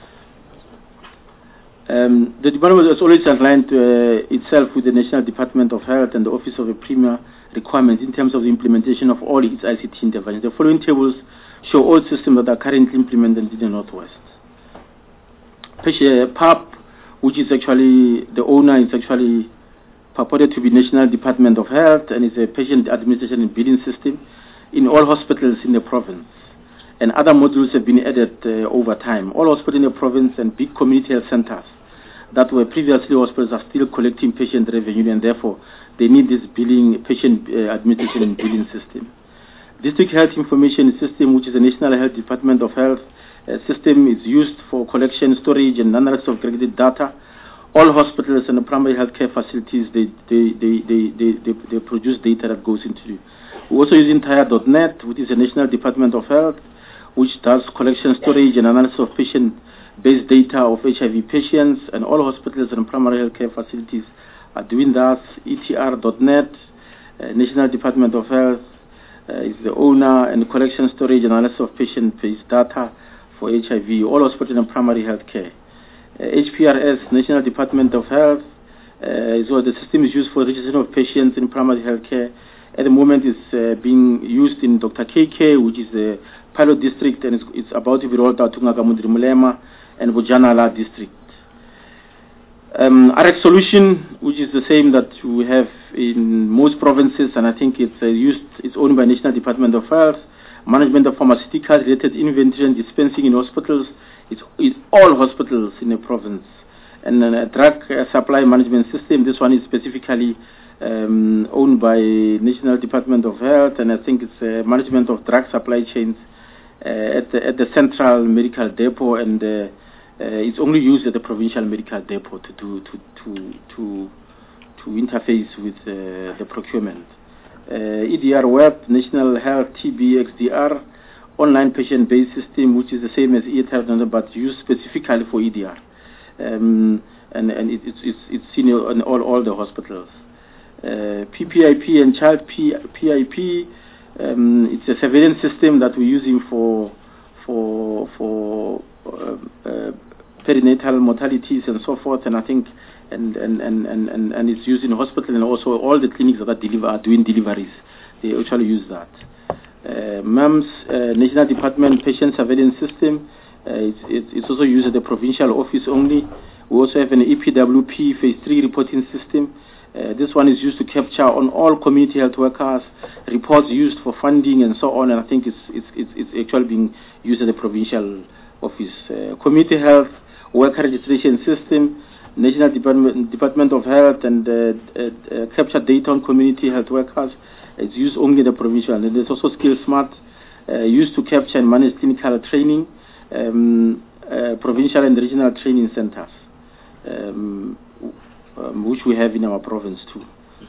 Um, the department has always aligned uh, itself with the National Department of Health and the Office of the Premier requirements in terms of the implementation of all its I C T interventions. The following tables show all systems that are currently implemented in the Northwest. P A P, which is actually, the owner is actually purported to be National Department of Health and is a patient administration and billing system in all hospitals in the province. And other modules have been added uh, over time. All hospitals in the province and big community health centers that were previously hospitals are still collecting patient revenue, and therefore they need this billing, patient uh, administration and billing system. District Health Information System, which is the National Health Department of Health uh, system, is used for collection, storage, and analysis of aggregated data. All hospitals and the primary healthcare facilities, they they, they, they, they, they, they produce data that goes into it. We also use Entire dot net, which is the National Department of Health, which does collection, storage, and analysis of patient-based data of H I V patients, and all hospitals and primary healthcare facilities are doing that. E T R dot net, uh, National Department of Health, uh, is the owner, and collection, storage, and analysis of patient-based data for H I V, all hospitals and primary healthcare. Uh, H P R S, National Department of Health, uh, is what the system is used for registration of patients in primary healthcare. At the moment, it's uh, being used in Doctor K K, which is the pilot district, and it's, it's about to be rolled out to Ngagamundri Mulema and Bojanala district. Um, R X Solution, which is the same that we have in most provinces, and I think it's uh, used, it's owned by National Department of Health. Management of pharmaceuticals, related inventory and dispensing in hospitals. It's, it's all hospitals in the province. And then a drug uh, supply management system, this one is specifically um, owned by National Department of Health, and I think it's uh, management of drug supply chains uh, at, the, at the Central Medical Depot, and uh, uh, it's only used at the Provincial Medical Depot to do to to to to interface with uh, the procurement. Uh, E D R Web, National Health T B X D R, online patient-based system, which is the same as E Health, but used specifically for E D R, um, and and it, it's it's it's seen in all all the hospitals. Uh, P P I P and child P I P, um, it's a surveillance system that we're using for for for uh, uh, perinatal mortalities and so forth, and I think. And, and, and, and, and it's used in hospital, and also all the clinics that are, deliver, are doing deliveries. They actually use that. Uh, M A M S, uh, National Department Patient Surveillance System, uh, it's, it's, it's also used at the provincial office only. We also have an E P W P Phase three reporting system. Uh, this one is used to capture on all community health workers, reports used for funding and so on, and I think it's, it's, it's, it's actually being used at the provincial office. Uh, community health worker registration system, National Department, Department of Health, and uh, uh, uh, capture data on community health workers. It's used only in the provincial. And there's also SkillSmart, uh, used to capture and manage clinical training, um, uh, provincial and regional training centers, um, um, which we have in our province too.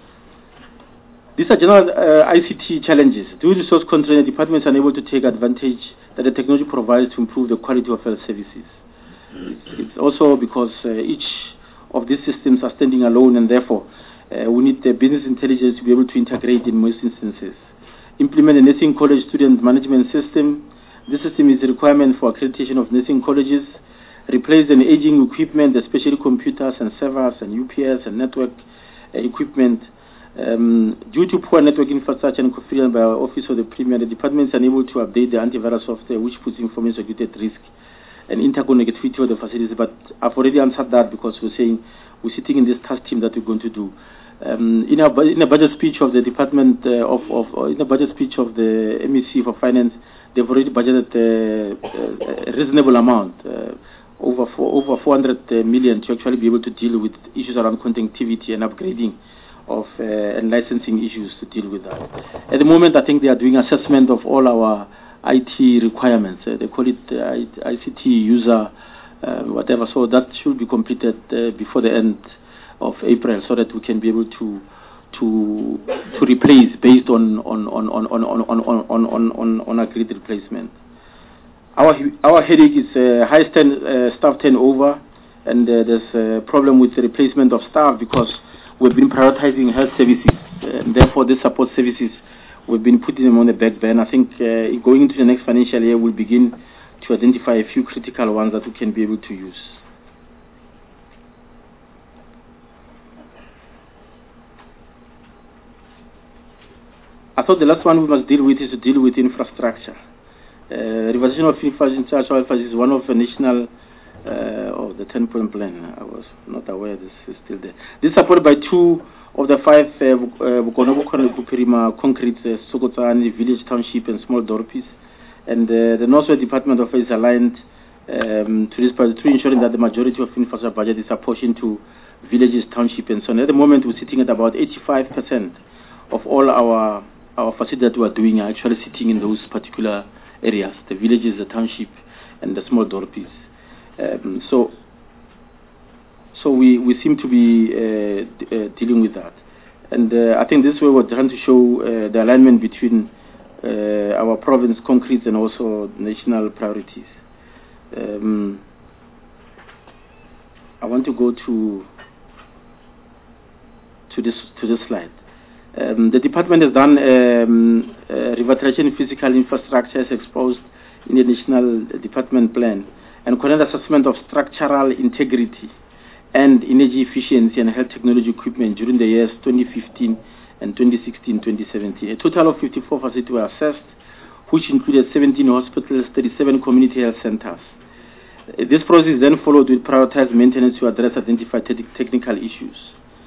These are general uh, I C T challenges. Due to resource constraint, the departments are unable to take advantage that the technology provides to improve the quality of health services. It's, it's also because uh, each of these systems are standing alone, and therefore uh, we need the business intelligence to be able to integrate in most instances. Implement a nursing college student management system. This system is a requirement for accreditation of nursing colleges. Replace an aging equipment, especially computers and servers and U P S and network uh, equipment. Um, due to poor network infrastructure and confidence by our Office of the Premier, the department is unable to update the antivirus software, which puts information security at risk and interconnectivity of the facilities. But I've already answered that, because we're saying we're sitting in this task team that we're going to do. Um, in, a, in a budget speech of the Department uh, of, of uh, in a budget speech of the M E C for Finance, they've already budgeted uh, uh, a reasonable amount, uh, over four, over four hundred million, to actually be able to deal with issues around connectivity and upgrading of uh, and licensing issues to deal with that. At the moment, I think they are doing assessment of all our I T requirements. Uh, they call it uh, I C T user uh, whatever. So that should be completed uh, before the end of April, so that we can be able to to to replace based on on on on on on on on on, on, on agreed replacement. Our our headache is uh, high stand, uh, staff turnover, and uh, there's a problem with the replacement of staff because we've been prioritizing health services, and therefore the support services we've been putting them on the back burner. I think uh, going into the next financial year, we'll begin to identify a few critical ones that we can be able to use. I thought the last one we must deal with is to deal with infrastructure. Uh, revision of infrastructure is one of the national uh, of the ten-point plan. I was not aware this is still there. This is supported by two of the five Bukonobo uh, concrete uh, Sokotsani village, township, and small dorpies. And uh, the Northwest Department of Affairs is aligned um, to this project through ensuring that the majority of infrastructure budget is apportioned to villages, township, and so on. At the moment, we're sitting at about eighty-five percent of all our our facilities that we are doing are actually sitting in those particular areas, the villages, the township, and the small dorpies. Um, so, so we, we seem to be uh, d- uh, dealing with that. And uh, I think this way we're trying to show uh, the alignment between uh, our province concrete and also national priorities. Um, I want to go to to this to this slide. Um, the department has done um, uh, revitalization physical infrastructure as exposed in the National Department Plan and conduct assessment of structural integrity and energy efficiency and health technology equipment during the years twenty fifteen and twenty sixteen to twenty seventeen. A total of fifty-four facilities were assessed, which included seventeen hospitals, thirty-seven community health centers. Uh, this process then followed with prioritized maintenance to address identified te- technical issues.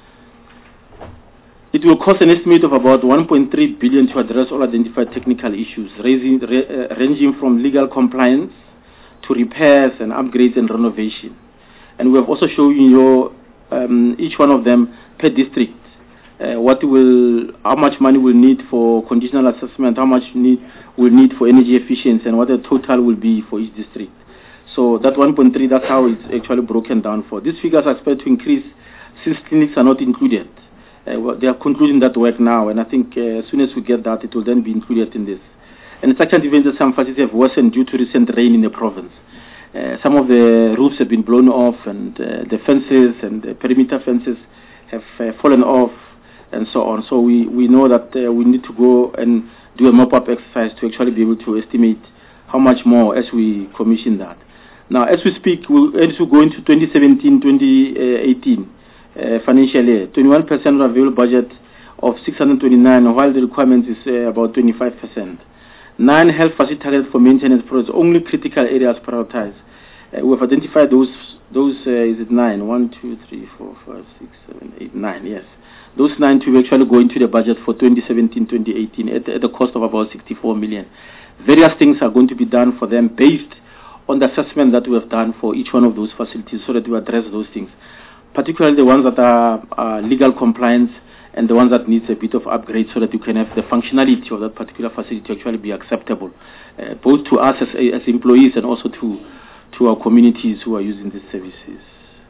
It will cost an estimate of about one point three billion dollars to address all identified technical issues, raising, re, uh, ranging from legal compliance to repairs and upgrades and renovation. And we have also shown you um, each one of them per district, uh, what will, how much money we'll need for conditional assessment, how much need we'll need for energy efficiency, and what the total will be for each district. So that one point three, that's how it's actually broken down for. These figures are expected to increase since clinics are not included. Uh, well, they are concluding that work now, and I think uh, as soon as we get that, it will then be included in this. And it's actually even that some facilities have worsened due to recent rain in the province. Uh, some of the roofs have been blown off, and uh, the fences and the perimeter fences have uh, fallen off, and so on. So we, we know that uh, we need to go and do a mop-up exercise to actually be able to estimate how much more as we commission that. Now, as we speak, we'll, as we go into twenty seventeen twenty eighteen, Uh, financial year, twenty-one percent of available budget of six hundred twenty-nine, while the requirement is uh, about twenty-five percent. Nine health facility targets for maintenance projects, only critical areas prioritized. Uh, we have identified those, those uh, is it nine? One, two, three, four, five, six, seven, eight, nine, yes. Those nine to actually go into the budget for twenty seventeen twenty eighteen at, at the cost of about sixty-four million. Various things are going to be done for them based on the assessment that we have done for each one of those facilities so that we address those things, particularly the ones that are uh, legal compliance and the ones that needs a bit of upgrade so that you can have the functionality of that particular facility to actually be acceptable, uh, both to us as, as employees and also to, to our communities who are using these services.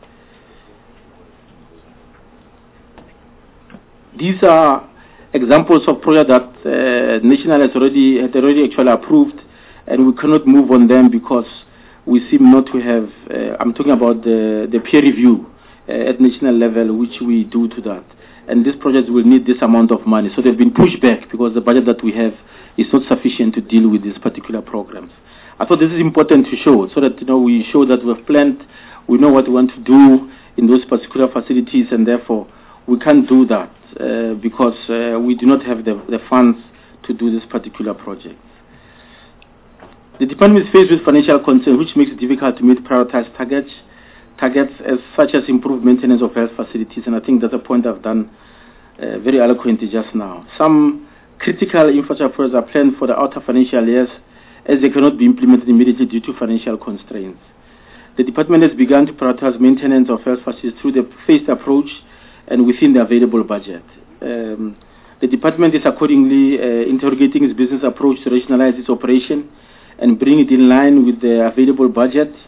These are examples of projects that uh, National has already, had already actually approved, and we cannot move on them because we seem not to have, uh, I'm talking about the, the peer review at national level, which we do to that. And these projects will need this amount of money. So they've been pushed back because the budget that we have is not sufficient to deal with these particular programs. I thought this is important to show, so that you know we show that we've planned, we know what we want to do in those particular facilities, and therefore we can't do that uh, because uh, we do not have the, the funds to do this particular project. The department is faced with financial concerns, which makes it difficult to meet prioritized targets. targets as such as improved maintenance of health facilities, and I think that's a point I've done uh, very eloquently just now. Some critical infrastructure projects are planned for the outer financial years as they cannot be implemented immediately due to financial constraints. The department has begun to prioritize maintenance of health facilities through the phased approach and within the available budget. Um, the department is accordingly uh, interrogating its business approach to rationalize its operation and bring it in line with the available budget.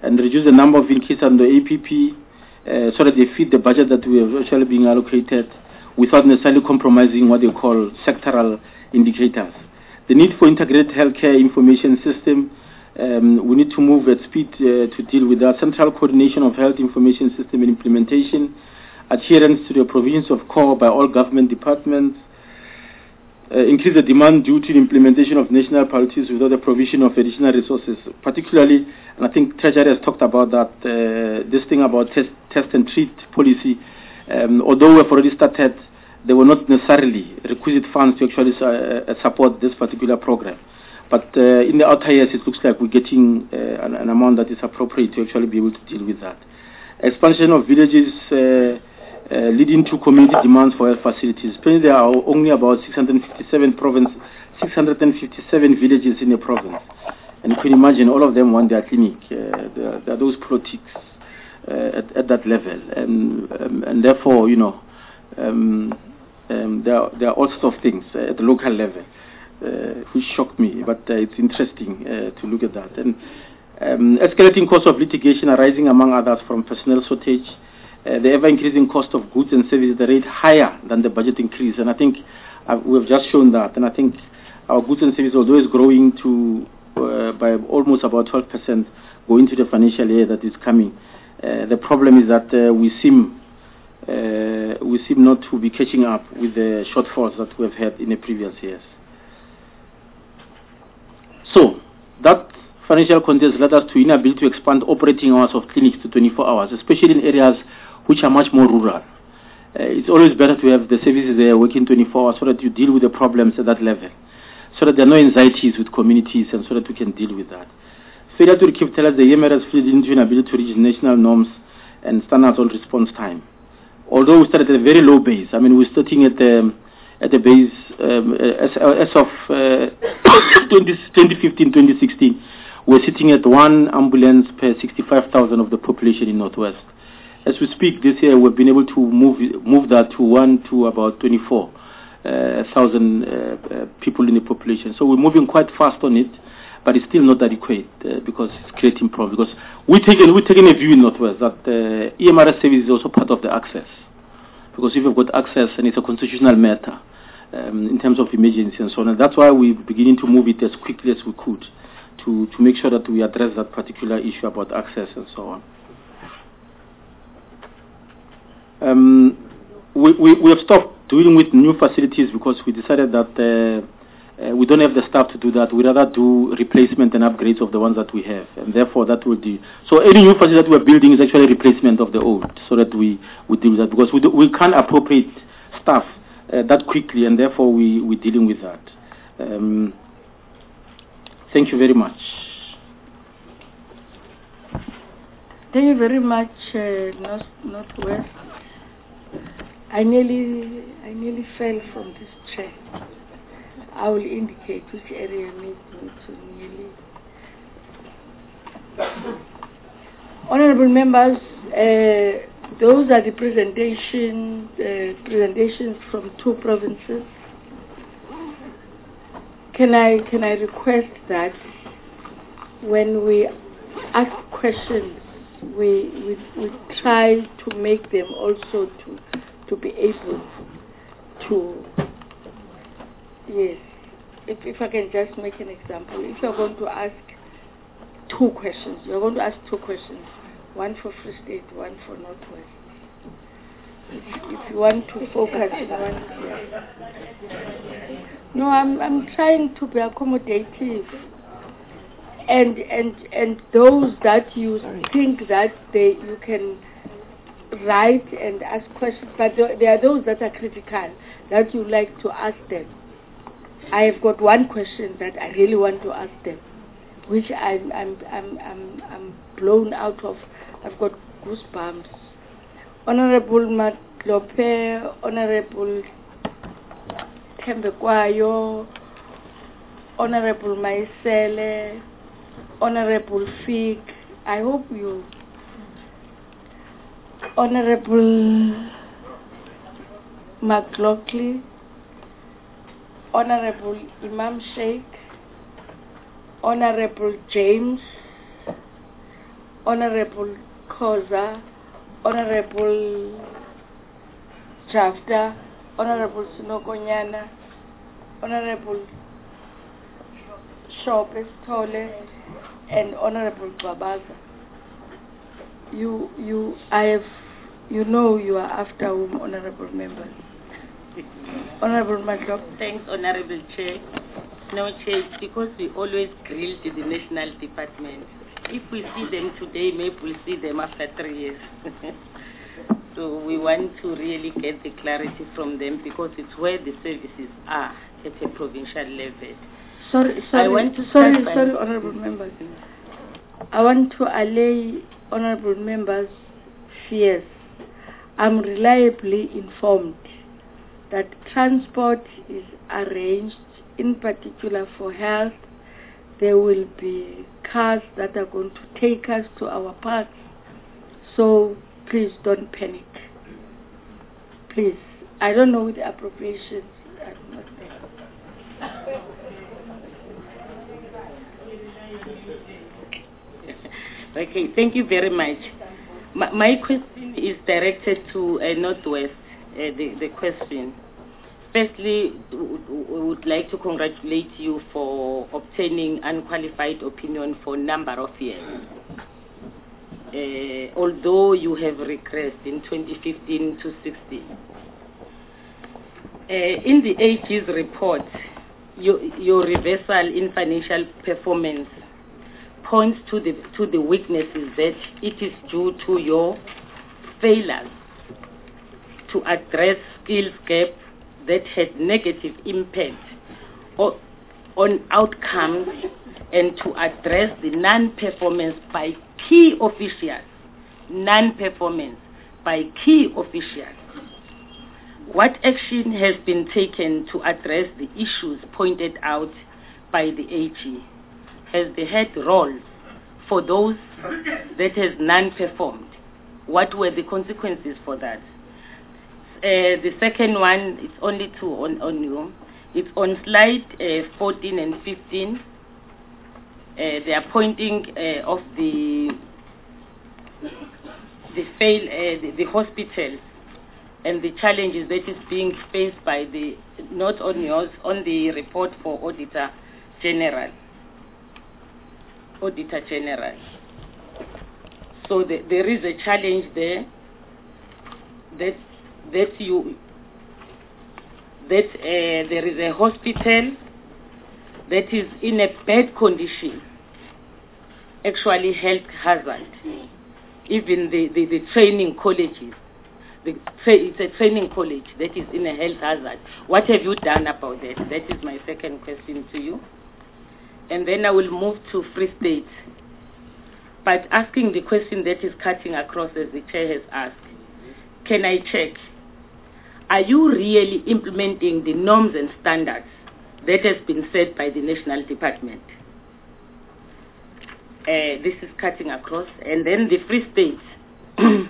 and reduce the number of increase on the A P P uh, so that they fit the budget that we have actually being allocated without necessarily compromising what they call sectoral indicators. The need for integrated healthcare information system, um, we need to move at speed uh, to deal with that. Central coordination of health information system and implementation, adherence to the provisions of core by all government departments, uh, increase the demand due to the implementation of national priorities without the provision of additional resources, particularly, and I think Treasury has talked about that, uh, this thing about test, test and treat policy. Um, although we've already started, there were not necessarily requisite funds to actually uh, support this particular program. But uh, in the outer years, it looks like we're getting uh, an, an amount that is appropriate to actually be able to deal with that. Expansion of villages uh, uh, leading to community demands for health facilities. Currently, there are only about six hundred fifty-seven province, six hundred fifty-seven villages in the province. And you can imagine all of them want their clinic. Uh, there, there are those politics uh, at, at that level. And, um, and therefore, you know, um, um, there, are, there are all sorts of things uh, at the local level. Uh, which shocked me, but uh, it's interesting uh, to look at that. And um, escalating cost of litigation arising, among others, from personnel shortage, uh, the ever-increasing cost of goods and services, the rate higher than the budget increase. And I think uh, we have just shown that. And I think our goods and services, although it's growing to uh, by almost about twelve percent going to the financial year that is coming, uh, the problem is that uh, we seem uh, we seem not to be catching up with the shortfalls that we have had in the previous years. So, that financial context led us to inability to expand operating hours of clinics to twenty-four hours, especially in areas which are much more rural. Uh, it's always better to have the services there working twenty-four hours so that you deal with the problems at that level, so that there are no anxieties with communities and so that we can deal with that. Failure to keep tell us the E M R has fled into inability to reach national norms and standards on response time. Although we started at a very low base, I mean, we're starting at the um, at the base um, as, as of uh, twenty fifteen twenty sixteen, we're sitting at one ambulance per sixty-five thousand of the population in Northwest. As we speak this year, we've been able to move move that to one to about twenty-four thousand uh, uh, people in the population. So we're moving quite fast on it, but it's still not adequate uh, because it's creating problems. Because we're taking, we're taking a view in Northwest that uh, E M R S service is also part of the access. Because if you've got access, and it's a constitutional matter um, in terms of emergency and so on, and that's why we're beginning to move it as quickly as we could to, to make sure that we address that particular issue about access and so on. Um, we, we, we have stopped dealing with new facilities because we decided that uh, uh, we don't have the staff to do that. We'd rather do replacement and upgrades of the ones that we have, and therefore that will do. So any new facility that we're building is actually a replacement of the old, so that we, we deal with that, because we, do, we can't appropriate staff uh, that quickly, and therefore we, we're dealing with that. Um, thank you very much. Thank you very much, uh, North, Northwest. I nearly, I nearly fell from this chair. I will indicate which area needs me to nearly. Honorable members, uh, those are the presentation, uh, presentations from two provinces. Can I, can I request that when we ask questions, we, we, we try to make them also to, to be able to, yes, if, if I can just make an example. If you're going to ask two questions, you're going to ask two questions, one for Free State, one for Northwest. If, if you want to focus on one, yeah. No, I'm, I'm trying to be accommodative. And, and, and those that you think that they, you can write and ask questions, but there are those that are critical, that you like to ask them. I have got one question that I really want to ask them, which I'm, I'm, I'm, I'm, I'm blown out of. I've got goosebumps. Honorable Matlope, Honorable Tembekwayo, Honorable Maisele, Honorable Fig, I hope you, Honorable McLaughlin, Honorable Imam Sheikh, Honorable James, Honorable Khoza, Honorable Jafta, Honorable Sunokonyana, Honorable Shopes Tole, and Honorable Babaza. You, you, I have, you know, you are after whom, Honorable members. Honorable Madlok. Thanks, Honorable Chair. No, Chair, it's because we always grill to the National Department. If we see them today, maybe we'll see them after three years. So we want to really get the clarity from them because it's where the services are at a provincial level. Sorry, sorry, I want to sorry, start sorry, by- Honorable members. I want to allay Honorable members' fears. I'm reliably informed that transport is arranged, in particular for health. There will be cars that are going to take us to our parks. So please don't panic. Please. I don't know with the appropriations. I'm not there. Okay, thank you very much. My, my question is directed to uh, Northwest, uh, the, the question. Firstly, we would like to congratulate you for obtaining unqualified opinion for a number of years. Uh, although you have regressed in twenty fifteen to sixteen. Uh, in the A G's report, your, your reversal in financial performance points to the to the weaknesses that it is due to your failures to address skills gap that had negative impact o- on outcomes and to address the non-performance by key officials, non-performance by key officials. What action has been taken to address the issues pointed out by the A G? Has the head roles for those that has non-performed? What were the consequences for that? Uh, the second one is only two on, on you. It's on slide uh, fourteen and fifteen. Uh, they are pointing uh, of the the fail uh, the, the hospitals and the challenges that is being faced by the not on yours on the report for Auditor General. Auditor General. So the, there is a challenge there that that you that uh, there is a hospital that is in a bad condition, actually health hazard. Even the, the, the training colleges, the tra- it's a training college that is in a health hazard. What have you done about that? That is my second question to you. And then I will move to Free State. But asking the question that is cutting across as the chair has asked, can I check, are you really implementing the norms and standards that has been set by the National Department? Uh, this is cutting across. And then the Free State.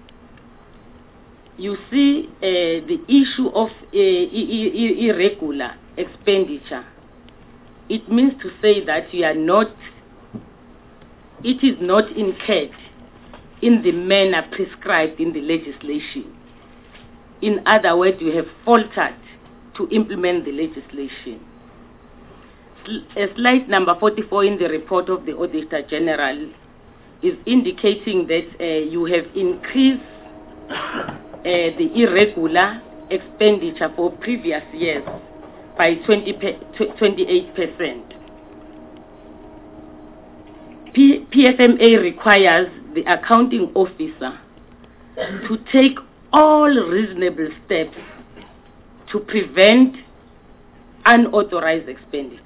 You see uh, the issue of uh, I- I- irregular expenditure. It means to say that you are not, it is not incurred in the manner prescribed in the legislation. In other words, you have faltered to implement the legislation. S- slide number forty-four in the report of the Auditor General is indicating that uh, you have increased uh, the irregular expenditure for previous years by twenty-eight percent. P- PFMA requires the accounting officer to take all reasonable steps to prevent unauthorized expenditure.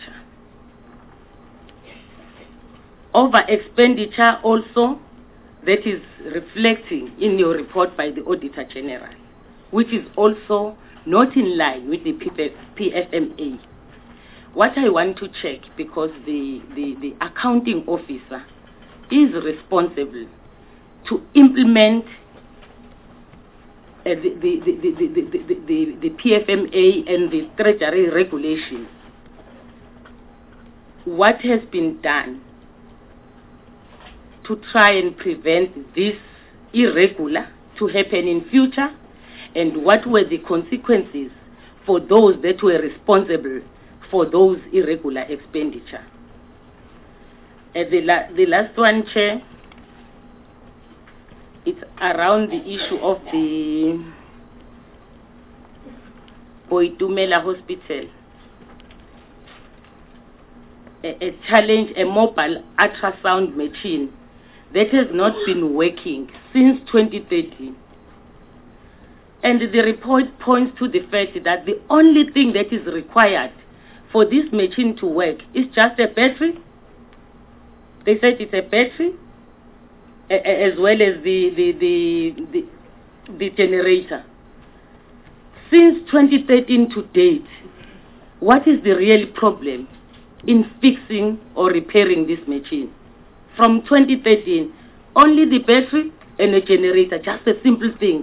Over expenditure also that is reflecting in your report by the Auditor General, which is also not in line with the P F M A. What I want to check, because the, the, the accounting officer is responsible to implement uh, the, the, the, the, the, the, the, the P F M A and the Treasury regulations. What has been done to try and prevent this irregular to happen in future, and what were the consequences for those that were responsible for those irregular expenditure. Uh, the, la the last one, Chair, it's around the issue of the Boitumela Hospital. A, a challenge, a mobile ultrasound machine that has not been working since twenty thirteen. And the report points to the fact that the only thing that is required for this machine to work is just a battery. They said it's a battery, a, a, as well as the, the, the, the, the generator. Since twenty thirteen to date, what is the real problem in fixing or repairing this machine? From twenty thirteen, only the battery and a generator, just a simple thing.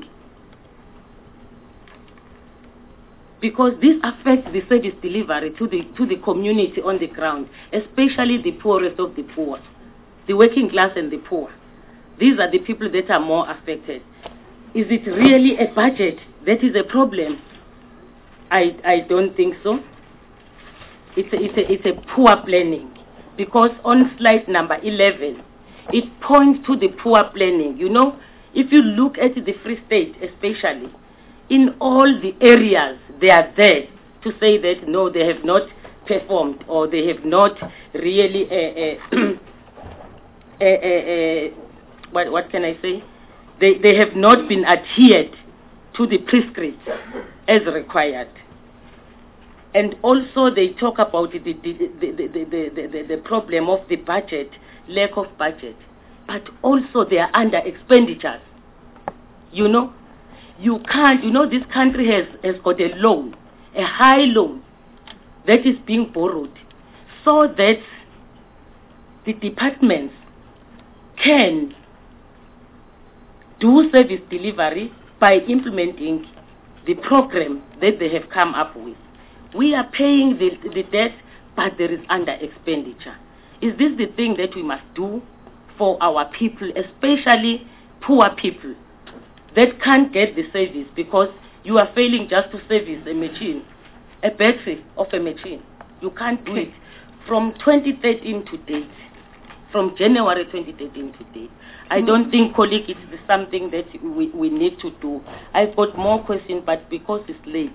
Because this affects the service delivery to the, to the community on the ground, especially the poorest of the poor, the working class and the poor. These are the people that are more affected. Is it really a budget that is a problem? I, I don't think so. It's a, it's, a, it's a poor planning, because on slide number eleven, it points to the poor planning. You know, if you look at the Free State especially, in all the areas, they are there to say that, no, they have not performed, or they have not really, uh, uh, uh, uh, uh, what, what can I say? They, they have not been adhered to the prescripts as required. And also they talk about the, the, the, the, the, the, the, the problem of the budget, lack of budget. But also they are under expenditures. You know, you can't, you know, this country has, has got a loan, a high loan that is being borrowed, so that the departments can do service delivery by implementing the program that they have come up with. We are paying the, the debt, but there is under expenditure. Is this the thing that we must do for our people, especially poor people that can't get the service because you are failing just to service a machine, a battery of a machine? You can't do it. From twenty thirteen to date, from January twenty thirteen to date, I don't think, colleague, it's something that we, we need to do. I've got more questions, but because it's late,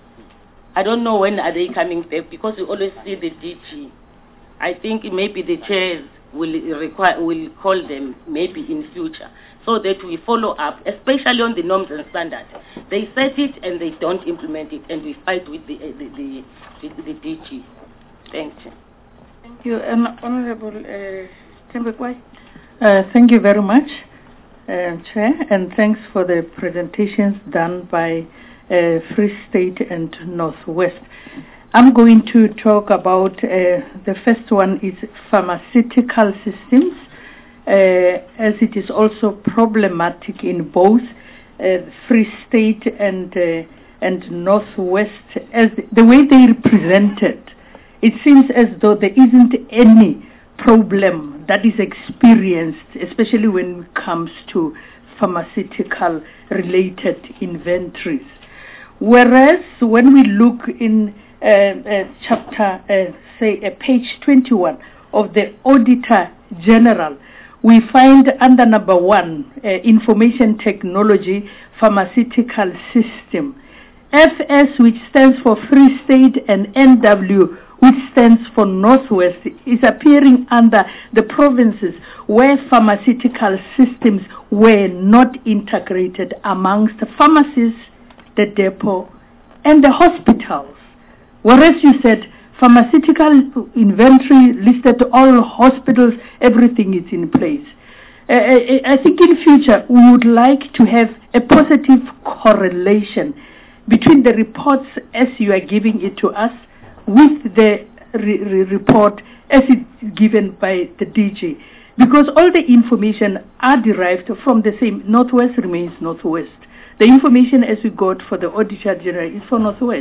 I don't know when are they coming back, because we always see the D G. I think maybe the chairs will require, will call them maybe in future, so that we follow up, especially on the norms and standards. They set it and they don't implement it, and we fight with the the, the, the, the D G. Thank you. Thank you, um, Honorable uh, Tembekwai. Uh, thank you very much, uh, Chair, and thanks for the presentations done by uh, Free State and Northwest. I'm going to talk about, uh, the first one is pharmaceutical systems, uh, as it is also problematic in both uh, Free State and uh, and Northwest. As the, the way they represented, it seems as though there isn't any problem that is experienced, especially when it comes to pharmaceutical related inventories. Whereas when we look in uh, uh, chapter, uh, say, uh, page twenty-one of the Auditor General, we find under number one, uh, Information Technology Pharmaceutical System, F S, which stands for Free State, and N W, which stands for Northwest, is appearing under the provinces where pharmaceutical systems were not integrated amongst the pharmacies, the depot, and the hospitals. Whereas you said pharmaceutical inventory listed all hospitals, everything is in place. Uh, I think in future we would like to have a positive correlation between the reports as you are giving it to us with the re re report as it's given by the D G, because all the information are derived from the same. Northwest remains Northwest. The information as we got for the Auditor General is for Northwest,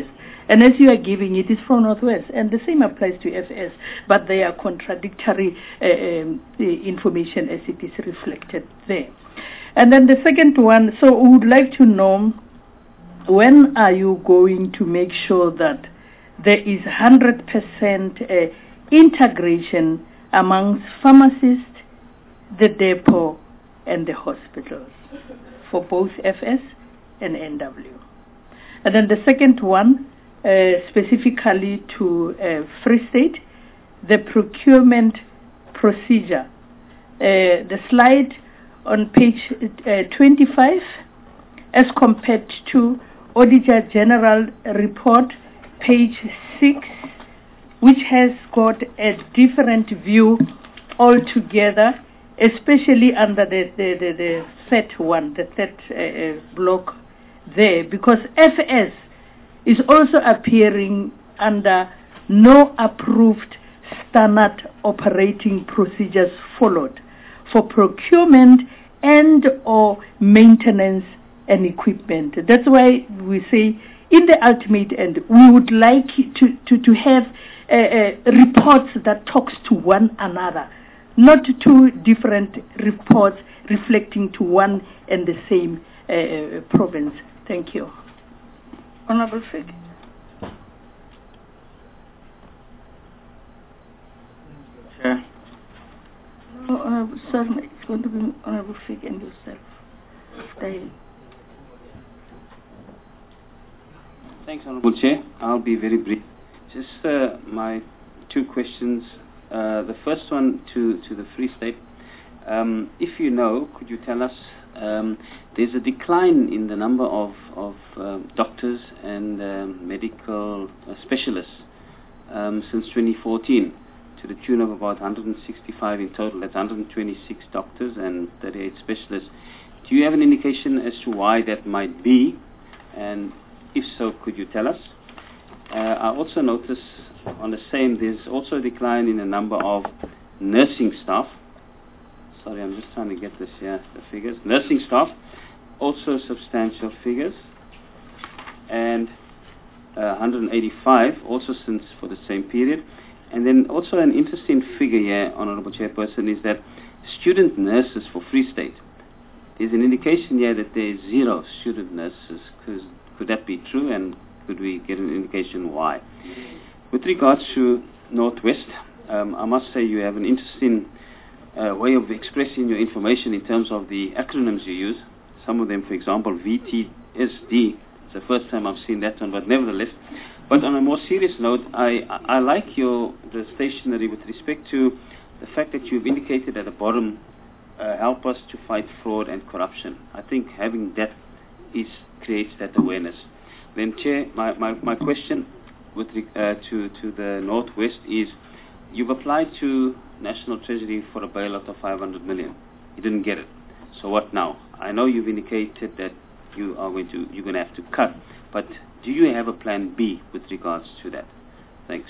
And as you are giving it, it's from Northwest, and the same applies to F S, but they are contradictory uh, um, the information as it is reflected there. And then the second one, so we would like to know, when are you going to make sure that there is one hundred percent uh, integration amongst pharmacists, the depot, and the hospitals for both F S and N W? And then the second one, uh, specifically to uh, Free State, the procurement procedure. Uh, the slide on page uh, twenty-five, as compared to Auditor General Report, page six, which has got a different view altogether, especially under the, the, the, the third one, the third uh, block there, because F S is also appearing under no approved standard operating procedures followed for procurement and or maintenance and equipment. That's why we say in the ultimate end, we would like to, to, to have uh, uh, reports that talks to one another, not two different reports reflecting to one and the same uh, province. Thank you. Honorable Fig. Chair. No, Honorable Sir, it's going to be Honorable Fig and yourself. Stay. Thanks, Honorable Chair. I'll be very brief. Just uh, my two questions. Uh, the first one to, to the Free State. Um, if you know, could you tell us, um, there's a decline in the number of, of uh, doctors and um, medical uh, specialists um, since twenty fourteen, to the tune of about one hundred sixty-five in total. That's one hundred twenty-six doctors and thirty-eight specialists. Do you have an indication as to why that might be? And if so, could you tell us? Uh, I also noticed on the same, there's also a decline in the number of nursing staff. Sorry, I'm just trying to get this here, the figures. Nursing staff, also substantial figures. And uh, one hundred eighty-five, also since for the same period. And then also an interesting figure here, Honorable Chairperson, is that student nurses for Free State. There's an indication here that there is zero student nurses. Could, could that be true, and could we get an indication why? With regards to Northwest, um, I must say you have an interesting uh, way of expressing your information in terms of the acronyms you use. Some of them, for example, V T S D. It's the first time I've seen that one, but nevertheless. But on a more serious note, I, I like your the stationery with respect to the fact that you've indicated at the bottom, uh, help us to fight fraud and corruption. I think having that is creates that awareness. Then, Chair, my, my, my question with uh, to, to the Northwest is, you've applied to National Treasury for a bailout of five hundred million. You didn't get it. So what now? I know you've indicated that you are going to, you're going to have to cut, but do you have a plan B with regards to that? Thanks.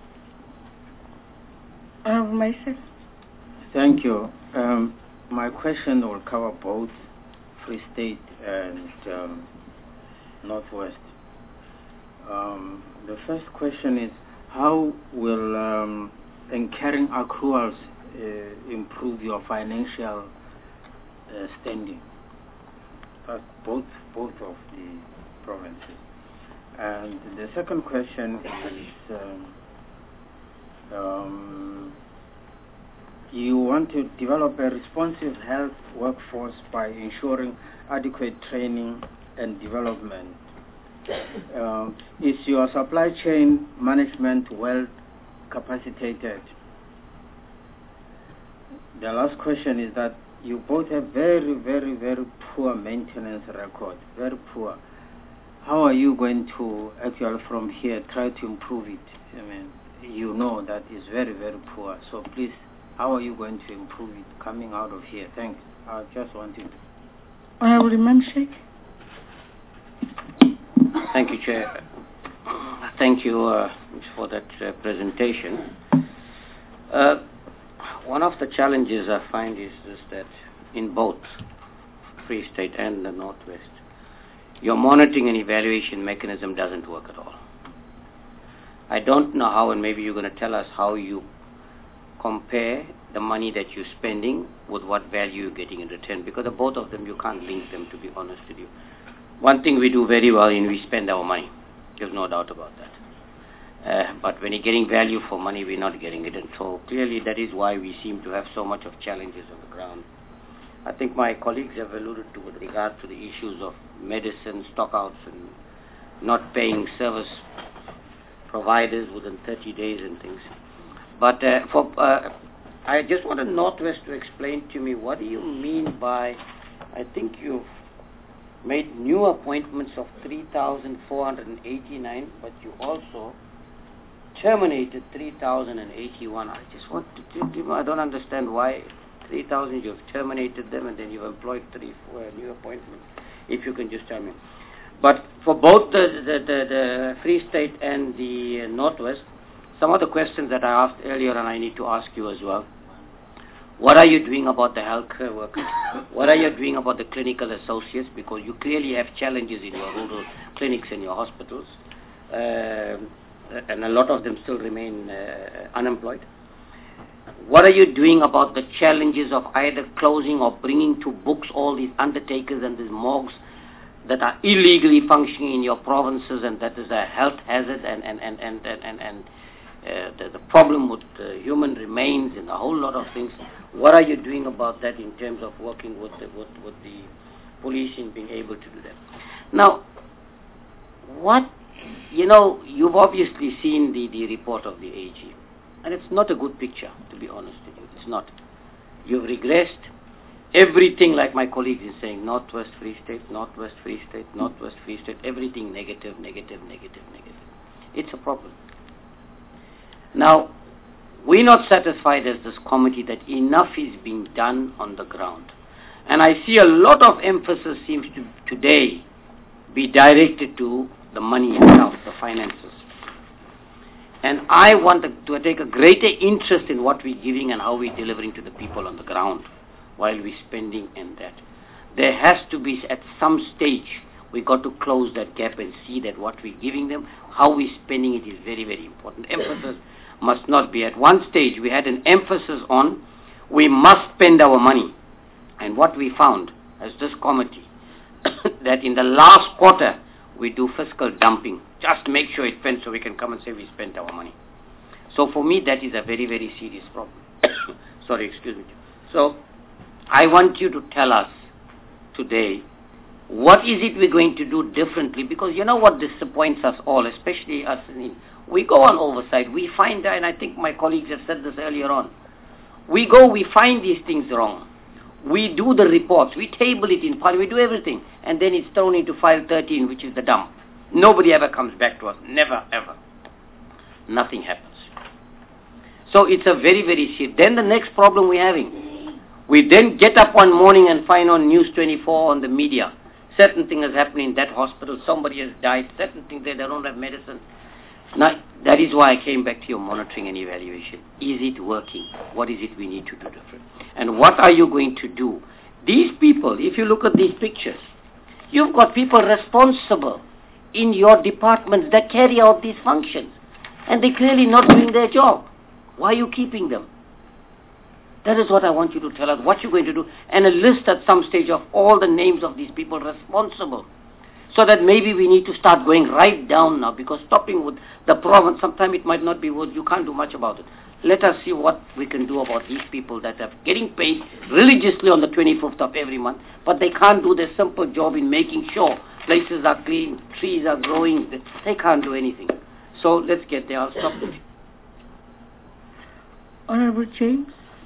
Um, myself. Thank you. Um, my question will cover both Free State and um, Northwest. Um, the first question is, how will um, incurring accruals uh, improve your financial uh, standing? Uh, both both of the provinces. And the second question is, um, um, you want to develop a responsive health workforce by ensuring adequate training and development. Um, is your supply chain management well capacitated? The last question is that you both have very, very, very poor maintenance record, very poor. How are you going to actually from here try to improve it? I mean, you know that is very, very poor. So please, how are you going to improve it coming out of here? Thanks. I just wanted to. Honorable Memshek. Thank you, Chair. Thank you uh, for that uh, presentation. Uh, one of the challenges I find is, is that in both Free State and the Northwest, your monitoring and evaluation mechanism doesn't work at all. I don't know how, and maybe you're going to tell us how you compare the money that you're spending with what value you're getting in return, because the both of them, you can't link them, to be honest with you. One thing we do very well is we spend our money. There's no doubt about that. Uh, but when you're getting value for money, we're not getting it. And so clearly that is why we seem to have so much of challenges on the ground. I think my colleagues have alluded to with regard to the issues of medicine, stockouts, and not paying service providers within thirty days and things. But uh, for uh, I just wanted Northwest to explain to me, what do you mean by, I think you've made new appointments of three thousand four hundred eighty-nine, but you also terminated three thousand eighty-one. I just want to, I don't understand why three thousand you've terminated them and then you've employed three, four new appointments. If you can just tell me. But for both the, the, the, the Free State and the uh, Northwest, some of the questions that I asked earlier, and I need to ask you as well. What are you doing about the healthcare workers? What are you doing about the clinical associates? Because you clearly have challenges in your rural clinics and your hospitals. Uh, and a lot of them still remain uh, unemployed. What are you doing about the challenges of either closing or bringing to books all these undertakers and these morgues that are illegally functioning in your provinces, and that is a health hazard and and and and and, and, and uh, the, the problem with uh, human remains and a whole lot of things. What are you doing about that in terms of working with the, with, with the police in being able to do that? Now, what, you know, you've obviously seen the, the report of the A G, and it's not a good picture, to be honest with you. It's not. You've regressed. Everything, like my colleague is saying, Northwest Free State, Northwest Free State, Northwest Free State, everything negative, negative, negative, negative. It's a problem. Now, we're not satisfied as this committee that enough is being done on the ground. And I see a lot of emphasis seems to today be directed to the money itself, the finances. And I want to, to take a greater interest in what we're giving and how we're delivering to the people on the ground while we're spending in that. There has to be, at some stage, we got to close that gap and see that what we're giving them, how we're spending it is very, very important. Emphasis must not be. At one stage, we had an emphasis on we must spend our money. And what we found as this committee, that in the last quarter, we do fiscal dumping. Just make sure it spends so we can come and say we spent our money. So for me, that is a very, very serious problem. Sorry, excuse me. So I want you to tell us today, what is it we're going to do differently? Because you know what disappoints us all, especially us. In, we go on oversight. We find, and I think my colleagues have said this earlier on, we go, we find these things wrong. We do the reports. We table it in parliament. We do everything. And then it's thrown into file thirteen, which is the dump. Nobody ever comes back to us. Never, ever. Nothing happens. So it's a very, very serious. Then the next problem we're having, we then get up one morning and find on News twenty-four on the media, certain thing has happened in that hospital, somebody has died, certain things they don't have medicine. Now, that is why I came back to your monitoring and evaluation. Is it working? What is it we need to do different? And what are you going to do? These people, if you look at these pictures, you've got people responsible in your departments that carry out these functions. And they're clearly not doing their job. Why are you keeping them? That is what I want you to tell us, what you're going to do. And a list at some stage of all the names of these people responsible. So that maybe we need to start going right down now, because stopping with the province, sometimes it might not be worth, you can't do much about it. Let us see what we can do about these people that are getting paid religiously on the twenty-fifth of every month, but they can't do their simple job in making sure places are clean, trees are growing. They can't do anything. So let's get there. I'll stop there. Honorable James.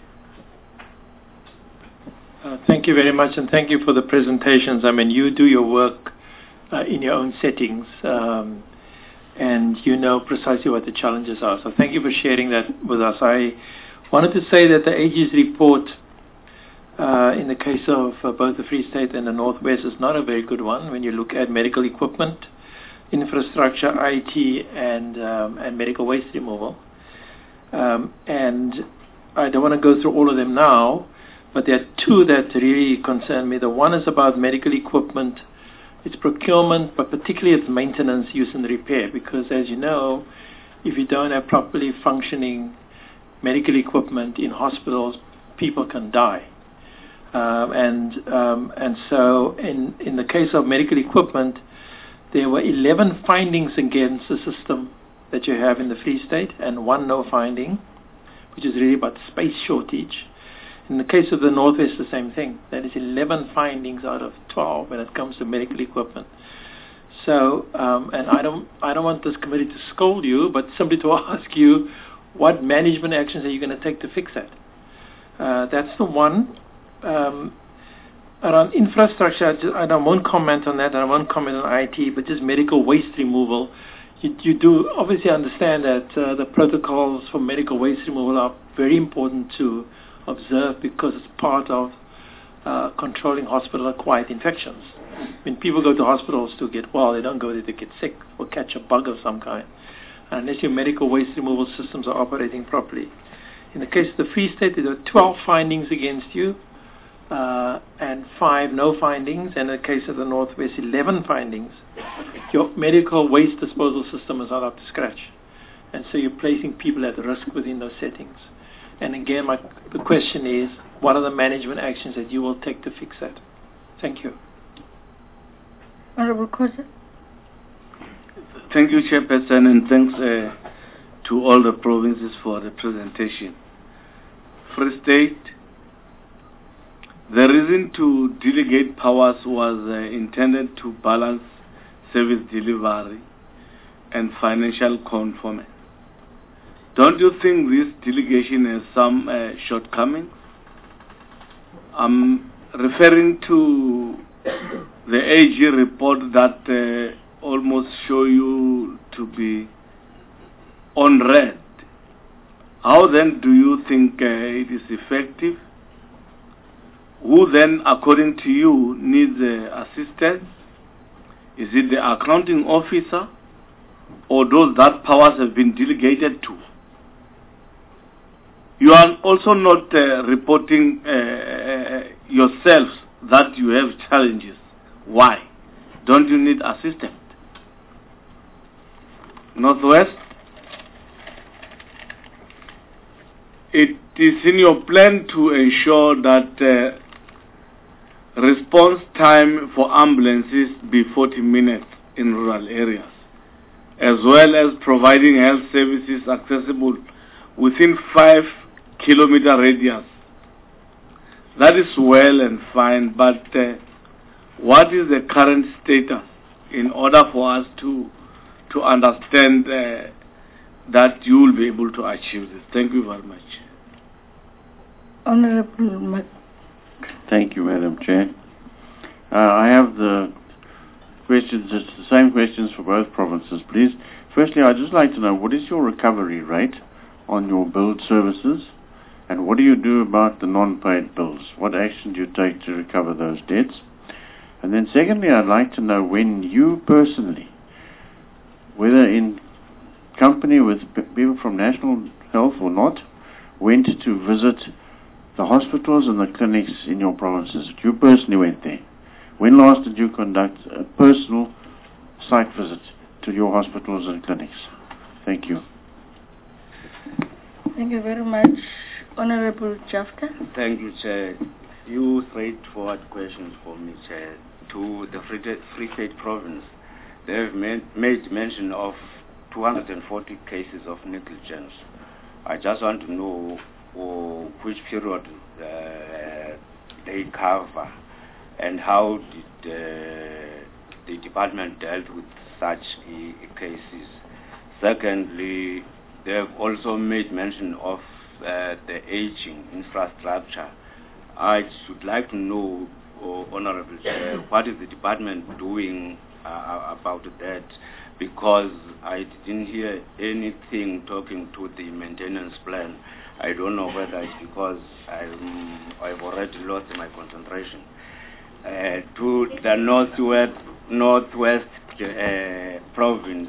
Uh, thank you very much, and thank you for the presentations. I mean, you do your work uh, in your own settings, um, and you know precisely what the challenges are. So thank you for sharing that with us. I wanted to say that the A G's report uh, in the case of uh, both the Free State and the Northwest is not a very good one when you look at medical equipment, infrastructure, I T, and, um, and medical waste removal. Um, and I don't want to go through all of them now, but there are two that really concern me. The one is about medical equipment, its procurement, but particularly its maintenance, use, and repair. Because as you know, if you don't have properly functioning medical equipment in hospitals, people can die. Um, and um, and so in, in the case of medical equipment, there were eleven findings against the system that you have in the Free State and one no finding, which is really about space shortage. In the case of the Northwest, the same thing. That is eleven findings out of twelve when it comes to medical equipment. So, um, and I don't, I don't want this committee to scold you, but simply to ask you, what management actions are you going to take to fix that? Uh, that's the one. Um, around infrastructure, I, just, I don't, won't comment on that, and I won't comment on I T, but just medical waste removal. You, you do obviously understand that uh, the protocols for medical waste removal are very important to observe because it's part of uh, controlling hospital-acquired infections. When people go to hospitals to get well, they don't go there to get sick or catch a bug of some kind, unless your medical waste removal systems are operating properly. In the case of the Free State, there are twelve findings against you, uh, and five no findings. And in the case of the Northwest, eleven findings. Your medical waste disposal system is not up to scratch, and so you're placing people at risk within those settings. And again, my, the question is, what are the management actions that you will take to fix that? Thank you. Honorable Khoza. Thank you, Chairperson, and thanks uh, to all the provinces for the presentation. Free State, the reason to delegate powers was uh, intended to balance service delivery and financial conformance. Don't you think this delegation has some uh, shortcomings? I'm referring to the A G report that uh, almost show you to be on red. How then do you think uh, it is effective? Who then, according to you, needs uh, assistance? Is it the accounting officer or those that powers have been delegated to? You are also not uh, reporting uh, yourselves that you have challenges. Why? Don't you need assistance? Northwest, it is in your plan to ensure that uh, response time for ambulances be forty minutes in rural areas, as well as providing health services accessible within five kilometer radius. That is well and fine, but uh, what is the current status in order for us to to understand uh, that you will be able to achieve this? Thank you very much. Honorable Mac. Thank you, Madam Chair. Uh, I have the questions, it's the same questions for both provinces, please. Firstly, I'd just like to know, what is your recovery rate on your billed services? And what do you do about the non-paid bills? What action do you take to recover those debts? And then secondly, I'd like to know when you personally, whether in company with people from National Health or not, went to visit the hospitals and the clinics in your provinces. You personally went there. When last did you conduct a personal site visit to your hospitals and clinics? Thank you. Thank you very much. Honorable Jafta. Thank you, Chair. Few straightforward questions for me, Chair. To the Free, Free State Province, they have made, made mention of two hundred forty cases of negligence. I just want to know uh, which period uh, they cover and how did uh, the department dealt with such uh, cases. Secondly, they have also made mention of uh, the aging infrastructure. I should like to know, uh, Honorable Chair, what is the department doing uh, about that? Because I didn't hear anything talking to the maintenance plan. I don't know whether it's because I'm, I've already lost my concentration. Uh, to the northwest, northwest uh, province,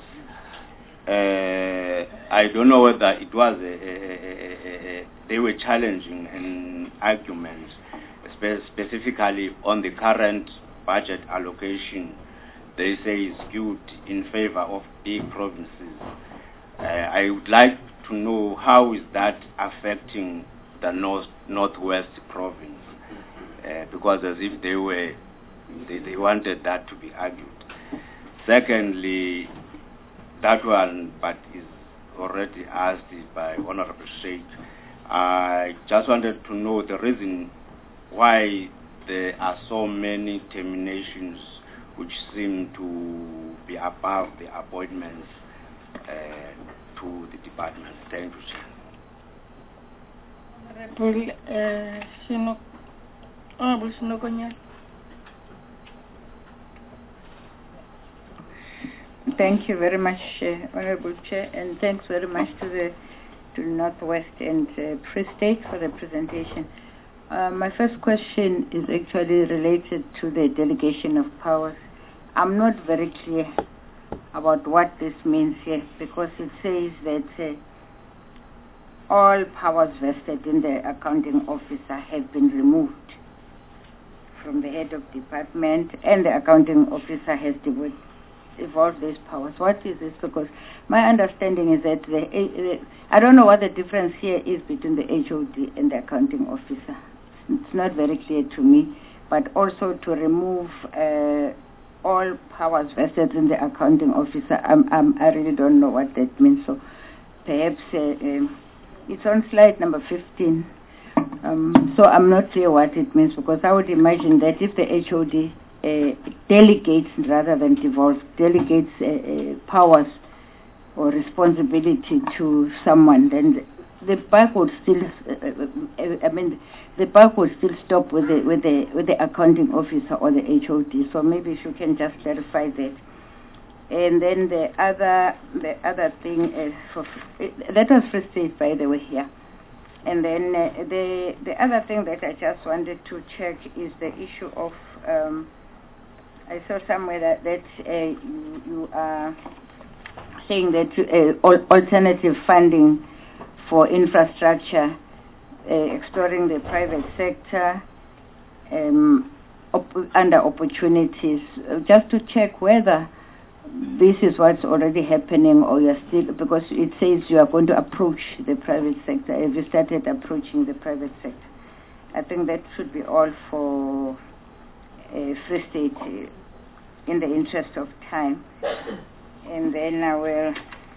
uh, I don't know whether it was a, a, a, a, they were challenging an argument, spe specifically on the current budget allocation. They say is skewed in favor of big provinces. Uh, I would like to know how is that affecting the North Northwest province, uh, because as if they were they, they wanted that to be argued. Secondly, that one, but is already asked by Honorable Sheikh. I just wanted to know the reason why there are so many terminations which seem to be above the appointments uh, to the department. Thank you, Chair. Honorable uh, Shino, Honorable Shinokonya. Thank you very much, uh, Honorable Chair, and thanks very much to the to Northwest and uh, Free State for the presentation. Uh, my first question is actually related to the delegation of powers. I'm not very clear about what this means here, because it says that uh, all powers vested in the accounting officer have been removed from the head of department, and the accounting officer has devoted evolve these powers. What is this? Because my understanding is that the, uh, I don't know what the difference here is between the H O D and the accounting officer. It's not very clear to me. But also to remove uh, all powers vested in the accounting officer, I'm, I'm, I really don't know what that means. So perhaps uh, uh, it's on slide number fifteen. Um, so I'm not clear what it means, because I would imagine that if the H O D Uh, delegates rather than devolves, delegates uh, uh, powers or responsibility to someone, then the, the buck would still, uh, uh, I mean, the buck would still stop with the with the with the accounting officer or the H O D. So maybe if you can just verify that. And then the other the other thing is for that was Free State, by the way, here. And then uh, the the other thing that I just wanted to check is the issue of. Um, I saw somewhere that, that uh, you, you are saying that uh, alternative funding for infrastructure, uh, exploring the private sector um, op under opportunities, uh, just to check whether this is what's already happening, or you're still, because it says you are going to approach the private sector. Have you started approaching the private sector? I think that should be all for Uh, Free State, uh, in the interest of time. And then I will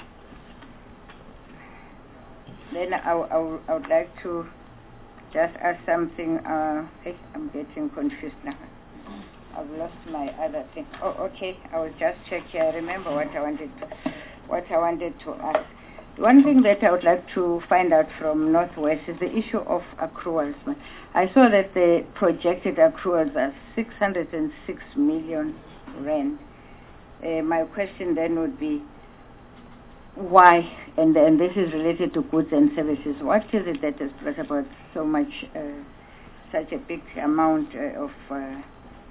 then I, I, I would like to just ask something. Uh, hey, I'm getting confused now. I've lost my other thing. Oh, okay. I will just check here. I remember what I wanted to, what I wanted to ask. One thing that I would like to find out from Northwest is the issue of accruals. I saw that the projected accruals are six hundred six million rand. Uh, my question then would be, why? And, and this is related to goods and services. What is it that has brought about so much, uh, such a big amount uh, of uh,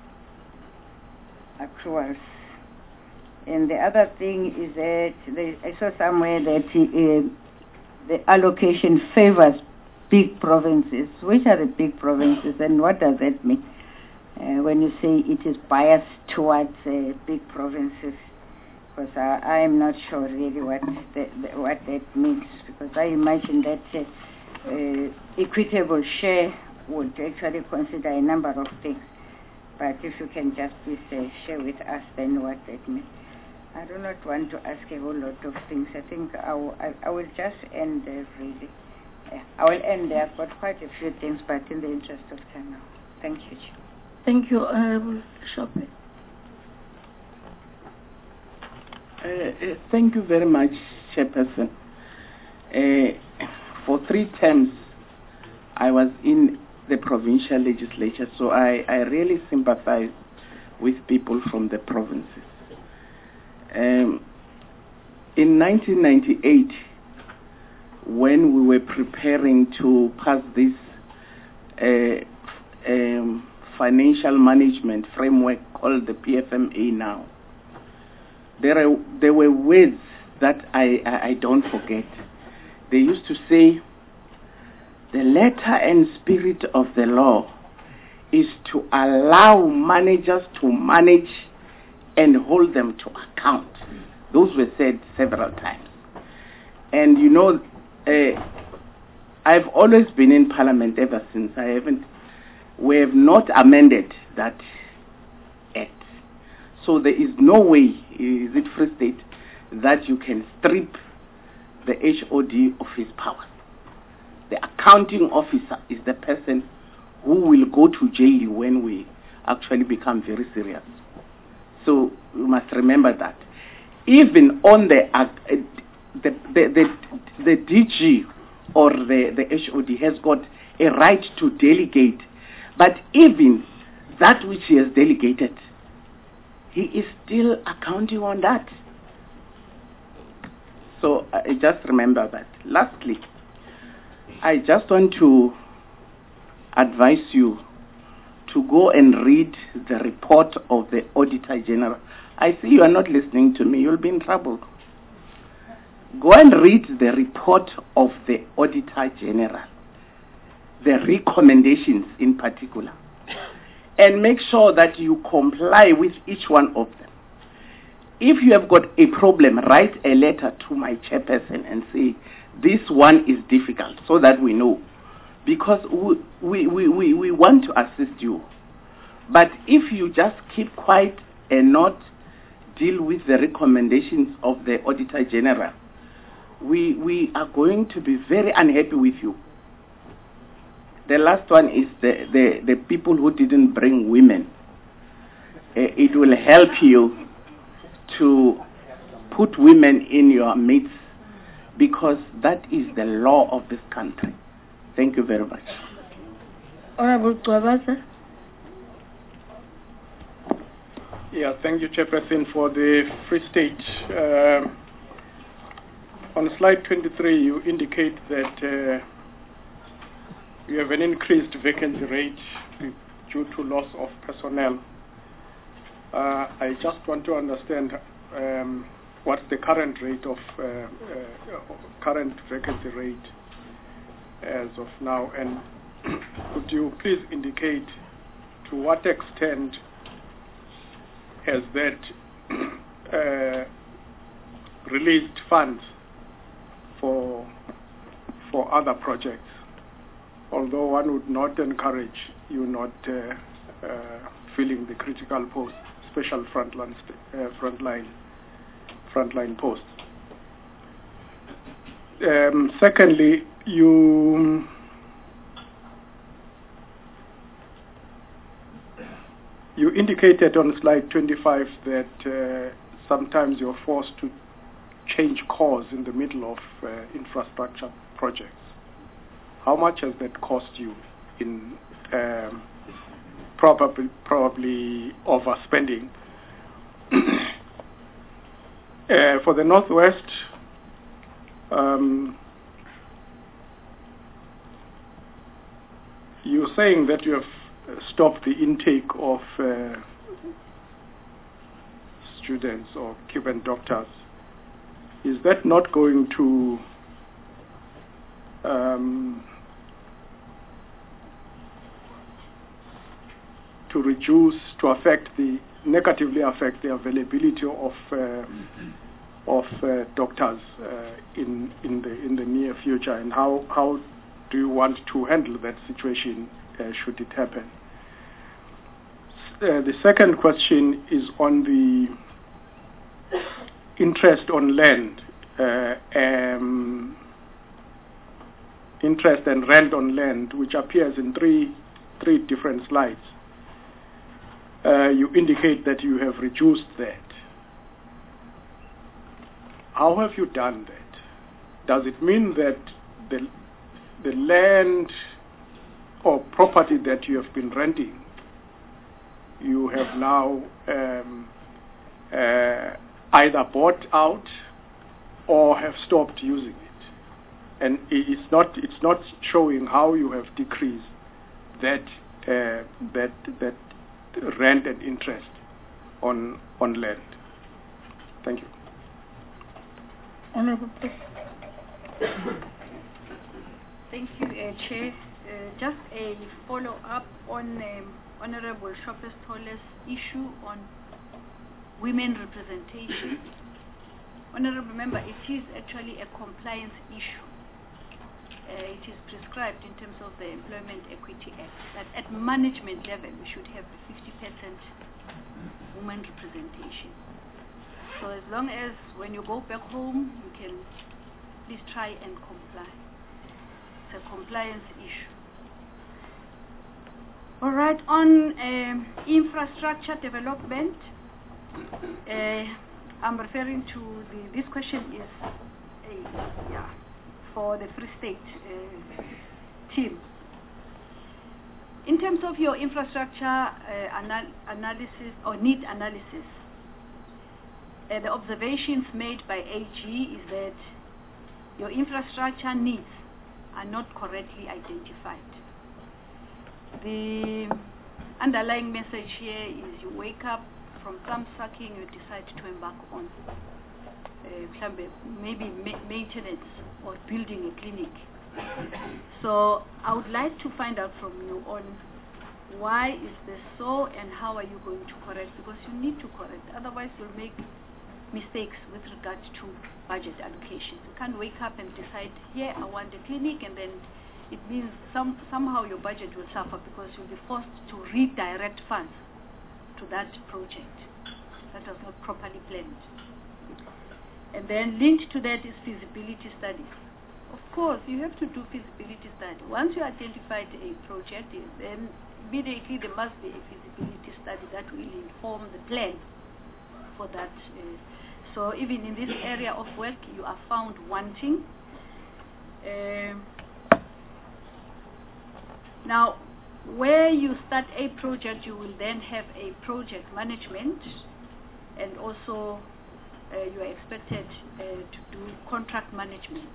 accruals? And the other thing is that they, I saw somewhere that uh, the allocation favors big provinces. Which are the big provinces, and what does that mean uh, when you say it is biased towards uh, big provinces? Because I, I am not sure really what that, what that means, because I imagine that uh, uh, equitable share would actually consider a number of things. But if you can just please uh, share with us then what that means. I do not want to ask a whole lot of things. I think I will, I, I will just end there, really. Yeah, I will end there. I've got quite a few things, but in the interest of time now. Thank you, Chair. Thank you, Honorable Shope. Uh, uh, thank you very much, Chairperson. Uh, for three terms, I was in the provincial legislature, so I, I really sympathize with people from the provinces. Um, in nineteen ninety-eight, when we were preparing to pass this uh, um, financial management framework called the P F M A now, there, are, there were words that I, I, I don't forget. They used to say, the letter and spirit of the law is to allow managers to manage and hold them to account. Those were said several times. And you know, uh, I've always been in Parliament ever since. I haven't, we have not amended that act. So there is no way, is it Free State, that you can strip the H O D of his powers. The accounting officer is the person who will go to jail when we actually become very serious. So you must remember that. Even on the uh, the, the, the, the D G or the, the H O D has got a right to delegate, but even that which he has delegated, he is still accounting on that. So I uh, just remember that. Lastly, I just want to advise you to go and read the report of the Auditor General. I see you are not listening to me. You'll be in trouble. Go and read the report of the Auditor General, the recommendations in particular, and make sure that you comply with each one of them. If you have got a problem, write a letter to my chairperson and say, this one is difficult, so that we know. Because we, we, we, we want to assist you. But if you just keep quiet and not deal with the recommendations of the Auditor General, we, we are going to be very unhappy with you. The last one is the, the, the people who didn't bring women. Uh, it will help you to put women in your midst, because that is the law of this country. Thank you very much. Honorable Gwabaza. Yeah, thank you, Chairperson, for the Free State. Uh, on slide twenty-three, you indicate that uh, you have an increased vacancy rate due to loss of personnel. Uh, I just want to understand um, what's the current rate of uh, uh, current vacancy rate as of now, and could you please indicate to what extent has that uh, released funds for for other projects? Although one would not encourage you not uh, uh, filling the critical posts, special frontline uh, frontline frontline posts. Um, secondly, you you indicated on slide twenty-five that uh, sometimes you're forced to change course in the middle of uh, infrastructure projects. How much has that cost you in um, probably probably overspending? uh, for the Northwest, um, you're saying that you have stopped the intake of uh, students or Cuban doctors. Is that not going to um, to reduce, to affect the, negatively affect the availability of uh, of uh, doctors uh, in in the in the near future, and how how do you want to handle that situation uh, should it happen? Uh, the second question is on the interest on land, uh, um, interest and rent on land, which appears in three three different slides. Uh, you indicate that you have reduced that. How have you done that? Does it mean that the the land or property that you have been renting, you have now um, uh, either bought out or have stopped using it? And it's not it's not showing how you have decreased that uh, that that rent and interest on on land. Thank you. Honorable Thank you, uh, Chair. Uh, just a follow-up on um, Honorable Shopes-Tole's issue on women representation. Honorable Member, it is actually a compliance issue. Uh, it is prescribed in terms of the Employment Equity Act that at management level we should have fifty percent women representation. So as long as when you go back home, you can please try and comply. It's a compliance issue. All right, on um, infrastructure development, uh, I'm referring to the, this question is a, yeah, for the Free State uh, team. In terms of your infrastructure uh, anal analysis or need analysis, uh, the observations made by A G is that your infrastructure needs are not correctly identified. The underlying message here is you wake up from thumb sucking, you decide to embark on uh, maybe ma maintenance or building a clinic. So I would like to find out from you on why is this so and how are you going to correct, because you need to correct, otherwise you'll make mistakes with regard to budget allocations. You can't wake up and decide, yeah, I want a clinic, and then it means some, somehow your budget will suffer because you'll be forced to redirect funds to that project that was not properly planned. And then linked to that is feasibility studies. Of course, you have to do feasibility study. Once you identified a project, then immediately there must be a feasibility study that will inform the plan for that. Uh, so even in this area of work, you are found wanting. Uh, now, where you start a project, you will then have a project management, and also uh, you are expected uh, to do contract management.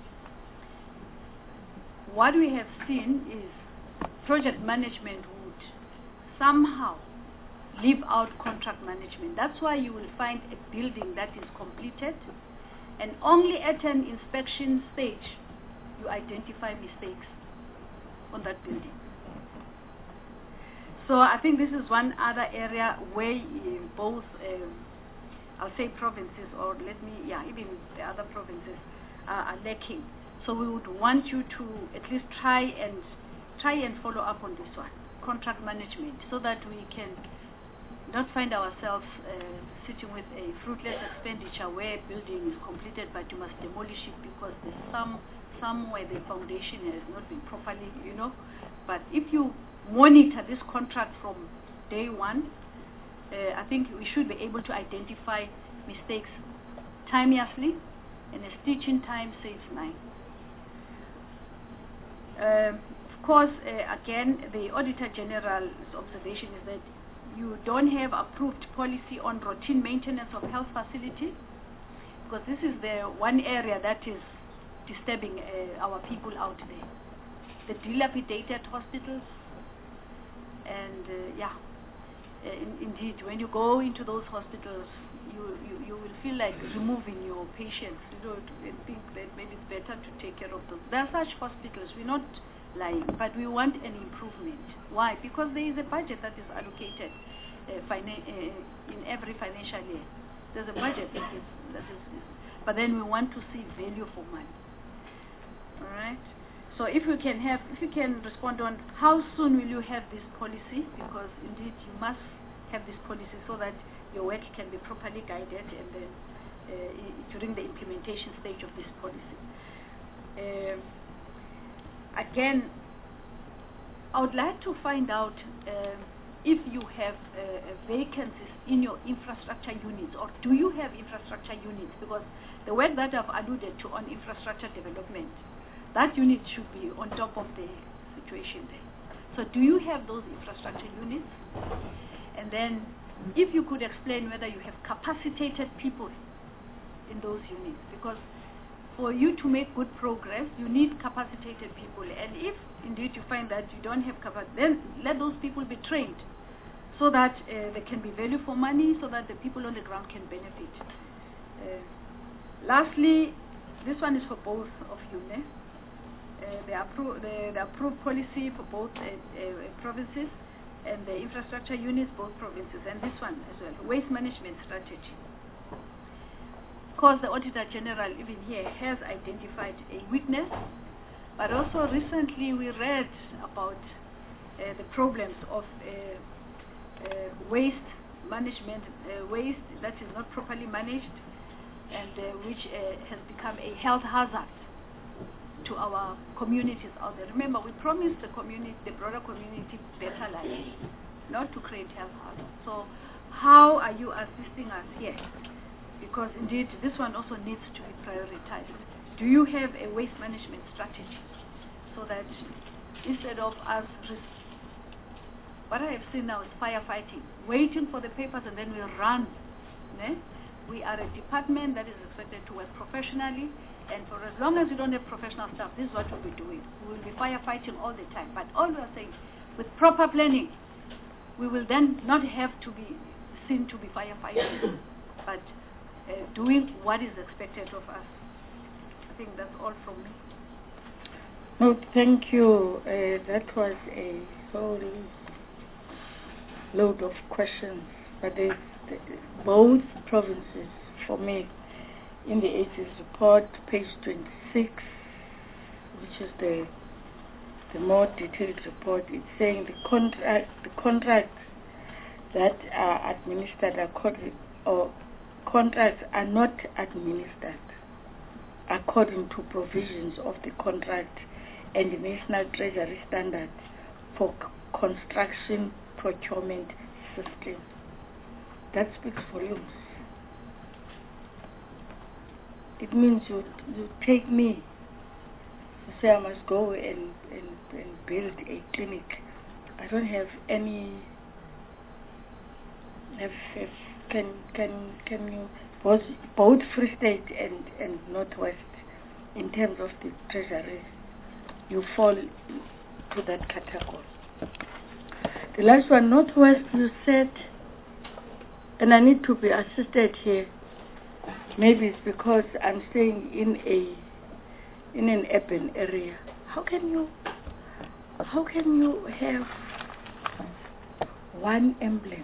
What we have seen is project management would somehow leave out contract management. That's why you will find a building that is completed, and only at an inspection stage you identify mistakes on that building. So I think this is one other area where uh, both, uh, I'll say provinces, or let me, yeah, even the other provinces uh, are lacking. So we would want you to at least try and try and follow up on this one, contract management, so that we can not find ourselves uh, sitting with a fruitless expenditure where a building is completed but you must demolish it because there's some somewhere the foundation has not been properly, you know. But if you monitor this contract from day one, uh, I think we should be able to identify mistakes timeously, and a stitch in time saves nine. Uh, of course, uh, again, the Auditor General's observation is that you don't have approved policy on routine maintenance of health facilities, because this is the one area that is disturbing uh, our people out there. The dilapidated hospitals, and uh, yeah, uh, in, indeed, when you go into those hospitals, you, you, you will feel like removing your patients, you know, and think that maybe it's better to take care of those. There are such hospitals, we're not lying, but we want an improvement. Why? Because there is a budget that is allocated uh, finan uh, in every financial year. There's a budget that is, that is, but then we want to see value for money. All right. So if you can have, if you can respond on how soon will you have this policy, because indeed you must have this policy so that your work can be properly guided, and then uh, during the implementation stage of this policy. Uh, again, I would like to find out uh, if you have uh, vacancies in your infrastructure units, or do you have infrastructure units, because the work that I've alluded to on infrastructure development, that unit should be on top of the situation there. So do you have those infrastructure units? And then if you could explain whether you have capacitated people in those units, because for you to make good progress, you need capacitated people. And if indeed you find that you don't have capacity, then let those people be trained so that uh, there can be value for money, so that the people on the ground can benefit. Uh, lastly, this one is for both of you, ne? Uh, the, appro the, the approved policy for both uh, uh, provinces, and the infrastructure units, both provinces, and this one as well, waste management strategy. course, the Auditor General, even here, has identified a weakness. But also recently we read about uh, the problems of uh, uh, waste management, uh, waste that is not properly managed, and uh, which uh, has become a health hazard to our communities out there. Remember, we promised the community, the broader community, better life, not to create health hazards. So how are you assisting us here? Because indeed, this one also needs to be prioritized. Do you have a waste management strategy so that instead of us, what I have seen now is firefighting, waiting for the papers and then we run. Ne? We are a department that is expected to work professionally, and for as long as we don't have professional staff, this is what we'll be doing. We will be firefighting all the time. But all we are saying, with proper planning, we will then not have to be seen to be firefighting, but uh, doing what is expected of us. I think that's all from me. No, thank you. Uh, that was a sorry load of questions, but they, they, both provinces, for me, in the AG's report, page twenty-six, which is the the more detailed report, it's saying the contract the contracts that are administered according or contracts are not administered according to provisions of the contract and the National Treasury Standards for c- construction procurement system. That speaks volumes. It means you you take me, you say I must go and, and, and build a clinic. I don't have any. Have, have, can can can you both both Free State and and Northwest, in terms of the treasury, you fall to that category. The last one, Northwest, you said, and I need to be assisted here. Maybe it's because I'm staying in a in an urban area. How can you how can you have one ambulance,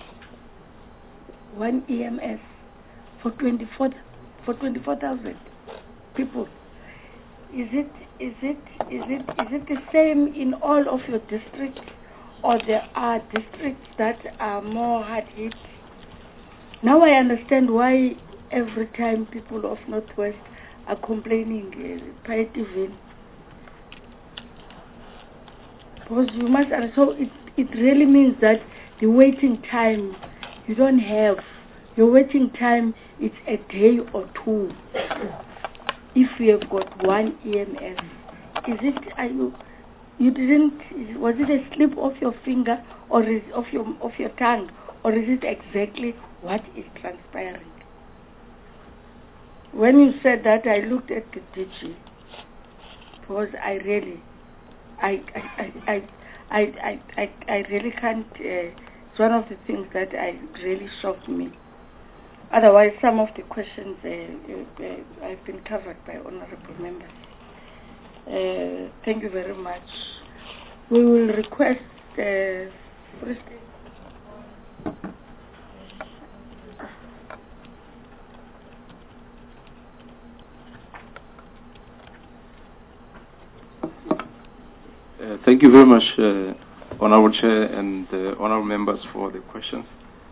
one E M S for twenty-four for twenty-four thousand people? Is it is it is it is it the same in all of your districts, or there are districts that are more hard hit? Now I understand why every time people of Northwest are complaining, uh, palliative, because you must, and so it it really means that the waiting time you don't have. Your waiting time is a day or two. If you have got one E M S, is it? Are you? You didn't? Was it a slip of your finger or is of your of your tongue, or is it exactly what is transpiring? When you said that, I looked at the D G, because I really, I, I, I, I, I, I, I really can't. Uh, it's one of the things that I really shocked me. Otherwise, some of the questions uh, uh, uh, have been covered by honourable members. Uh, thank you very much. We will request uh, Free State. Uh, thank you very much, uh, Honourable Chair and uh, Honourable members, for the questions.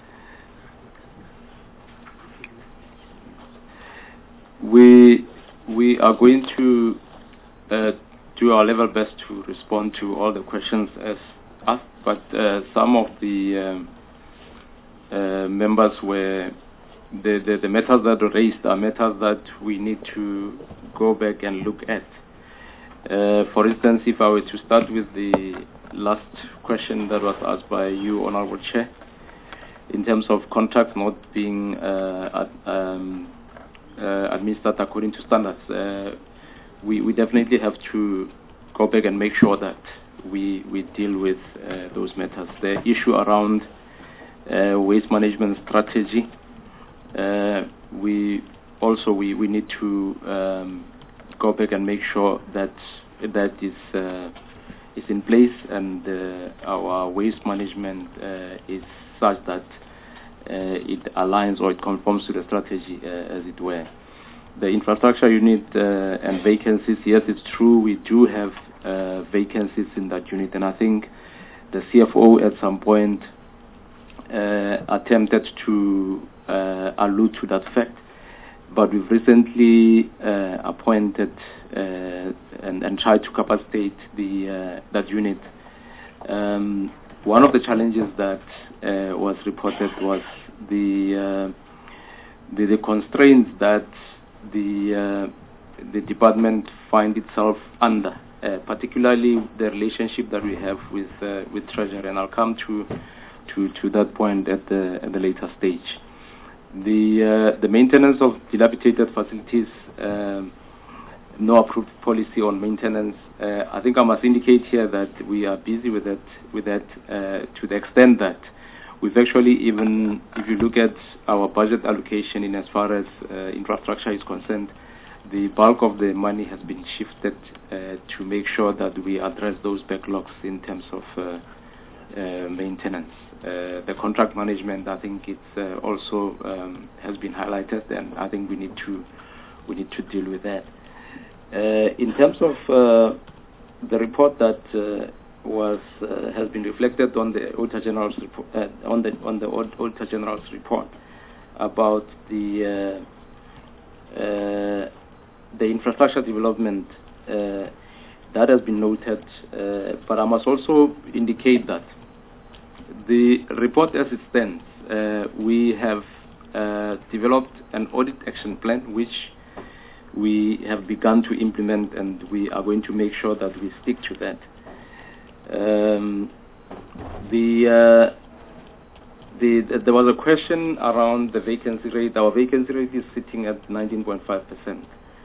We we are going to uh, do our level best to respond to all the questions as asked, but uh, some of the um, uh, members were the, the the matters that were raised are matters that we need to go back and look at. Uh, for instance, if I were to start with the last question that was asked by you, Honourable Chair, in terms of contracts not being uh, ad, um, uh, administered according to standards, uh, we, we definitely have to go back and make sure that we, we deal with uh, those matters. The issue around uh, waste management strategy, uh, we also we, we need to um, go back and make sure that that is uh, is in place, and uh, our waste management uh, is such that it aligns or it conforms to the strategy, uh, as it were. The infrastructure unit uh, and vacancies, yes, it's true, we do have uh, vacancies in that unit, and I think the C F O at some point uh, attempted to uh, allude to that fact, but we've recently uh, appointed uh, and, and tried to capacitate the uh, that unit. Um, one of the challenges that uh, was reported was the, uh, the the constraints that the uh, the department find itself under, uh, particularly the relationship that we have with uh, with Treasury, and I'll come to to to that point at the at the later stage. The uh, the maintenance of dilapidated facilities, um, no approved policy on maintenance. Uh, I think I must indicate here that we are busy with that with that uh, to the extent that we've actually even, if you look at our budget allocation in as far as uh, infrastructure is concerned, the bulk of the money has been shifted uh, to make sure that we address those backlogs in terms of uh, uh, maintenance. Uh, the contract management, I think it's uh, also um, has been highlighted, and I think we need to we need to deal with that. Uh, in terms of uh, the report that uh, was uh, has been reflected on the Auditor General's report, uh, on the on the Auditor General's report about the uh, uh, the infrastructure development, uh, that has been noted, uh, but I must also indicate that the report as it stands, uh, we have uh, developed an audit action plan which we have begun to implement, and we are going to make sure that we stick to that. Um, the, uh, the, the there was a question around the vacancy rate. Our vacancy rate is sitting at nineteen point five percent.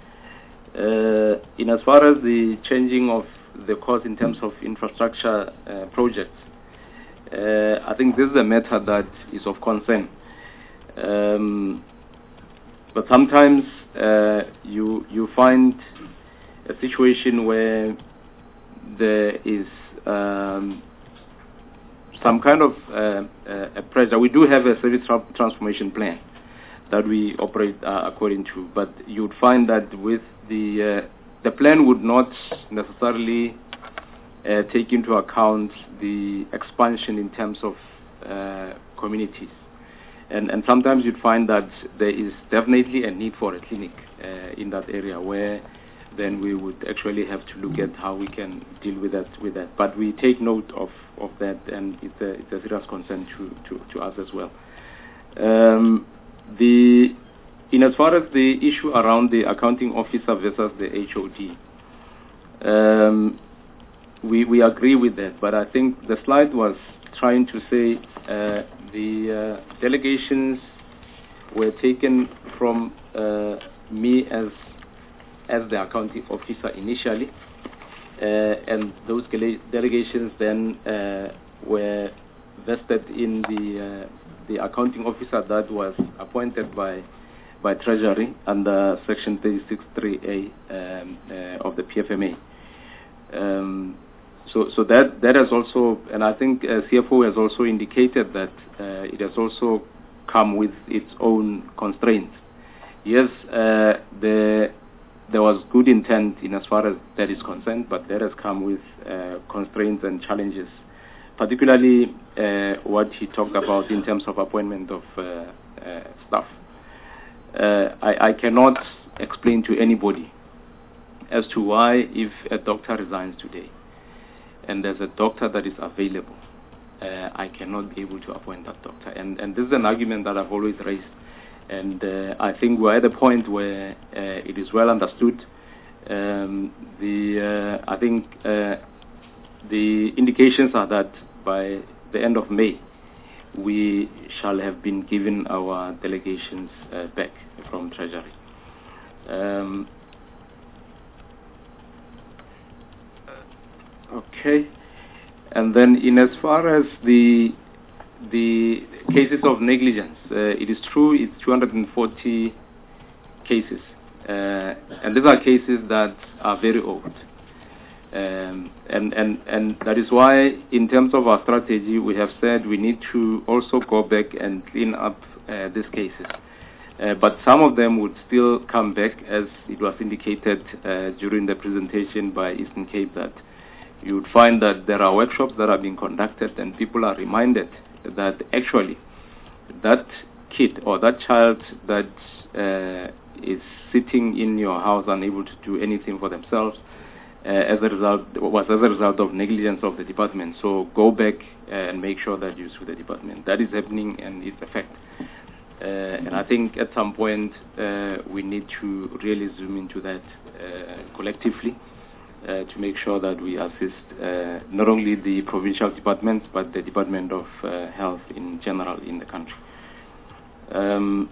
Uh, in as far as the changing of the course in terms of infrastructure uh, projects, uh, I think this is a matter that is of concern. Um, but sometimes uh, you you find a situation where there is um, some kind of uh, uh, a pressure. We do have a service tra transformation plan that we operate uh, according to, but you'd find that with the uh, the plan would not necessarily uh, take into account the expansion in terms of uh, communities, and and sometimes you'd find that there is definitely a need for a clinic uh, in that area, where then we would actually have to look at how we can deal with that with that. But we take note of, of that, and it's a, it's a serious concern to, to, to us as well. Um, the in as far as the issue around the accounting officer versus the H O D, um, we we agree with that. But I think the slide was trying to say uh, the uh, delegations were taken from uh, me as as the accounting officer initially, uh, and those delegations then uh, were vested in the uh, the accounting officer that was appointed by by Treasury under Section thirty-six three A um, uh, of the P F M A. Um, so, so that that has also, and I think uh, C F O has also indicated that uh, it has also come with its own constraints. Yes, uh, the there was good intent in as far as that is concerned, but that has come with uh, constraints and challenges, particularly uh, what he talked about in terms of appointment of uh, uh, staff. Uh, I, I cannot explain to anybody as to why, if a doctor resigns today and there's a doctor that is available, uh, I cannot be able to appoint that doctor. And, and this is an argument that I've always raised. And uh, I think we're at a point where uh, it is well understood. Um, the uh, I think uh, the indications are that by the end of May, we shall have been given our delegations uh, back from Treasury. Um, okay, and then in as far as the the cases of negligence, uh, it is true it's two hundred forty cases, uh, and these are cases that are very old. Um, and, and, and that is why, in terms of our strategy, we have said we need to also go back and clean up uh, these cases. Uh, but some of them would still come back, as it was indicated uh, during the presentation by Eastern Cape, that you would find that there are workshops that are being conducted and people are reminded that actually that kid or that child that uh, is sitting in your house unable to do anything for themselves uh, as a result was as a result of negligence of the department. So go back uh, and make sure that you sue the department. That is happening and it's a fact. Uh, and I think at some point uh, we need to really zoom into that uh, collectively uh, to make sure that we assist uh, not only the provincial departments but the Department of uh, Health in general in the country. Um,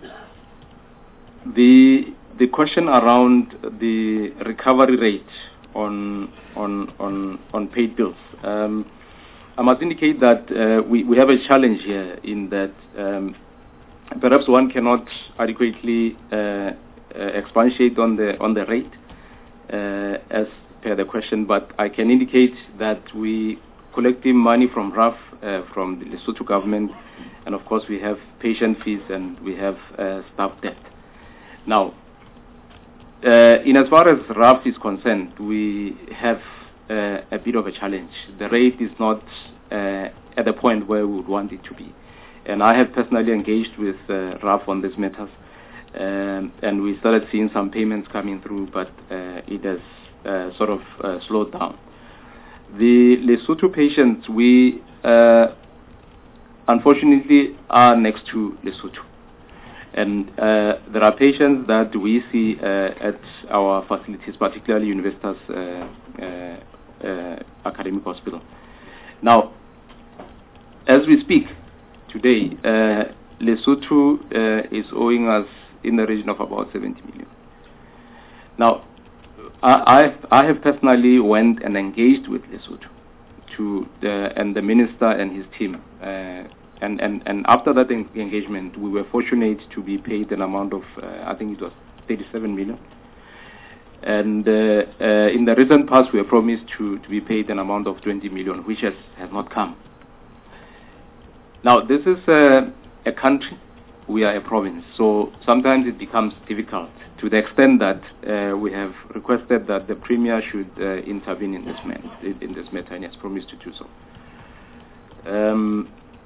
the the question around the recovery rate on on on on paid bills. Um, I must indicate that uh, we we have a challenge here in that. Um, Perhaps one cannot adequately uh, uh, expatiate on the on the rate uh, as per the question, but I can indicate that we collecting money from R A F, uh, from the Lesotho government, and of course we have patient fees and we have uh, staff debt. Now, uh, in as far as R A F is concerned, we have uh, a bit of a challenge. The rate is not uh, at the point where we would want it to be. And I have personally engaged with uh, R A F on these matters, um, and we started seeing some payments coming through, but uh, it has uh, sort of uh, slowed down. The Lesotho patients, we uh, unfortunately are next to Lesotho, and uh, there are patients that we see uh, at our facilities, particularly Universitas uh, uh, uh, Academic Hospital. Now, as we speak, today, uh, Lesotho uh, is owing us in the region of about seventy million. Now, I, I, I have personally went and engaged with Lesotho to the, and the minister and his team. Uh, and, and, and after that en engagement, we were fortunate to be paid an amount of, uh, I think it was thirty-seven million. And uh, uh, in the recent past, we were promised to, to be paid an amount of twenty million, which has, has not come. Now, this is a, a country, we are a province, so sometimes it becomes difficult to the extent that uh, we have requested that the Premier should uh, intervene in this, man, in this matter, and he has promised to do so. Um,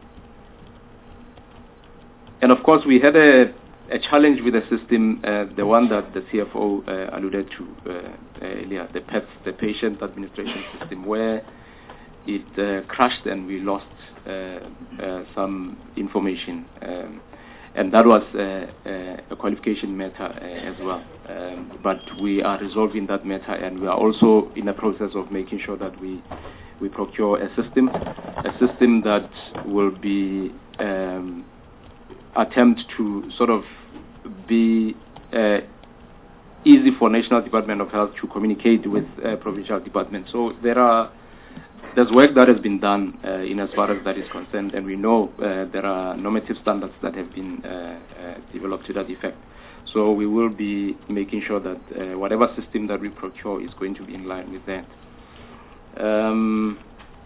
and of course, we had a, a challenge with the system, uh, the one that the C F O uh, alluded to uh, earlier, the P E P S, the Patient Administration System, where it uh, crashed and we lost Uh, uh, some information, um, and that was uh, uh, a qualification matter uh, as well. Um, but we are resolving that matter, and we are also in the process of making sure that we we procure a system, a system that will be um, attempt to sort of be uh, easy for National Department of Health to communicate with uh, provincial departments. So there are There's work that has been done uh, in as far as that is concerned, and we know uh, there are normative standards that have been uh, uh, developed to that effect. So we will be making sure that uh, whatever system that we procure is going to be in line with that. Um,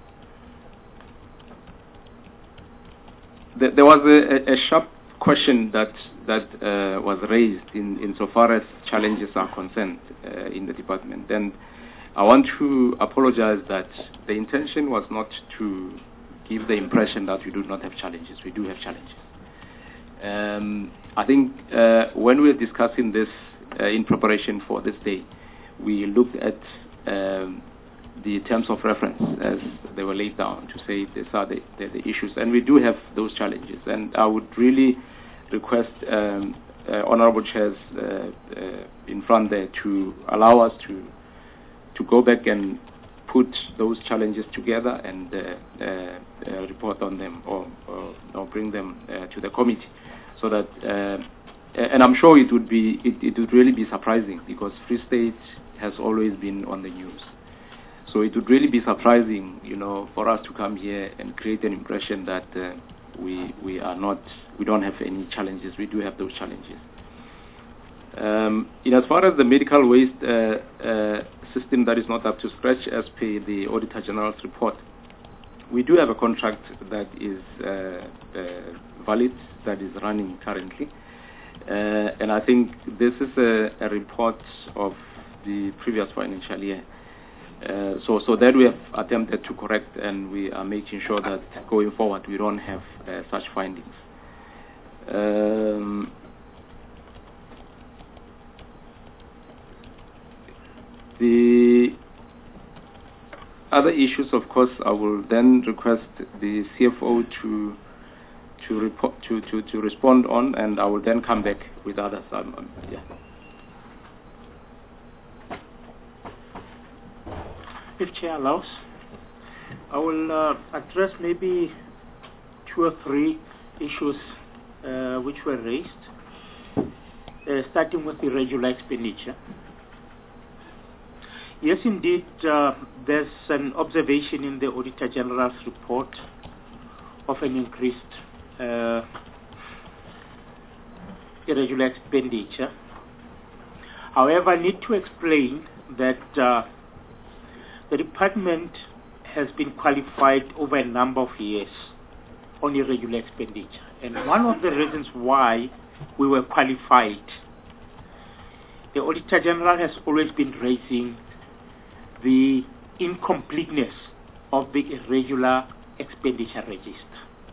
th there was a, a sharp question that that uh, was raised in insofar as challenges are concerned uh, in the department, and I want to apologize that the intention was not to give the impression that we do not have challenges. We do have challenges. Um, I think uh, when we were discussing this uh, in preparation for this day, we looked at um, the terms of reference as they were laid down to say these are the, the, the issues. And we do have those challenges. And I would really request um, uh, Honorable Chairs uh, uh, in front there to allow us to to go back and put those challenges together and uh, uh, uh, report on them or, or, or bring them uh, to the committee, so that uh, and I'm sure it would be it, it would really be surprising, because Free State has always been on the news. So it would really be surprising, you know, for us to come here and create an impression that uh, we we are not we don't have any challenges. We do have those challenges. Um, in as far as the medical waste uh, uh, system that is not up to scratch as per the Auditor General's report, we do have a contract that is uh, uh, valid, that is running currently. Uh, and I think this is a, a report of the previous financial year. Uh, so, so that we have attempted to correct, and we are making sure that going forward we don't have uh, such findings. Um, the other issues, of course, I will then request the C F O to to report to, to, to respond on, and I will then come back with others. Um, um, yeah. If Chair allows, I will uh, address maybe two or three issues uh, which were raised, uh, starting with irregular expenditure. Yes, indeed, uh, there's an observation in the Auditor General's report of an increased uh, irregular expenditure. However, I need to explain that uh, the department has been qualified over a number of years on irregular expenditure. And one of the reasons why we were qualified, the Auditor General has always been raising the incompleteness of the irregular expenditure register.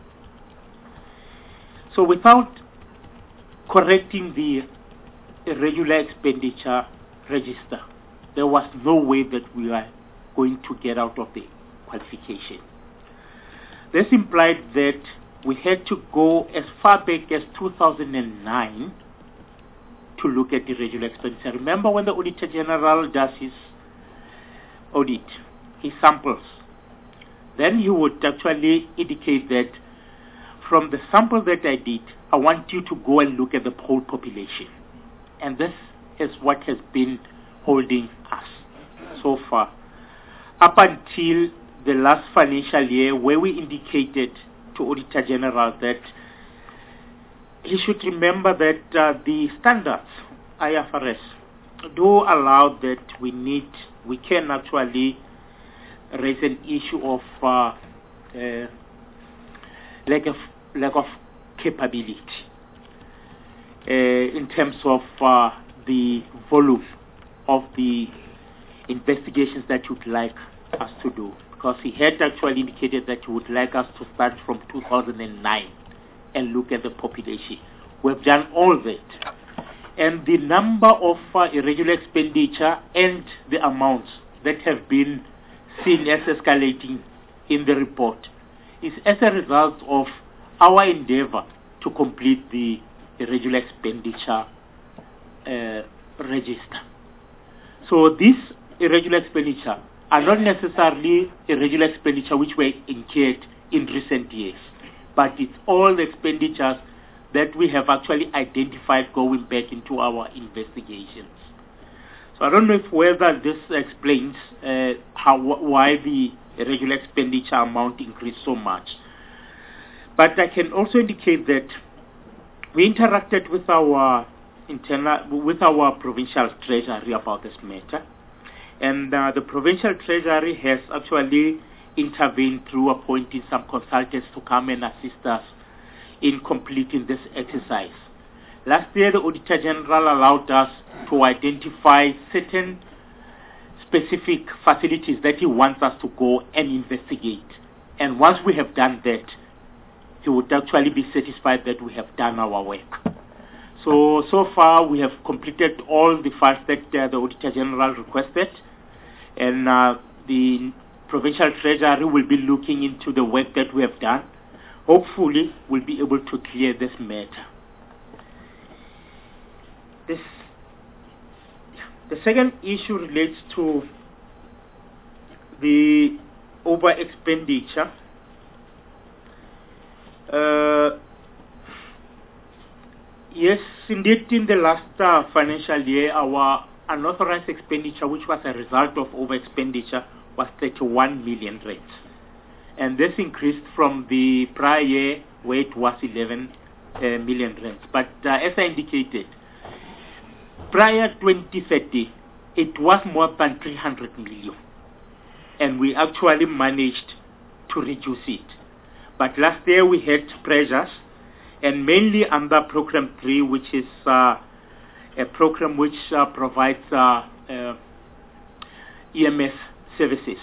So without correcting the irregular expenditure register, there was no way that we were going to get out of the qualification. This implied that we had to go as far back as two thousand nine to look at irregular expenditure. Remember, when the Auditor General does his audit, he samples, then he would actually indicate that from the sample that I did, I want you to go and look at the whole population. And this is what has been holding us so far, up until the last financial year, where we indicated to Auditor General that he should remember that uh, the standards, I F R S, do allow that we need, we can actually raise an issue of uh, uh, lack of lack of capability uh, in terms of uh, the volume of the investigations that you'd like us to do, because he had actually indicated that he would like us to start from two thousand nine and look at the population. We've done all that, and the number of uh, irregular expenditure and the amounts that have been seen as escalating in the report is as a result of our endeavor to complete the irregular expenditure uh, register. So these irregular expenditure are not necessarily irregular expenditure which were incurred in recent years, but it's all the expenditures that we have actually identified going back into our investigations. So I don't know if whether this explains uh, how why the irregular expenditure amount increased so much. But I can also indicate that we interacted with our internal, with our provincial treasury about this matter, and uh, the provincial treasury has actually intervened through appointing some consultants to come and assist us in completing this exercise. Last year, the Auditor General allowed us to identify certain specific facilities that he wants us to go and investigate. And once we have done that, he would actually be satisfied that we have done our work. So, so far we have completed all the files that uh, the Auditor General requested, and uh, the Provincial Treasury will be looking into the work that we have done. Hopefully, we'll be able to clear this matter. This, the second issue relates to the over expenditure. Uh, yes, indeed, in the last uh, financial year, our unauthorized expenditure, which was a result of over expenditure, was thirty-one million rands. And this increased from the prior year, where it was eleven uh, million rands. But uh, as I indicated, prior twenty thirty, it was more than three hundred million. And we actually managed to reduce it. But last year we had pressures, and mainly under Program three, which is uh, a program which uh, provides uh, uh, E M S services.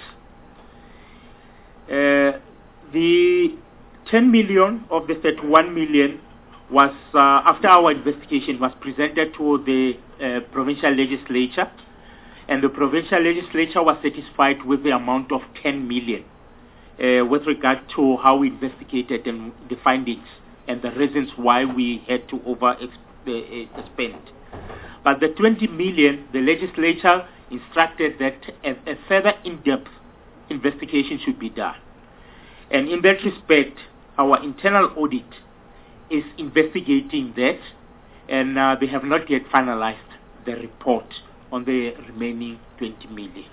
Uh, the ten million of the thirty-one million was, uh, after our investigation, was presented to the uh, provincial legislature, and the provincial legislature was satisfied with the amount of ten million uh, with regard to how we investigated and the findings and the reasons why we had to overspend. But the twenty million, the legislature instructed that a, a further in-depth investigation should be done. And in that respect, our internal audit is investigating that, and uh, they have not yet finalized the report on the remaining twenty million.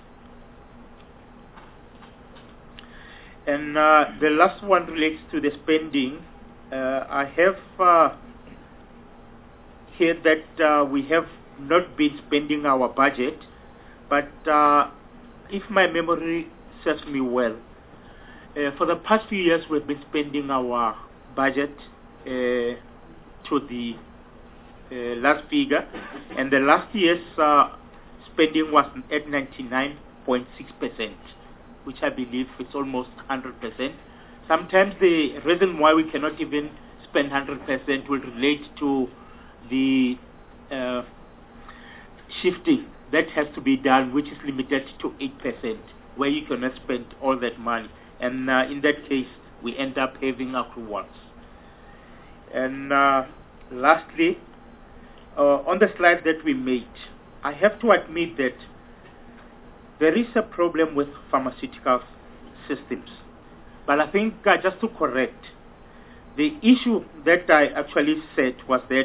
And uh, the last one relates to the spending. Uh, I have uh, heard that uh, we have not been spending our budget, but uh, if my memory serves me well, uh, for the past few years we've been spending our budget uh, to the uh, last figure, and the last year's uh, spending was at ninety-nine point six percent, which I believe is almost one hundred percent. Sometimes the reason why we cannot even spend one hundred percent will relate to the uh, shifting that has to be done, which is limited to eight percent, where you cannot spend all that money. And uh, in that case, we end up having accruals. And uh, lastly, uh, on the slide that we made, I have to admit that there is a problem with pharmaceutical systems. But I think uh, just to correct, the issue that I actually said was that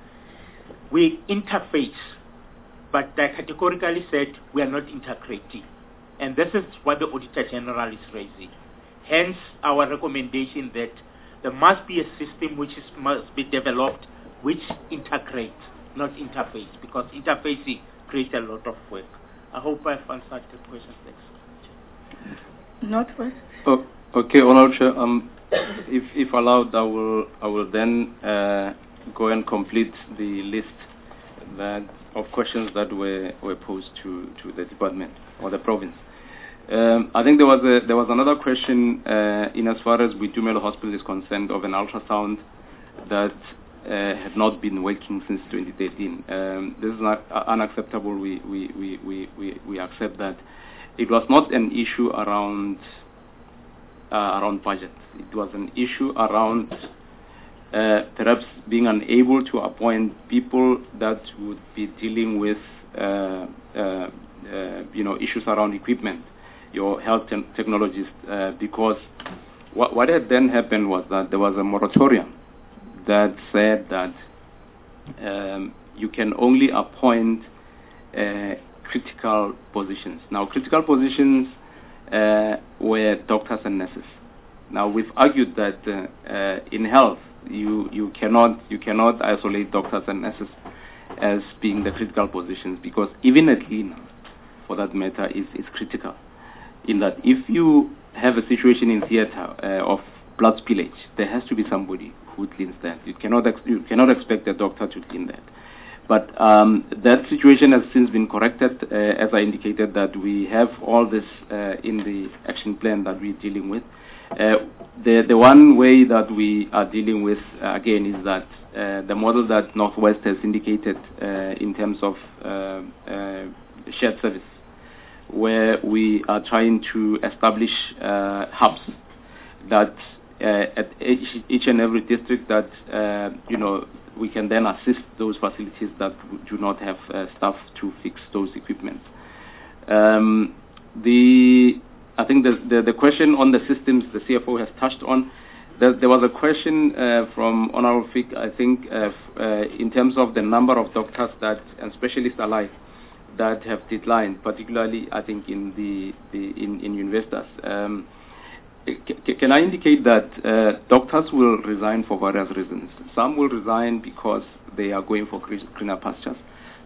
we interface, but I categorically said we are not integrating. And this is what the Auditor General is raising. Hence our recommendation that there must be a system which is, must be developed which integrates, not interface, because interfacing creates a lot of work. I hope I've answered the question. Thanks. Northwest. Oh, okay, Honourable Chair. Um, if, if allowed, I will I will then uh, go and complete the list that of questions that were were posed to, to the department or the province. Um, I think there was a, there was another question uh, in as far as Boitumelo Hospital is concerned of an ultrasound that uh, had not been working since twenty thirteen. Um, this is not uh, unacceptable. We, we, we, we, we, we accept that. It was not an issue around uh, around budget. It was an issue around uh, perhaps being unable to appoint people that would be dealing with uh, uh, uh, you know issues around equipment, your health te technologists, uh, because what, what had then happened was that there was a moratorium that said that um, you can only appoint uh, critical positions. Now, critical positions uh, were doctors and nurses. Now, we've argued that uh, uh, in health, you you cannot you cannot isolate doctors and nurses as being the critical positions, because even a cleaner, for that matter, is is critical. In that, if you have a situation in theatre uh, of blood spillage, there has to be somebody who cleans that. You cannot ex you cannot expect a doctor to clean that. But um, that situation has since been corrected, uh, as I indicated, that we have all this uh, in the action plan that we're dealing with. Uh, the, the one way that we are dealing with, uh, again, is that uh, the model that Northwest has indicated uh, in terms of uh, uh, shared service, where we are trying to establish uh, hubs that uh, at each, each and every district that, uh, you know, we can then assist those facilities that do not have uh, staff to fix those equipment. Um, the, I think the, the, the question on the systems the C F O has touched on, there, there was a question uh, from Honorable Fick, I think, uh, uh, in terms of the number of doctors that, and specialists alike, that have declined, particularly, I think, in the, the in, in universities. Um, Can I indicate that uh, doctors will resign for various reasons? Some will resign because they are going for greener pastures.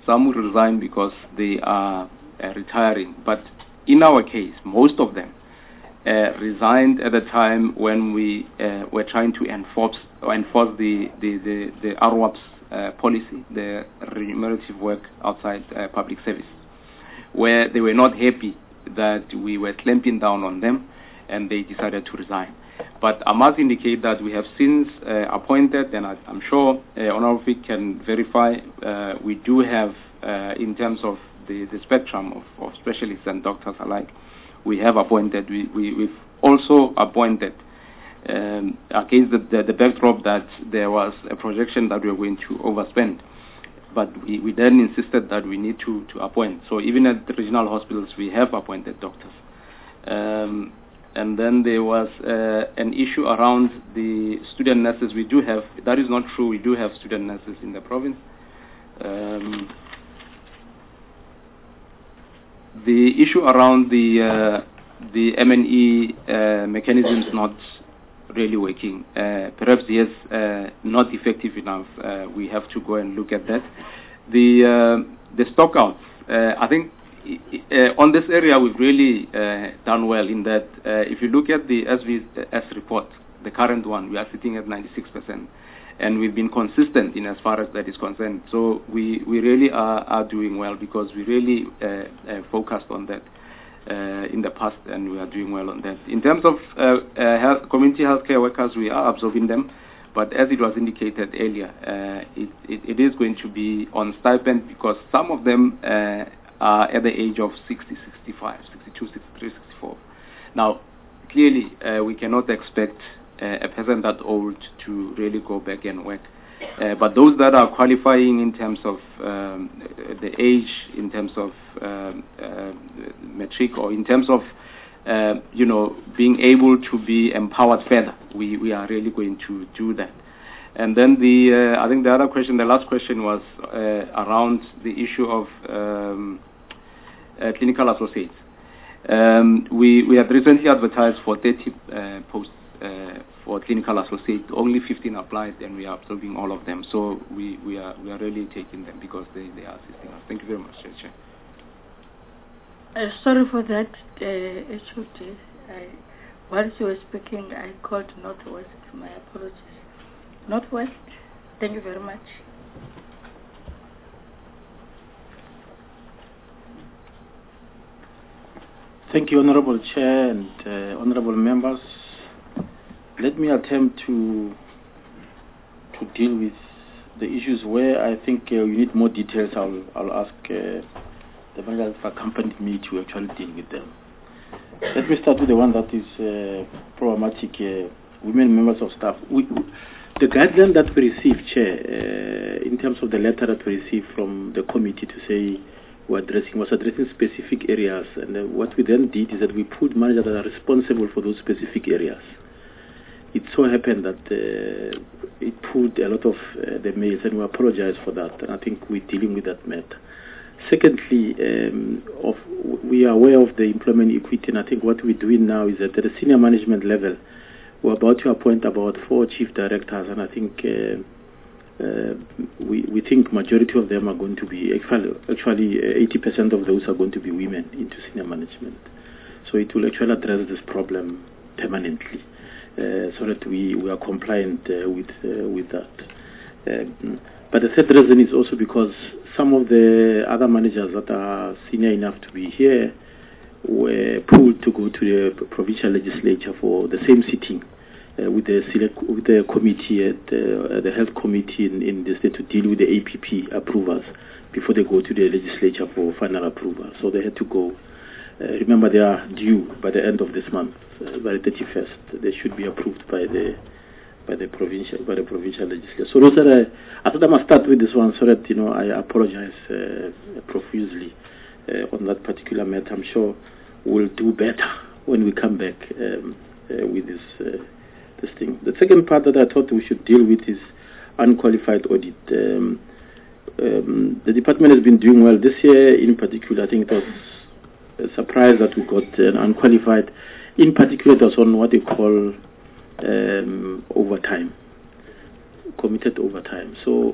some will resign because they are uh, retiring. But in our case, most of them uh, resigned at the time when we uh, were trying to enforce enforce the the the, the R W A P's uh, policy, the remunerative work outside uh, public service, where they were not happy that we were clamping down on them, and they decided to resign. But I must indicate that we have since uh, appointed, and I, I'm sure uh, Honorable Vic can verify, uh, we do have, uh, in terms of the, the spectrum of, of specialists and doctors alike, we have appointed, we, we, we've also appointed, um, against the, the, the backdrop that there was a projection that we were going to overspend. But we, we then insisted that we need to, to appoint. So even at the regional hospitals, we have appointed doctors. Um, and then there was uh, an issue around the student nurses. We do have, that is not true, we do have student nurses in the province. Um, the issue around the, uh, the M and E uh, mechanism is not really working. Uh, perhaps yes, uh, not effective enough. Uh, we have to go and look at that. The uh, the stockouts. Uh, I think uh, on this area we've really uh, done well in that. Uh, if you look at the S V S report, the current one, we are sitting at ninety-six percent, and we've been consistent in as far as that is concerned. So we we really are, are doing well because we really uh, uh, focused on that Uh, in the past, and we are doing well on that. In terms of uh, uh, health, community healthcare workers, we are absorbing them, but as it was indicated earlier, uh, it, it, it is going to be on stipend because some of them uh, are at the age of sixty, sixty-five, sixty-two, sixty-three, sixty-four. Now, clearly, uh, we cannot expect uh, a person that old to really go back and work. Uh, but those that are qualifying in terms of um, the age, in terms of um, uh, metric, or in terms of uh, you know being able to be empowered further, we, we are really going to do that. And then the uh, I think the other question, the last question was uh, around the issue of um, uh, clinical associates. Um, we we have recently advertised for thirty uh, posts. Uh, for clinical associate, only fifteen applied, and we are absorbing all of them. So we, we are we are really taking them because they, they are assisting us. Thank you very much, Chair. Uh, sorry for that, uh, H O D. I, whilst you were speaking, I called Northwest. My apologies. Northwest, thank you very much. Thank you, Honorable Chair and uh, Honorable Members. Let me attempt to to deal with the issues where I think uh, you need more details. I'll, I'll ask uh, the manager who accompanied me to actually deal with them. Let me start with the one that is uh, problematic, uh, women members of staff. We, the guideline that we received, Chair, uh, in terms of the letter that we received from the committee to say we're addressing, was addressing specific areas. And uh, what we then did is that we put managers that are responsible for those specific areas. It so happened that uh, it pulled a lot of uh, the mails, and we apologize for that, and I think we're dealing with that matter. Secondly, um, of, we are aware of the employment equity, and I think what we're doing now is that at the senior management level, we're about to appoint about four chief directors, and I think uh, uh, we, we think majority of them are going to be, actually, actually uh, eighty percent of those are going to be women into senior management. So it will actually address this problem permanently. Uh, so that we, we are compliant uh, with uh, with that. Um, but the third reason is also because some of the other managers that are senior enough to be here were pulled to go to the provincial legislature for the same sitting uh, with the select, with the committee at uh, the health committee in, in the state to deal with the A P P approvals before they go to the legislature for final approval. So they had to go. Uh, remember, they are due by the end of this month, uh, by the thirty-first. They should be approved by the by the provincial by the provincial legislature. So those are. Uh, I thought I must start with this one, so that you know I apologize uh, profusely uh, on that particular matter. I'm sure we'll do better when we come back um, uh, with this uh, this thing. The second part that I thought we should deal with is unqualified audit. Um, um, the department has been doing well this year. In particular, I think it was a surprise that we got an unqualified. In particular, it was on what they call um, overtime, committed overtime. So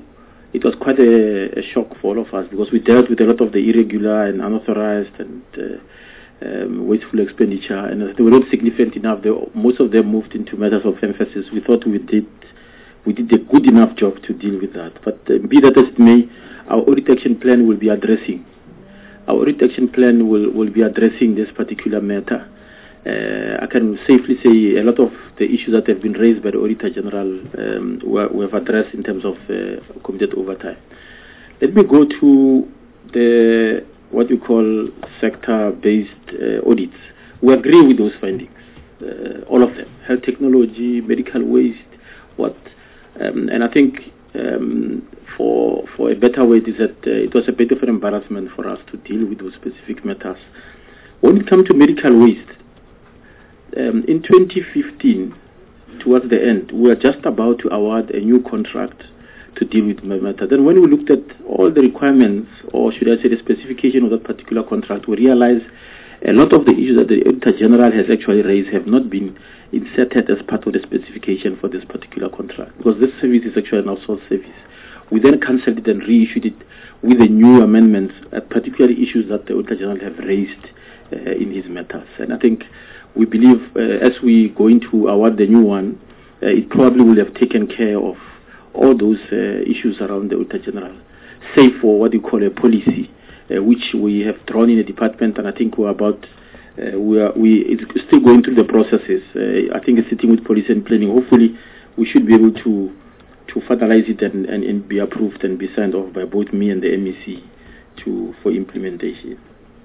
it was quite a, a shock for all of us because we dealt with a lot of the irregular and unauthorized and uh, um, wasteful expenditure, and they were not significant enough. They, most of them moved into matters of emphasis. We thought we did we did a good enough job to deal with that. But uh, be that as it may, our audit action plan will be addressing. Our audit action plan will, will be addressing this particular matter. Uh, I can safely say a lot of the issues that have been raised by the Auditor General um, were, were addressed in terms of uh, committed overtime. Let me go to the what you call sector-based uh, audits. We agree with those findings, uh, all of them: health technology, medical waste, what, um, and I think um, for for a better way is that uh, it was a bit of an embarrassment for us to deal with those specific matters. When it comes to medical waste, Um, in twenty fifteen, towards the end, we were just about to award a new contract to deal with my matter. Then when we looked at all the requirements, or should I say the specification of that particular contract, we realized a lot of the issues that the Auditor General has actually raised have not been inserted as part of the specification for this particular contract, because this service is actually an outsourced service. We then cancelled it and reissued it with the new amendments, uh, particularly issues that the Auditor General have raised uh, in his matters. And I think we believe uh, as we going to award the new one, uh, it probably will have taken care of all those uh, issues around the Auditor General, save for what you call a policy, uh, which we have drawn in the department, and I think we're about, uh, we are, we, it's still going through the processes. Uh, I think it's sitting with policy and planning. Hopefully, we should be able to to finalize it and, and, and be approved and be signed off by both me and the M E C to for implementation.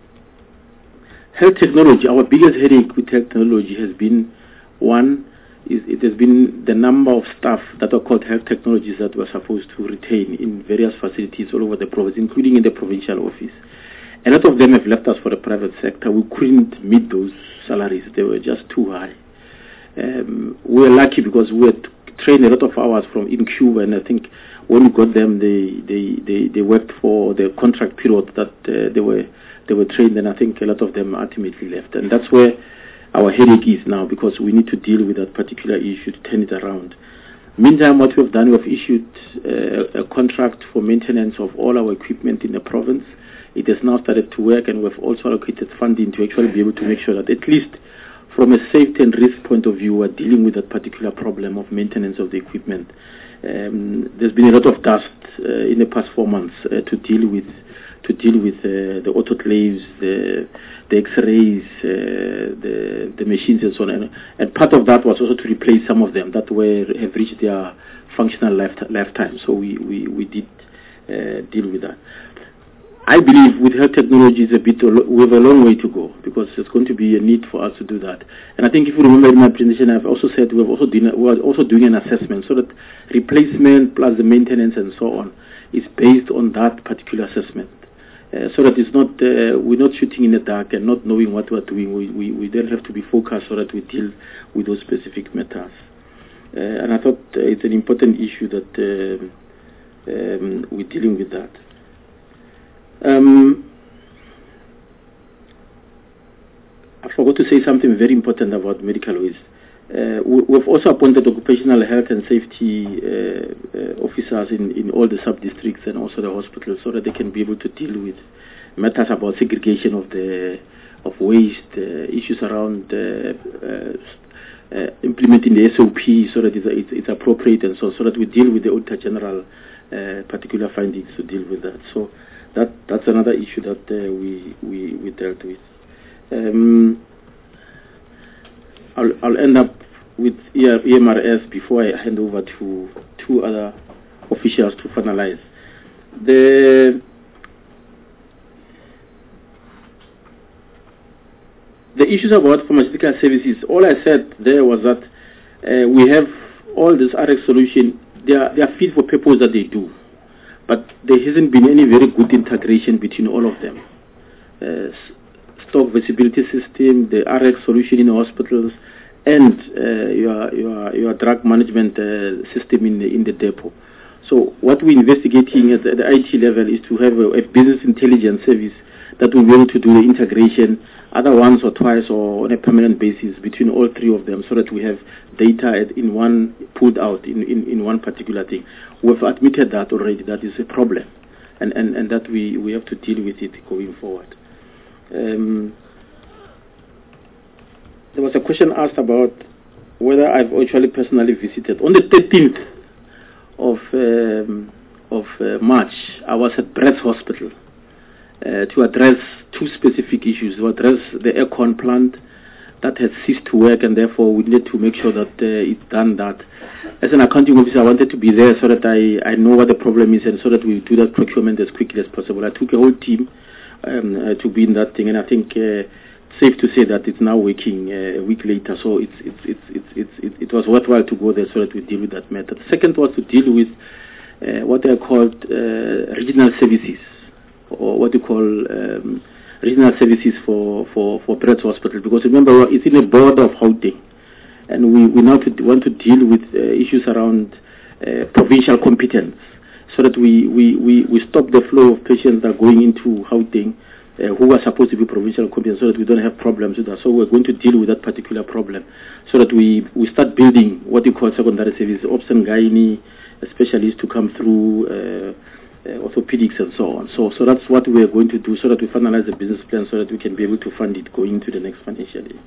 Health technology, our biggest headache with health technology has been, one, is it has been the number of staff that are called health technologies that we're supposed to retain in various facilities all over the province, including in the provincial office. A lot of them have left us for the private sector. We couldn't meet those salaries. They were just too high. Um, we were lucky because we had trained a lot of hours from in Cuba, and I think when we got them, they, they, they, they worked for the contract period that uh, they were They were trained, and I think a lot of them ultimately left. And that's where our headache is now, because we need to deal with that particular issue to turn it around. Meantime, what we've done, we've issued uh, a contract for maintenance of all our equipment in the province. It has now started to work, and we've also allocated funding to actually be able to make sure that at least from a safety and risk point of view, we're dealing with that particular problem of maintenance of the equipment. Um, there's been a lot of dust uh, in the past four months uh, to deal with to deal with uh, the autoclaves, the, the X-rays, uh, the, the machines and so on. And, and part of that was also to replace some of them that were have reached their functional life, lifetime. So we, we, we did uh, deal with that. I believe with health technology is a bit, we have a long way to go, because there's going to be a need for us to do that. And I think if you remember in my presentation, I've also said we've also doing, we're also doing an assessment, so that replacement plus the maintenance and so on is based on that particular assessment. Uh, so that it's not, uh, we're not shooting in the dark and not knowing what we're doing. We, we, we then have to be focused so that we deal with those specific matters. Uh, and I thought uh, it's an important issue that uh, um, we're dealing with that. Um, I forgot to say something very important about medical waste. Uh, we, we've also appointed occupational health and safety uh, uh, officers in, in all the sub-districts and also the hospitals, so that they can be able to deal with matters about segregation of the of waste, uh, issues around uh, uh, uh, implementing the S O P so that it's, it's, it's appropriate, and so so that we deal with the Auditor General uh, particular findings to deal with that. So that that's another issue that uh, we, we we dealt with. Um, I'll, I'll end up with E M R S before I hand over to two other officials to finalize. The the issues about pharmaceutical services, all I said there was that uh, we have all this R X solution, they are, they are fit for purpose that they do, but there hasn't been any very good integration between all of them. Uh, stock visibility system, the R X solution in the hospitals, and uh, your, your your drug management uh, system in the, in the depot. So what we're investigating at the, at the I T level is to have a, a business intelligence service that we'll be able to do the integration either once or twice or on a permanent basis between all three of them, so that we have data at, in one pulled out in, in, in one particular thing. We've admitted that already, that is a problem, and, and, and that we, we have to deal with it going forward. Um, there was a question asked about whether I've actually personally visited. On the thirteenth of, um, of uh, March, I was at Brett's Hospital uh, to address two specific issues, to address the aircon plant that has ceased to work, and therefore we need to make sure that uh, it's done that. As an accounting officer, I wanted to be there so that I, I know what the problem is, and so that we do that procurement as quickly as possible. I took a whole team um, uh, to be in that thing, and I think uh, it's safe to say that it's now working uh, a week later, so it's, it's, it's, it's, it's, it, it was worthwhile to go there so that we deal with that matter. The second was to deal with uh, what are called uh, regional services, or what you call um, regional services for, for, for Brett's Hospital, because remember, it's in a border of Gauteng, and we, we now to, want to deal with uh, issues around uh, provincial competence, so that we, we, we, we stop the flow of patients that are going into Gauteng uh, who are supposed to be provincial competence, so that we don't have problems with that. So we're going to deal with that particular problem, so that we, we start building what you call secondary services, obs and gynae, specialists to come through, uh, Uh, orthopedics and so on. So, so that's what we are going to do, so that we finalize the business plan, so that we can be able to fund it going into the next financial year.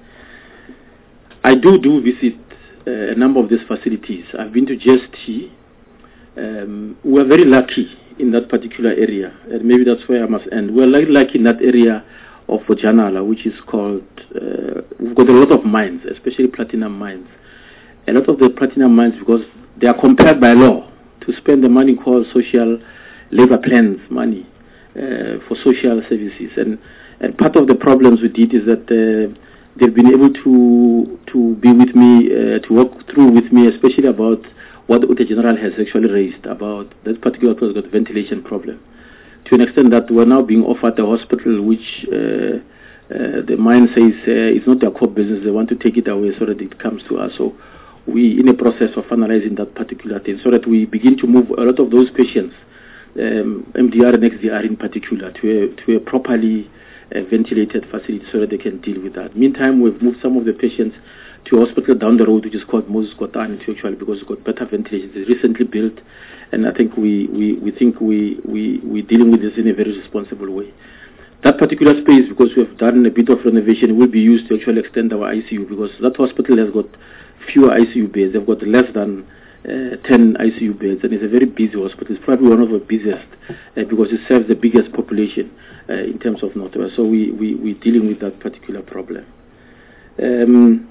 I do do visit uh, a number of these facilities. I've been to G S T. Um, we are very lucky in that particular area, and maybe that's where I must end. We're very lucky in that area of Bojanala, which is called, uh, we've got a lot of mines, especially platinum mines. A lot of the platinum mines, because they are compelled by law to spend the money called social labor plans money uh, for social services, and and part of the problems we did is that uh, they've been able to to be with me, uh, to walk through with me, especially about what the Auditor General has actually raised about that particular project, ventilation problem, to an extent that we're now being offered a hospital which uh, uh, the mine says uh, it's not their core business. They want to take it away so that it comes to us. So we in a process of analyzing that particular thing, so that we begin to move a lot of those patients, Um, M D R and X D R in particular, to a, to a properly uh, ventilated facility, so that they can deal with that. Meantime, we've moved some of the patients to a hospital down the road, which is called Moses Kotane, actually, because it's got better ventilation. It's recently built, and I think we, we, we think we, we, we're dealing with this in a very responsible way. That particular space, because we have done a bit of renovation, will be used to actually extend our I C U, because that hospital has got fewer I C U beds. They've got less than Uh, ten I C U beds, and it's a very busy hospital. It's probably one of the busiest uh, because it serves the biggest population uh, in terms of Northwest. So we, we, we're dealing with that particular problem. Um,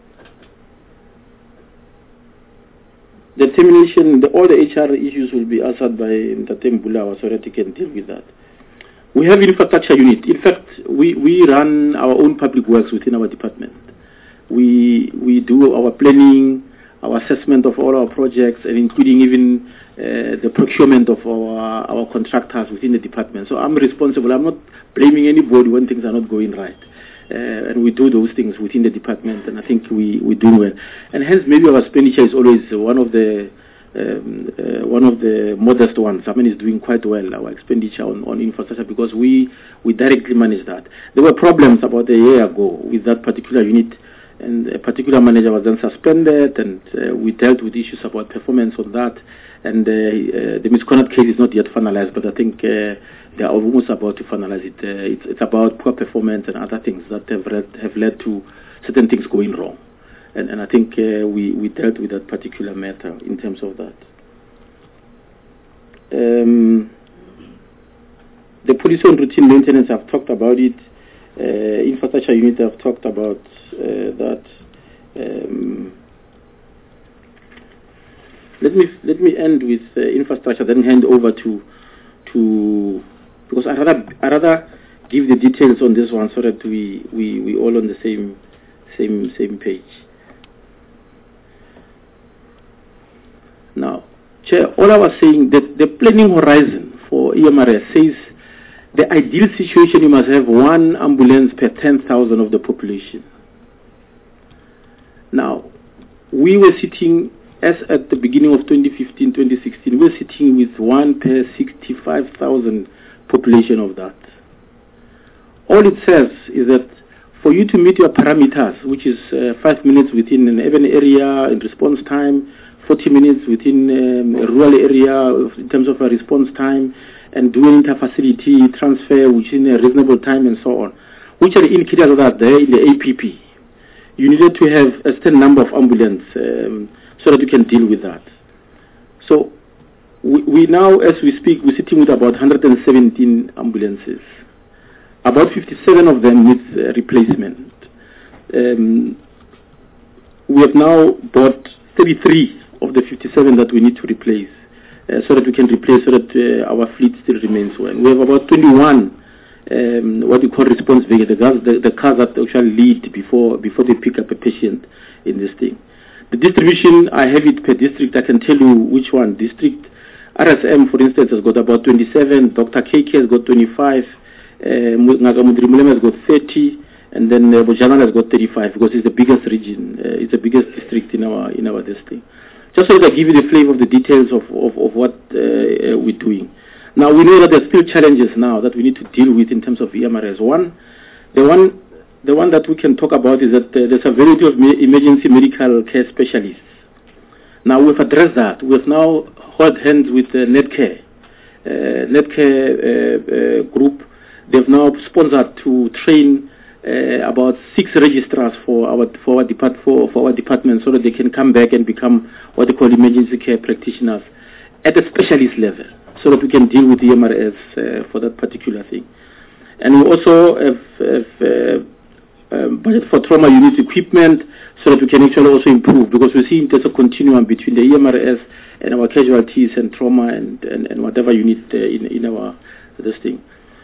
the termination, the, all the H R issues will be answered by Ntate Mbulawa, so that he can deal with that. We have infrastructure unit. In fact, we, we run our own public works within our department. We, we do our planning, our assessment of all our projects, and including even uh, the procurement of our, our contractors within the department. So I'm responsible. I'm not blaming anybody when things are not going right. Uh, and we do those things within the department, and I think we, we do well. And hence maybe our expenditure is always one of the um, uh, one of the modest ones. I mean, it's doing quite well, our expenditure on, on infrastructure, because we, we directly manage that. There were problems about a year ago with that particular unit, and a particular manager was then suspended, and uh, we dealt with issues about performance on that, and uh, uh, the misconduct case is not yet finalized, but I think uh, they are almost about to finalize it. Uh, it's, it's about poor performance and other things that have, read, have led to certain things going wrong, and, and I think uh, we, we dealt with that particular matter in terms of that. Um, the police on routine maintenance, I've talked about it. Uh, infrastructure unit, I've talked about uh, that. Um, let me let me end with uh, infrastructure, then hand over to to because I rather I rather give the details on this one, so that we we we all on the same same same page. Now, Chair, all I was saying that the planning horizon for E M R S says the ideal situation, you must have one ambulance per ten thousand of the population. Now, we were sitting, as at the beginning of twenty fifteen, twenty sixteen, we were sitting with one per sixty-five thousand population of that. all it says is that for you to meet your parameters, which is uh, five minutes within an urban area in response time, forty minutes within um, a rural area in terms of a response time, and doing inter-facility transfer within a reasonable time and so on, which are the indicators that are there in the A P P. You needed to have a certain number of ambulances um, so that you can deal with that. So we, we now, as we speak, we're sitting with about one hundred seventeen ambulances. About fifty-seven of them need uh, replacement. Um, we have now bought thirty-three of the fifty-seven that we need to replace, uh, so that we can replace, so that uh, our fleet still remains well. We have about twenty-one um, what we call response vehicles, the cars, the, the cars that actually lead before before they pick up a patient in this thing. The distribution, I have it per district. I can tell you which one. District R S M, for instance, has got about twenty-seven. Doctor K K has got twenty-five. Ngagamudri Mulema has got thirty, and then uh, Bojangala has got thirty-five, because it's the biggest region, uh, it's the biggest district in our in our district. Just so that I give you the flavor of the details of of, of what uh, we're doing. Now we know that there's still challenges now that we need to deal with in terms of E M R S. One, the one, the one that we can talk about is that uh, there's a variety of me emergency medical care specialists. Now we've addressed that. We've now held hands with uh, Netcare, uh, Netcare uh, uh, group. They've now sponsored to train uh, about six registrars for our for our, depart for, for our department, so that they can come back and become what they call emergency care practitioners at a specialist level, so that we can deal with E M R S uh, for that particular thing. And we also have, have uh, um, budget for trauma unit equipment, so that we can actually also improve, because we see there's a continuum between the E M R S and our casualties and trauma and, and, and whatever unit uh, in, in our this thing.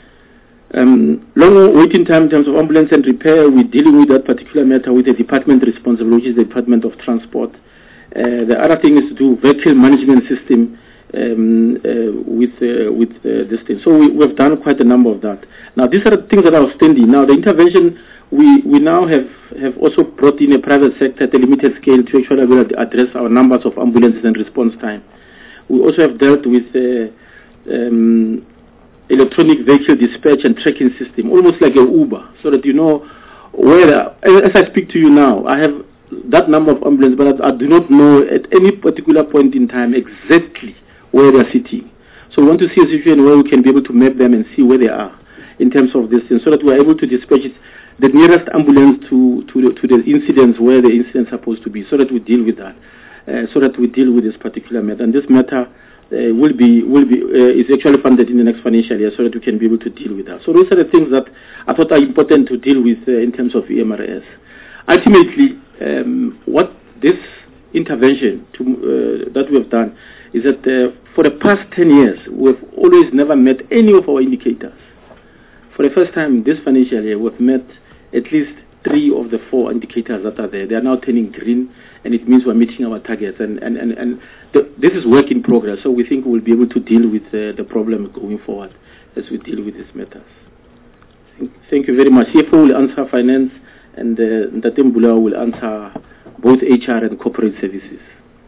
Um, long waiting time in terms of ambulance and repair, we're dealing with that particular matter with the department responsible, which is the Department of Transport. Uh, the other thing is to do vehicle management system um, uh, with uh, with uh, this thing. So we, we've done quite a number of that. Now these are the things that are outstanding. Now the intervention, we, we now have, have also brought in a private sector at a limited scale to actually address our numbers of ambulances and response time. We also have dealt with uh, um, electronic vehicle dispatch and tracking system, almost like a Uber, so that you know where, as I speak to you now, I have that number of ambulances, but I do not know at any particular point in time exactly where they are sitting. So we want to see a situation where we can be able to map them and see where they are in terms of this, and so that we are able to dispatch the nearest ambulance to, to, the, to the incidents where the incident is supposed to be, so that we deal with that, uh, so that we deal with this particular matter. And this matter Uh, will be will be uh, is actually funded in the next financial year, so that we can be able to deal with that. So those are the things that I thought are important to deal with uh, in terms of E M R S. Ultimately, um, what this intervention to, uh, that we have done is that uh, for the past ten years, we've always never met any of our indicators. For the first time this financial year, we've met at least three of the four indicators that are there. They are now turning green, and it means we're meeting our targets. And, and, and, and the, this is work in progress, so we think we'll be able to deal with uh, the problem going forward as we deal with these matters. Thank, thank you very much. C F O will answer finance, and uh, Ntate Mbula will answer both H R and corporate services.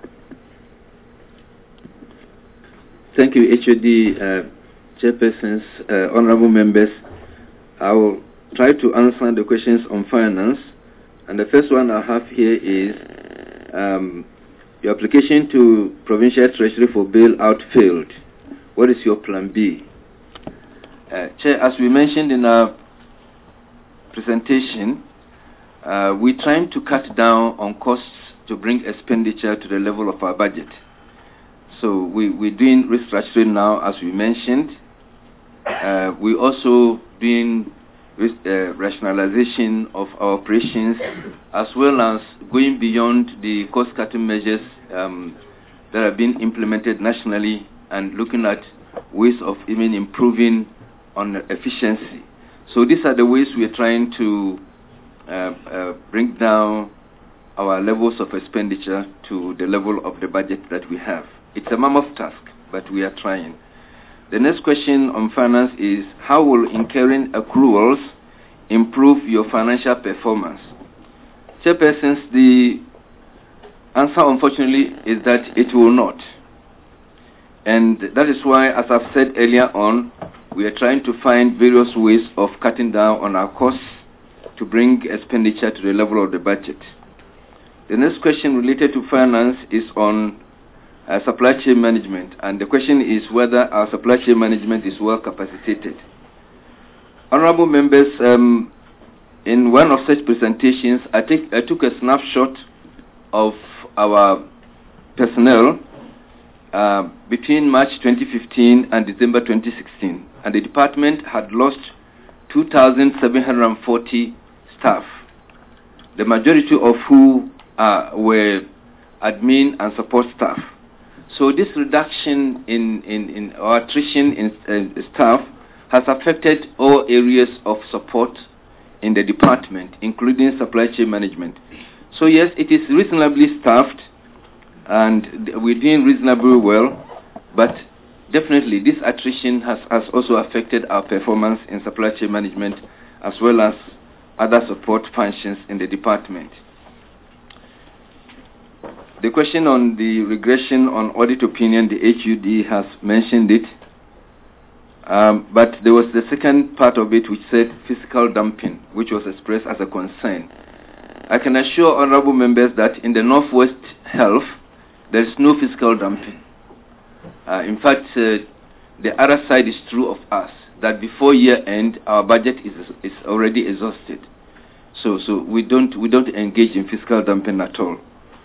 Thank you, H O D, uh, chairpersons, uh, honorable members. I will try to answer the questions on finance, and the first one I have here is um, your application to Provincial Treasury for bailout failed. What is your plan B? Uh, Chair, as we mentioned in our presentation, uh, we're trying to cut down on costs to bring expenditure to the level of our budget. So we, we're doing restructuring now, as we mentioned. Uh, we're also doing with uh, rationalization of our operations, as well as going beyond the cost-cutting measures um, that have been implemented nationally, and looking at ways of even improving on efficiency. So these are the ways we are trying to uh, uh, bring down our levels of expenditure to the level of the budget that we have. It's a mammoth task, but we are trying. The next question on finance is, how will incurring accruals improve your financial performance? Chairpersons, the answer, unfortunately, is that it will not. And that is why, as I've said earlier on, we are trying to find various ways of cutting down on our costs to bring expenditure to the level of the budget. The next question related to finance is on uh, supply chain management, and the question is whether our supply chain management is well capacitated. Honorable members, um, in one of such presentations, I, take, I took a snapshot of our personnel uh, between March twenty fifteen and December twenty sixteen, and the department had lost two thousand seven hundred forty staff, the majority of who uh, were admin and support staff. So this reduction in, in, in or attrition in uh, staff has affected all areas of support in the department, including supply chain management. So yes, it is reasonably staffed, and we're doing reasonably well, but definitely this attrition has, has also affected our performance in supply chain management as well as other support functions in the department. The question on the regression on audit opinion, the H U D has mentioned it, um, but there was the second part of it which said fiscal dumping, which was expressed as a concern. I can assure honorable members that in the Northwest Health, there is no fiscal dumping. Uh, in fact, uh, the other side is true of us, that before year end, our budget is is already exhausted. So, so we don't we don't engage in fiscal dumping at all.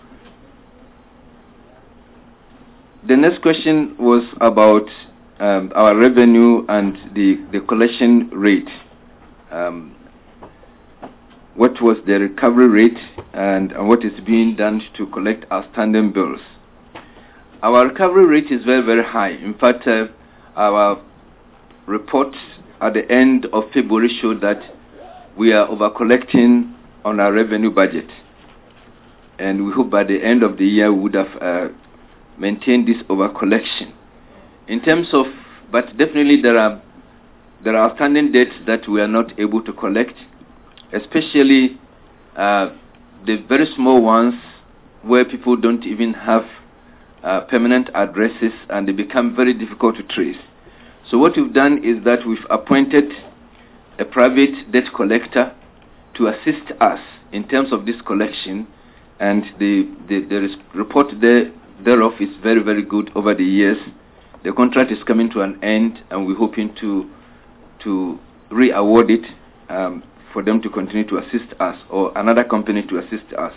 The next question was about um, our revenue and the the collection rate. Um, what was the recovery rate and, and what is being done to collect outstanding bills? Our recovery rate is very, very high. In fact, uh, our report at the end of February showed that we are over-collecting on our revenue budget. And we hope by the end of the year we would have uh, maintained this over-collection. In terms of, but definitely there are, there are outstanding debts that we are not able to collect, especially uh, the very small ones where people don't even have uh, permanent addresses and they become very difficult to trace. So what we've done is that we've appointed a private debt collector to assist us in terms of this collection, and the, the, the report there, thereof is very, very good over the years. The contract is coming to an end, and we're hoping to, to re-award it um, for them to continue to assist us, or another company to assist us.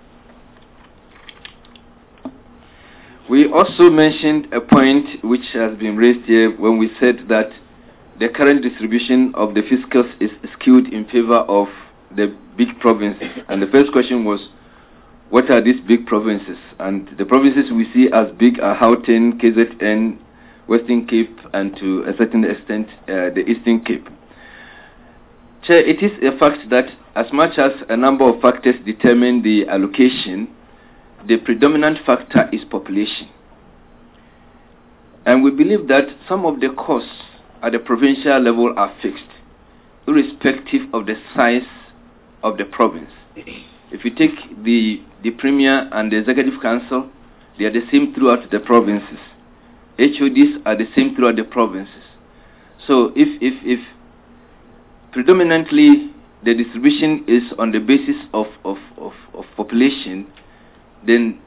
We also mentioned a point which has been raised here when we said that the current distribution of the fiscals is skewed in favor of the big provinces. And the first question was, what are these big provinces? And the provinces we see as big are Gauteng, K Z N, Western Cape, and to a certain extent uh, the Eastern Cape. Chair, it is a fact that as much as a number of factors determine the allocation, the predominant factor is population. And we believe that some of the costs at the provincial level are fixed, irrespective of the size of the province. If you take the, the Premier and the Executive Council, they are the same throughout the provinces. H O Ds are the same throughout the provinces. So if, if, if predominantly the distribution is on the basis of, of, of, of population, then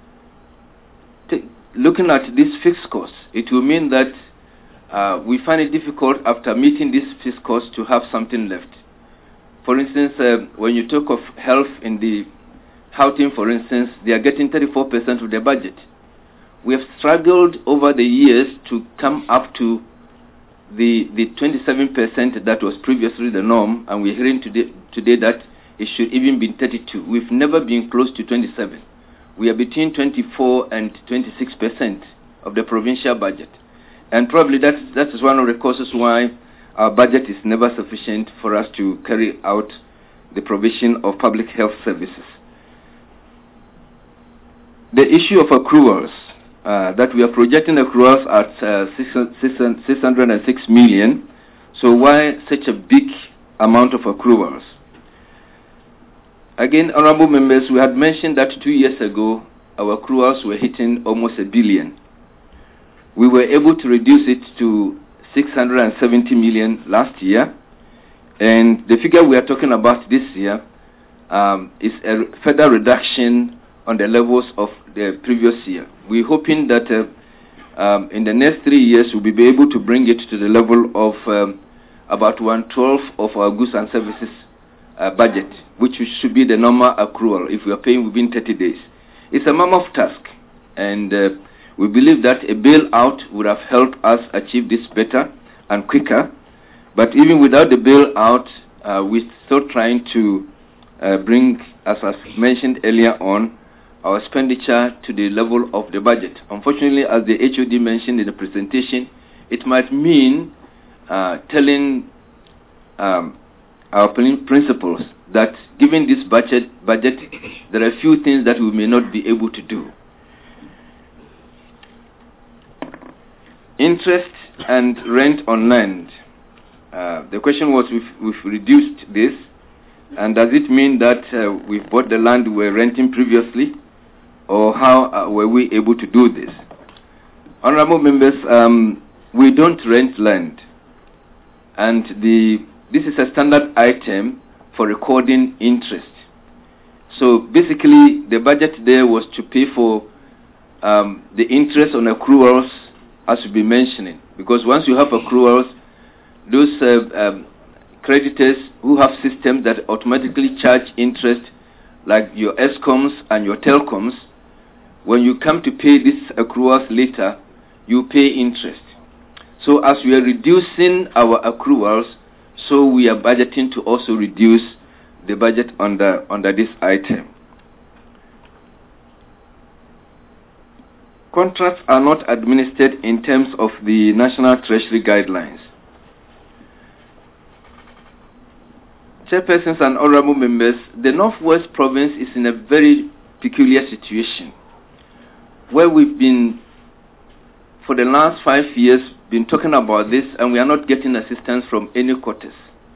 looking at these fixed costs, it will mean that uh, we find it difficult after meeting these fixed costs to have something left. For instance, uh, when you talk of health in the Gauteng, for instance, they are getting thirty-four percent of their budget. We have struggled over the years to come up to the the twenty-seven percent that was previously the norm, and we're hearing today, today that it should even be thirty-two. We've never been close to twenty-seven. We are between twenty-four and twenty-six percent of the provincial budget. And probably that, that is one of the causes why our budget is never sufficient for us to carry out the provision of public health services. The issue of accruals, uh, that we are projecting accruals at uh, six hundred six million. So why such a big amount of accruals? Again, honorable members, we had mentioned that two years ago, our accruals were hitting almost a billion. We were able to reduce it to six hundred seventy million last year, and the figure we are talking about this year um, is a further reduction on the levels of the previous year. We're hoping that uh, um, in the next three years we'll be able to bring it to the level of um, about one twelfth of our goods and services uh, budget, which should be the normal accrual if we are paying within thirty days. It's a mammoth task, and uh, we believe that a bailout would have helped us achieve this better and quicker. But even without the bailout, uh, we're still trying to uh, bring, as I mentioned earlier on, our expenditure to the level of the budget. Unfortunately, as the H O D mentioned in the presentation, it might mean uh, telling um, our principals that given this budget, budget, there are a few things that we may not be able to do. Interest and rent on land. Uh, the question was, we've, we've reduced this, and does it mean that uh, we've bought the land we were renting previously, or how uh, were we able to do this? Honorable members, um, we don't rent land, and the this is a standard item for recording interest. So basically, the budget there was to pay for um, the interest on accruals, as we've been mentioning, because once you have accruals, those uh, um, creditors who have systems that automatically charge interest, like your ESCOMs and your telecoms, when you come to pay these accruals later, you pay interest. So as we are reducing our accruals, so we are budgeting to also reduce the budget under, under this item. Contracts are not administered in terms of the National Treasury guidelines. Chairpersons and honorable members, the Northwest Province is in a very peculiar situation where we've been, for the last five years, been talking about this, and we are not getting assistance from any quarters.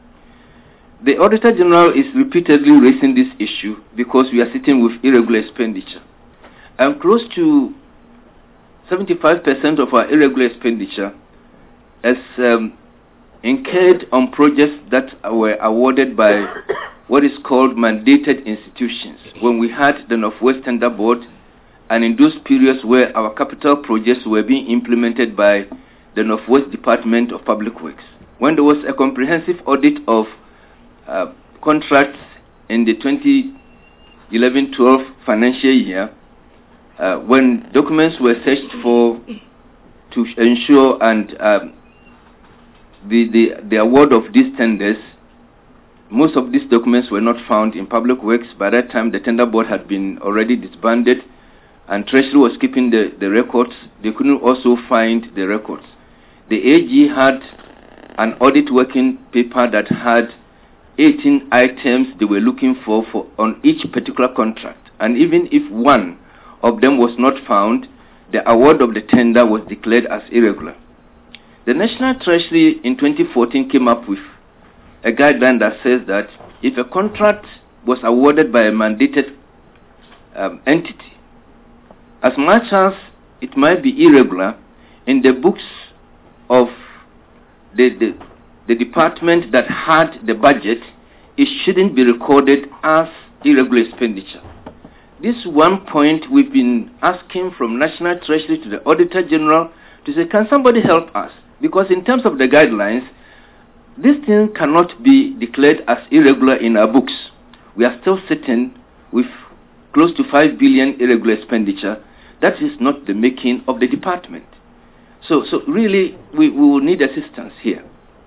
The Auditor General is repeatedly raising this issue because we are sitting with irregular expenditure. And close to seventy-five percent of our irregular expenditure is um, incurred on projects that were awarded by what is called mandated institutions. When we had the Northwest Tender Board, and in those periods where our capital projects were being implemented by the Northwest Department of Public Works. When there was a comprehensive audit of uh, contracts in the twenty eleven twelve financial year, uh, when documents were searched for to ensure and um, the, the, the award of these tenders, most of these documents were not found in Public Works. By that time, the Tender Board had been already disbanded, and Treasury was keeping the, the records. They couldn't also find the records. The A G had an audit working paper that had eighteen items they were looking for, for on each particular contract. And even if one of them was not found, the award of the tender was declared as irregular. The National Treasury in twenty fourteen came up with a guideline that says that if a contract was awarded by a mandated um, entity, as much as it might be irregular, in the books of the, the, the department that had the budget, it shouldn't be recorded as irregular expenditure. This one point we've been asking from National Treasury to the Auditor General to say, can somebody help us? Because in terms of the guidelines, this thing cannot be declared as irregular in our books. We are still sitting with close to five billion irregular expenditure. That is not the making of the department. So, so really, we, we will need assistance here.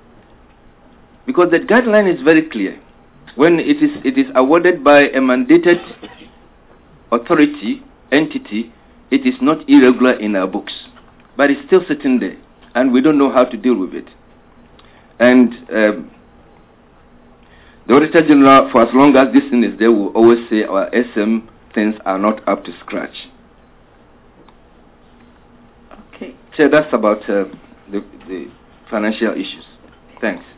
Because the guideline is very clear. When it is, it is awarded by a mandated authority, entity, it is not irregular in our books. But it's still sitting there, and we don't know how to deal with it. And um, the Auditor General, for as long as this thing is there, will always say our S M things are not up to scratch. Okay. So that's about uh, the, the financial issues. Thanks.